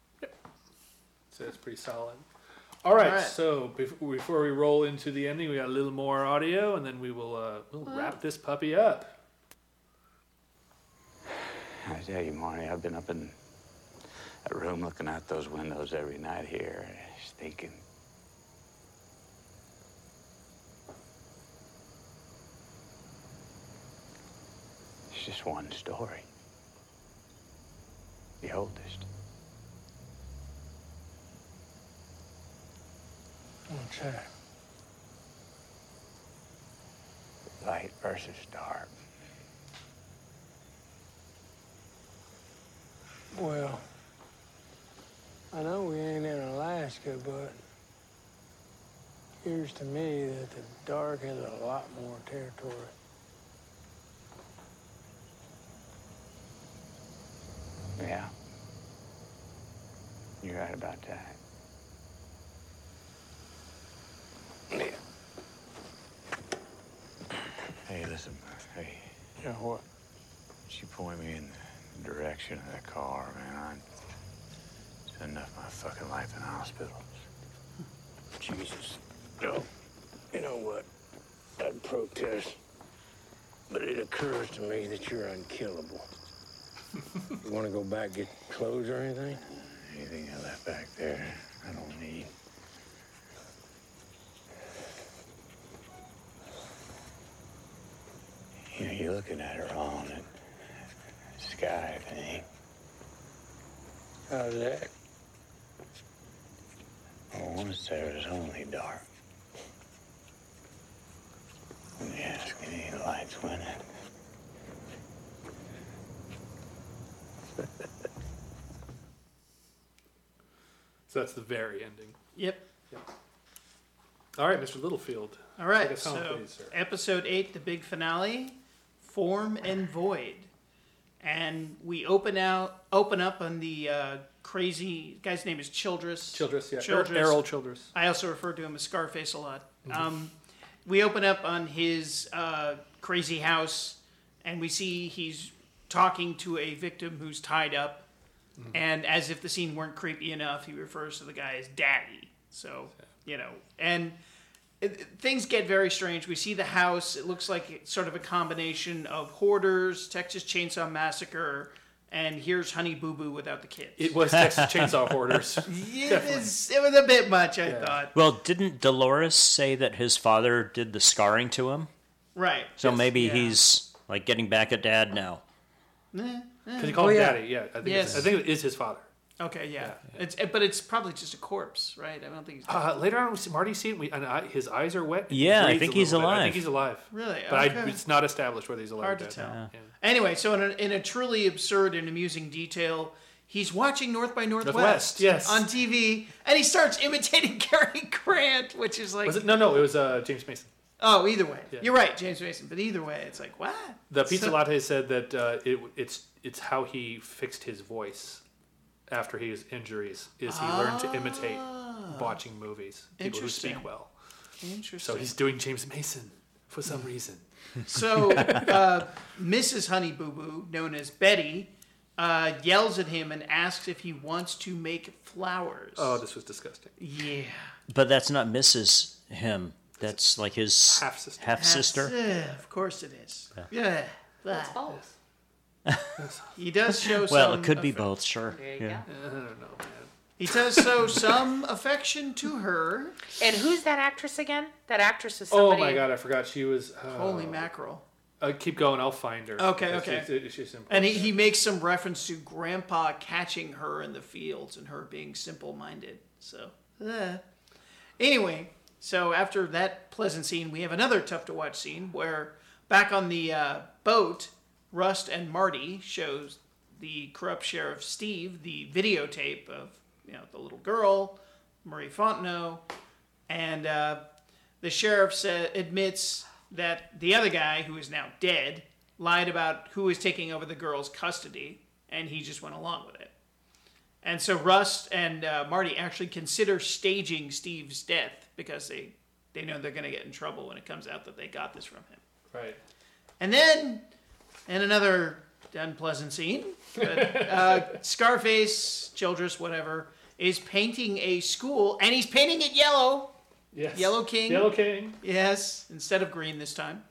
So it's pretty solid. All right, All right. so before we roll into the ending, we got a little more audio, and then we will we'll wrap this puppy up. I tell you, Marty, I've been up in that room looking out those windows every night here, just thinking. It's just one story. The oldest. What's that? Light versus dark. Well, I know we ain't in Alaska, but appears to me that the dark has a lot more territory. Yeah. You're right about that. Yeah. listen, hey, you know what? She point me in the direction of that car, man. I spent enough of my fucking life in hospitals. Jesus. No. You know what? I'd protest. But it occurs to me that you're unkillable. You want to go back, get clothes or anything? Anything I left back there, I don't need. You know, you're looking at her on that sky thing. How's that? Oh, once there was only dark. Let me ask, any lights went in? So that's the very ending. Yep. All right, Mr. Littlefield. All right. Take us home, So, please, sir. episode 8, the big finale, Form and Void. And we open up on the crazy guy's name is Childress. Childress, yeah. Childress. Errol Childress. I also refer to him as Scarface a lot. We open up on his crazy house, and we see he's talking to a victim who's tied up. And as if the scene weren't creepy enough, he refers to the guy as Daddy. So, you know, and things get very strange. We see the house. It looks like it's sort of a combination of Hoarders, Texas Chainsaw Massacre, and here's Honey Boo Boo without the kids. It was Texas Chainsaw Hoarders. It was a bit much, I thought. Well, didn't Dolores say that his father did the scarring to him? Right. So maybe yeah. he's like getting back at Dad now. Because he called him Daddy, yeah. I think it is his father. Okay, yeah. But it's probably just a corpse, right? I don't think he's... Later on, Marty see it. His eyes are wet. Yeah, I breathes think a he's little bit. alive. I think he's alive. Really? But Okay. it's not established whether he's alive Hard or to dead. tell. Yeah. Anyway, so in a truly absurd and amusing detail, he's watching North by Northwest yes. on TV, and he starts imitating Cary Grant, which is like... Was it? No, it was James Mason. Oh, either way. Yeah. You're right, James Mason. But either way, it's like, what? The Pizza Latte said that it's how he fixed his voice after his injuries, is he learned to imitate watching movies, people who Interesting. speak well. Interesting. So he's doing James Mason for some reason. So Mrs. Honey Boo Boo, known as Betty, yells at him and asks if he wants to make flowers. Oh, this was disgusting. Yeah. But that's not Mrs. him. That's like his Half-sister. half-sister. Of course it is. Yeah. That's false. He does show some... Well, it could be both, sure. There you Yeah. I don't know, man. He does show some affection to her. go. And who's that actress again? That actress is Oh somebody... my God, I forgot she was. Holy mackerel. Keep going, I'll find her. Okay. She's important. And he makes some reference to Grandpa catching her in the fields and her being simple-minded. So, anyway, so after that pleasant scene, we have another tough-to-watch scene where back on the boat, Rust and Marty shows the corrupt sheriff Steve the videotape of the little girl, Marie Fontenot, and the sheriff admits that the other guy, who is now dead, lied about who was taking over the girl's custody, and he just went along with it. And so Rust and Marty actually consider staging Steve's death because they know they're going to get in trouble when it comes out that they got this from him. Right. And then, in another unpleasant scene, Scarface, Childress, whatever, is painting a school, and he's painting it yellow. Yes. Yellow King. Yellow King. Yes, instead of green this time.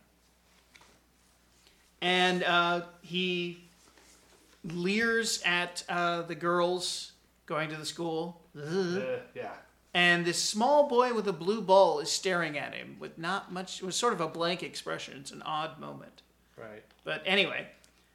And he leers at the girls going to the school. Yeah. And this small boy with a blue ball is staring at him with not much. It was sort of a blank expression. It's an odd moment. Right. But anyway.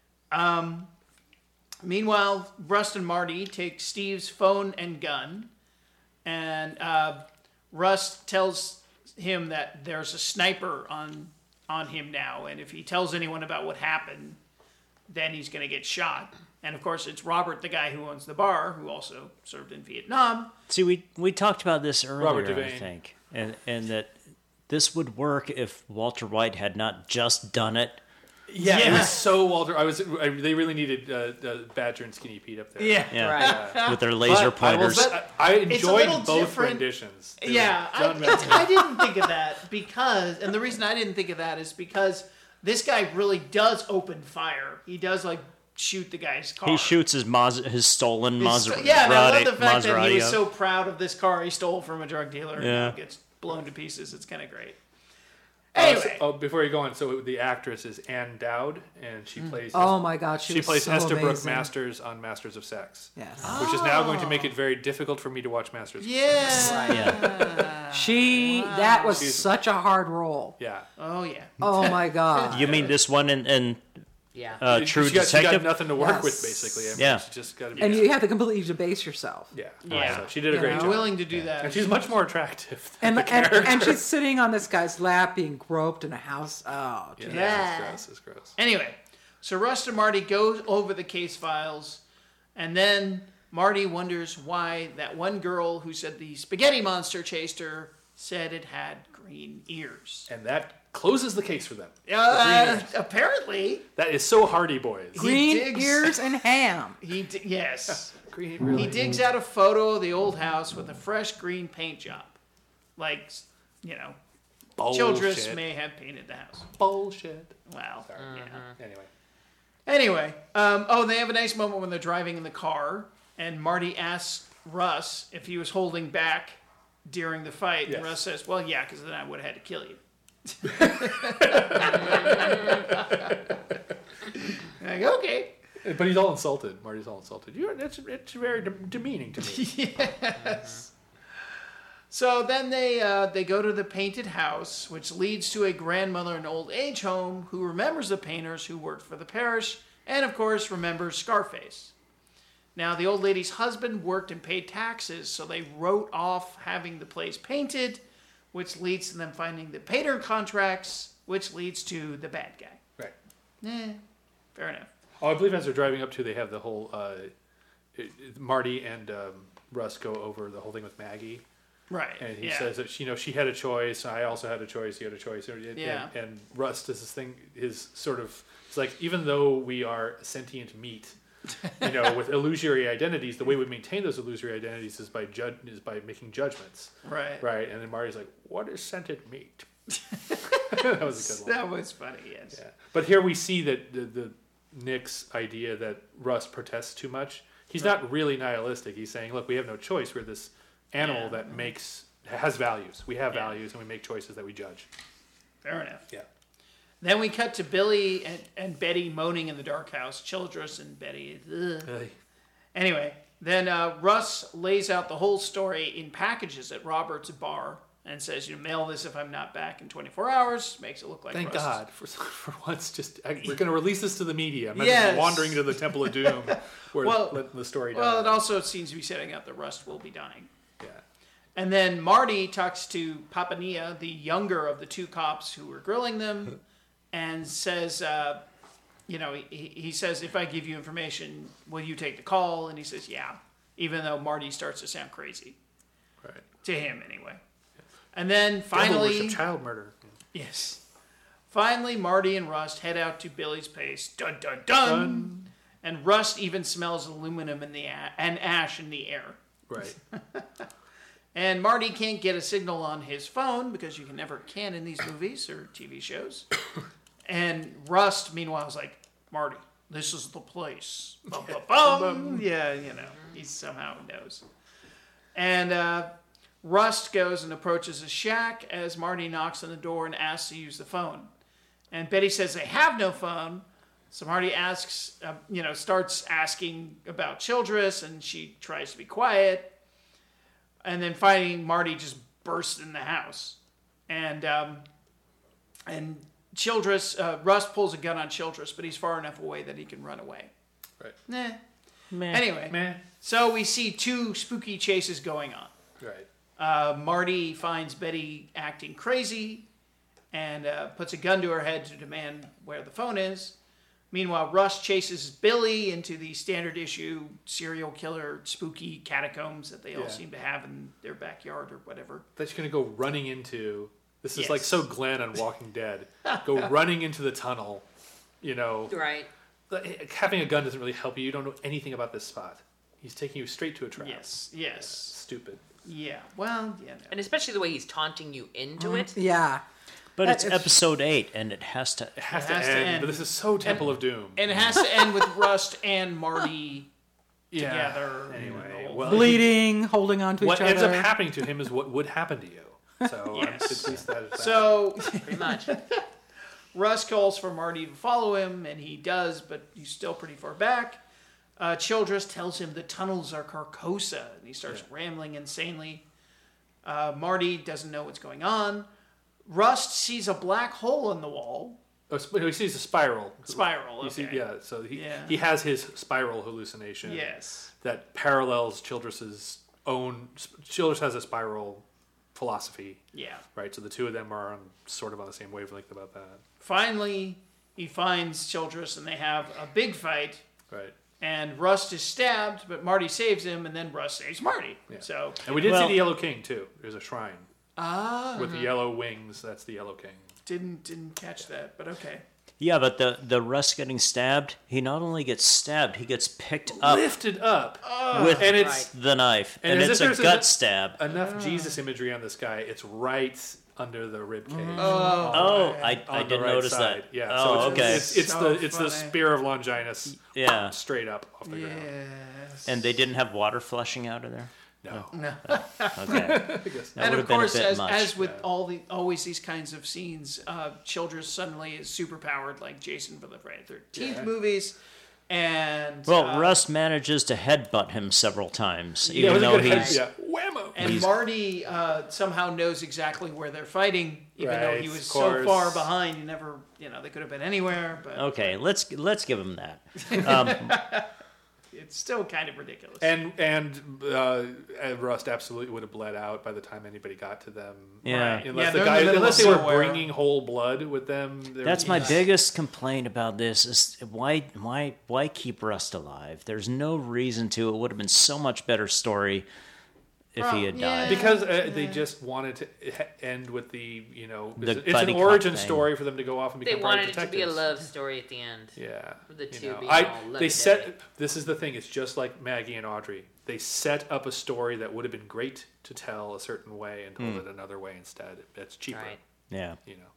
Meanwhile, Rust and Marty take Steve's phone and gun. And Rust tells him that there's a sniper on him now. And if he tells anyone about what happened, then he's going to get shot. And of course, it's Robert, the guy who owns the bar, who also served in Vietnam. See, we talked about this Robert earlier, I Devane. think, and that this would work if Walter White had not just done it. Yeah, it Yeah. was so Walter. They really needed Badger and Skinny Pete up there. Yeah, Right. with their laser But I will pointers. say, I enjoyed little both different. renditions. They Yeah, were done well. I didn't think of that because, and the reason I didn't think of that is because This guy really does open fire. He does like shoot the guy's car. He shoots his stolen Maserati. Yeah, and I love the fact that he was Maserati. so proud of this car he stole from a drug dealer and Yeah. now gets blown to pieces. It's kind of great. Anyway, Before you go on, so the actress is Ann Dowd, and she plays. Oh my God, she was plays so Estabrook amazing. Masters on Masters of Sex. Yes. Which is now going to make it very difficult for me to watch Masters of Sex. yeah. That was She's- such a hard role. Yeah. Oh yeah. Oh my God. You mean this one in Yeah. True she got Detective? nothing to work Yes. with, basically. I mean, Yeah. she just got to be. And you have to completely debase yourself. Yeah. Yeah. So she did a You great know? job. Willing to do that. And she's much more attractive than And, the and, character. and she's sitting on this guy's lap being groped in a house. Oh, geez. Yeah. It's gross. Anyway, so Rust and Marty go over the case files, and then Marty wonders why that one girl who said the spaghetti monster chased her said it had green ears. And that closes the case for them. The green ears. Apparently, That is so Hardy Boys. Green digs- ears and ham. yes. Green, really. He digs out a photo of the old house with a fresh green paint job. Like, you know, Childress Bullshit. may have painted the house. Bullshit. Wow. Yeah. Anyway. They have a nice moment when they're driving in the car, and Marty asks Russ if he was holding back during the fight. Yes. And Russ says, well, yeah, because then I would have had to kill you. Like, okay. But he's all insulted. Marty's all insulted. It's very demeaning to me. Yes. So then they go to the painted house, which leads to a grandmother in an old age home who remembers the painters who worked for the parish, and of course remembers Scarface. Now the old lady's husband worked and paid taxes, so they wrote off having the place painted, which leads to them finding the painter contracts, which leads to the bad guy. Right. Fair enough. Oh, I believe as they're driving up to, they have the whole Marty and Russ go over the whole thing with Maggie. Right. And he yeah. says that she had a choice. I also had a choice. He had a choice. Yeah. And Russ does this thing. His sort of it's like even though we are sentient meat, with illusory identities, the way we maintain those illusory identities is by making judgments. Right. Right. And then Marty's like, "What is sentient meat?" That was a good one. That was funny. Yes. Yeah. But here we see that the Nick's idea that Russ protests too much. He's not really nihilistic. He's saying, "Look, we have no choice. We're this animal that has values. We have values, and we make choices that we judge." Fair enough. Yeah. Then we cut to Billy and Betty moaning in the dark house. Childress and Betty. Ugh. Anyway, then Russ lays out the whole story in packages at Robert's bar and says, mail this if I'm not back in 24 hours. Makes it look like Thank Russ. God for once. We're going to release this to the media. I'm not Yes. wandering into the Temple of Doom where letting the story die. Well, it also seems to be setting up that Rust will be dying. Yeah. And then Marty talks to Papania, the younger of the two cops who were grilling them, and says, he says, if I give you information, will you take the call? And he says, yeah, even though Marty starts to sound crazy. Right. To him, anyway. And then Devil finally... worship, child murder. Yes. Finally, Marty and Rust head out to Billy's place. Dun, dun, dun! And Rust even smells aluminum and ash in the air. Right. And Marty can't get a signal on his phone because you can in these movies or TV shows. And Rust, meanwhile, is like, Marty, this is the place. Bum, bum, bum. Yeah, he somehow knows. And Rust goes and approaches a shack as Marty knocks on the door and asks to use the phone. And Betty says they have no phone. So Marty asks, starts asking about Childress, and she tries to be quiet. And then finally, Marty just bursts in the house. And Childress, Rust pulls a gun on Childress, but he's far enough away that he can run away. Right. Anyway, so we see two spooky chases going on. Right. Marty finds Betty acting crazy and puts a gun to her head to demand where the phone is. Meanwhile, Russ chases Billy into the standard issue serial killer spooky catacombs that they all seem to have in their backyard or whatever. That you're going to go running into. This is Yes. like so Glenn on Walking Dead. Go running into the tunnel, Right. Having a gun doesn't really help you. You don't know anything about this spot. He's taking you straight to a trap. Yes. Stupid. Yeah. Well, yeah. No. And especially the way he's taunting you into it. Yeah. But it's episode 8, and it has to. It has to end. But this is so Temple of Doom. And it has to end with Rust and Marty together. Anyway, well, Bleeding, holding on to each what other. ends up happening to him is what would happen to you. So at least that is that. So Pretty much. Russ calls for Marty to follow him, and he does, but he's still pretty far back. Childress tells him the tunnels are Carcosa, and he starts rambling insanely. Marty doesn't know what's going on. Rust sees a black hole in the wall. Oh, he sees a spiral. Spiral, You see, okay. so he has his spiral hallucination. Yes. That parallels Childress's own. Childress has a spiral philosophy. Yeah. Right. So the two of them are sort of on the same wavelength about that. Finally, he finds Childress, and they have a big fight. Right. And Rust is stabbed, but Marty saves him, and then Rust saves Marty. Yeah. So, And we did see the Yellow King too. There's a shrine with Mm-hmm. the yellow wings. That's the Yellow King. didn't catch that, but okay. Yeah, but the Rust getting stabbed, he not only gets stabbed, he gets picked up Lifted up. with And it's the knife. and And as it's if a there's gut stab. enough Jesus imagery on this guy. It's right under the rib cage. Oh, I on the didn't right notice side. that. Yeah. Oh, so okay. It's So the funny. spear of Longinus. Yeah. Straight up off the ground. Yes. And they didn't have water flushing out of there? No. Okay. That And would of have been a course, bit much. as with always these kinds of scenes, Childress suddenly is super powered like Jason for the Friday the 13th movies. And Well, Rust manages to headbutt him several times, Yeah, it even was a though good head- he's yeah. Whammo. and Marty somehow knows exactly where they're fighting, even though Right, he was of so course. far behind. He never, they could have been anywhere, but okay. Let's give him that. it's still kind of ridiculous. And Rust absolutely would have bled out by the time anybody got to them. Yeah. Right. Unless they're in the middle unless of they were somewhere. bringing whole blood with them. That's my biggest complaint about this is why keep Rust alive? There's no reason to. It would have been so much better story if he had died. Because they just wanted to end with the The it's buddy an cop origin thing. story for them to go off and They become private wanted it to be a detectives. love story at the end. Yeah, The two being I all they lovey-dovey. set. This is the thing. It's just like Maggie and Audrey. They set up a story that would have been great to tell a certain way and told it another way instead. It's cheaper. Right. Yeah.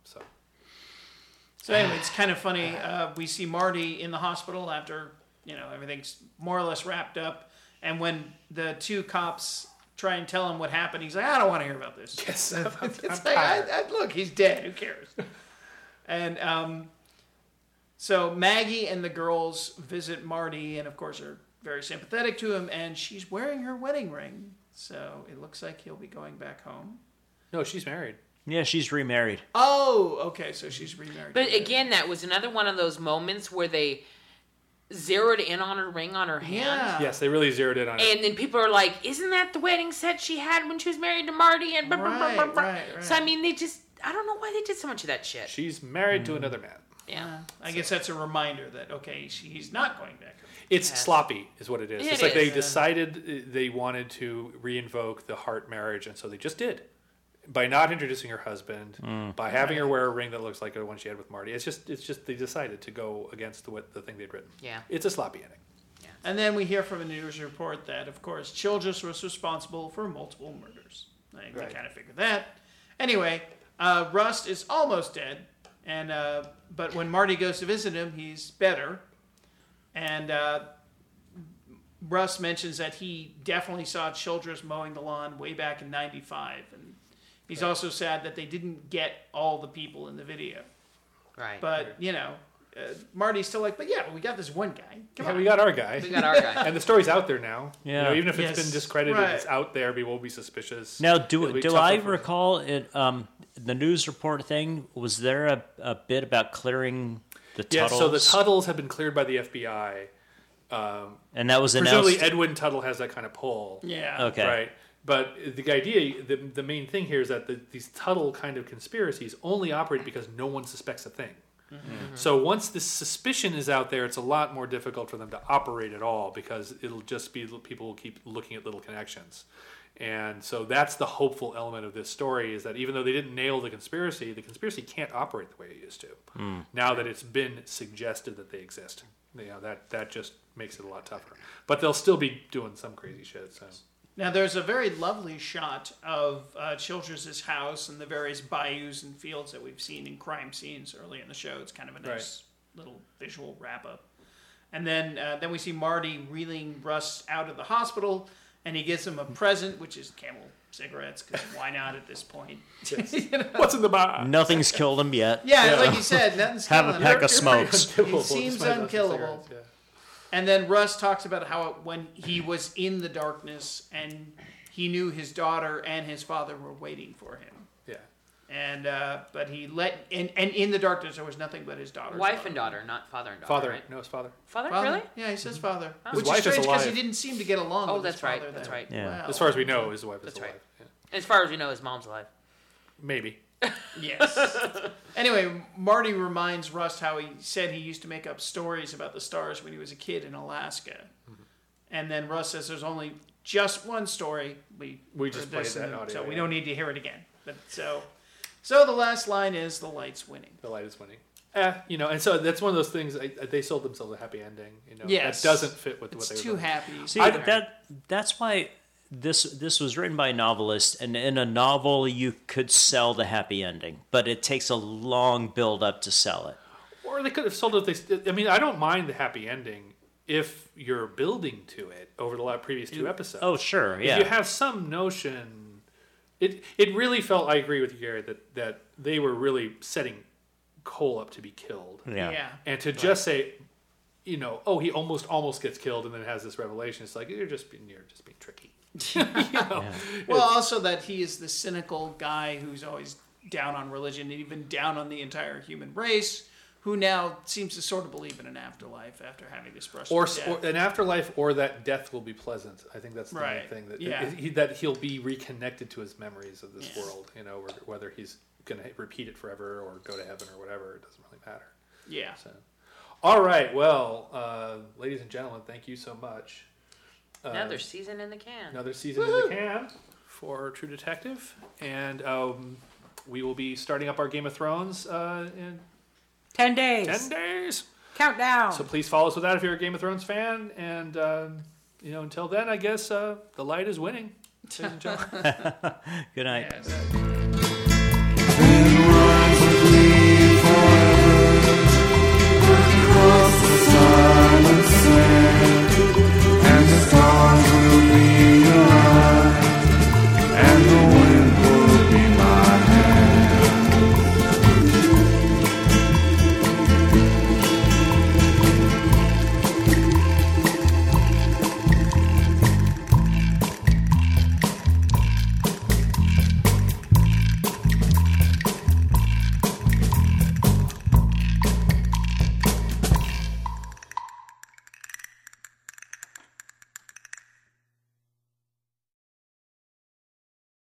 So anyway, it's kind of funny. We see Marty in the hospital after everything's more or less wrapped up, and when the two cops try and tell him what happened, he's like, "I don't want to hear about this." Yes, It's like, look, he's dead. Who cares? And so Maggie and the girls visit Marty, and of course are very sympathetic to him, and she's wearing her wedding ring, so it looks like he'll be going back home. No, she's married. Yeah, she's remarried. Oh, okay, so she's remarried. But again, that was another one of those moments where they zeroed in on her ring on her hand. yeah, Yes, they really zeroed in on it. And then people are like, "Isn't that the wedding set she had when she was married to Marty?" And blah, blah, blah, blah, blah. Right. So I mean, I don't know why they did so much of that shit. She's married to another man. Yeah. I guess that's a reminder that he's not going back. It's sloppy, is what it is. It It's like they is. decided they wanted to reinvoke the Hart marriage, and so they just did. By not introducing her husband, by having her wear a ring that looks like the one she had with Marty. It's just they decided to go against the thing they'd written. Yeah. It's a sloppy ending. And then we hear from a news report that, of course, Childress was responsible for multiple murders. I think Right. they kind of figured that. Anyway, Rust is almost dead, and but when Marty goes to visit him, he's better. And Rust mentions that he definitely saw Childress mowing the lawn way back in '95, and he's also sad that they didn't get all the people in the video. Right. But Marty's still like, but we got this one guy. Come Yeah, on. we got our guy. we got our guy. And the story's out there now. Yeah. Even if it's Yes. been discredited, Right. it's out there. People will be suspicious. Now, It'll be do tougher I for- recall it? The news report thing, was there a bit about clearing the Yes, Tuttles? so the Tuttles have been cleared by the FBI. And that was Presumably announced. Edwin Tuttle has that kind of pull. Yeah. Okay. Right. But the idea, the main thing here is that these Tuttle kind of conspiracies only operate because no one suspects a thing. Mm-hmm. So once this suspicion is out there, it's a lot more difficult for them to operate at all because it'll just be people will keep looking at little connections. And so that's the hopeful element of this story is that even though they didn't nail the conspiracy can't operate the way it used to. Now that it's been suggested that they exist. That just makes it a lot tougher. But they'll still be doing some crazy shit. So. Now, there's a very lovely shot of Childress's house and the various bayous and fields that we've seen in crime scenes early in the show. It's kind of a nice little visual wrap-up. And then we see Marty reeling Russ out of the hospital, and he gives him a present, which is Camel cigarettes, because why not at this point? You know? What's in the box? Nothing's killed him yet. Yeah, like you said, nothing's Have killing a pack him. of smokes. He seems unkillable. Yeah. And then Russ talks about how when he was in the darkness and he knew his daughter and his father were waiting for him. Yeah. And but he and in the darkness there was nothing but his daughter. Wife and daughter, not father and daughter. Father. Right? No, it's father. Father, Father? really? Yeah, he says father. His Which wife is is strange because he alive. didn't seem to get along Oh, with that's his father. right. That's then. right. Yeah. Wow. As far as we know, his wife is That's alive. right. Yeah. As far as we know, his mom's alive. Maybe. Yes. Anyway, Marty reminds Rust how he said he used to make up stories about the stars when he was a kid in Alaska. Mm-hmm. And then Rust says there's only just one story. We just heard played this that audio, so we yeah. don't need to hear it again. But so the last line is the light's winning. The light is winning. You know, and so that's one of those things. They sold themselves a happy ending. You know, Yes. that doesn't fit with what It's they were too doing. happy. See, that's why this was written by a novelist, and in a novel you could sell the happy ending, but it takes a long build up to sell it. Or they could have sold it. I mean, I don't mind the happy ending if you're building to it over the previous two episodes. Oh, sure, yeah. If you have some notion, it really felt. I agree with you, Gary, that they were really setting Cole up to be killed. Yeah. And to just say, you know, oh, he almost gets killed, and then has this revelation. It's like you're just being tricky. You know? Well, also that he is the cynical guy who's always down on religion and even down on the entire human race, who now seems to sort of believe in an afterlife after having this brush Or with death. an afterlife, or that death will be pleasant. I think that's the main Right. thing. That Yeah. that he'll be reconnected to his memories of this world. You know, whether he's going to repeat it forever or go to heaven or whatever, it doesn't really matter. Yeah. So, all right. Well, ladies and gentlemen, thank you so much. Another season in the can. Another season in the can for True Detective, and we will be starting up our Game of Thrones in 10 days. 10 days. Countdown. So please follow us with that if you're a Game of Thrones fan. And, you know, until then, I guess the light is winning. Ladies and gentlemen. Good night. Yeah, exactly.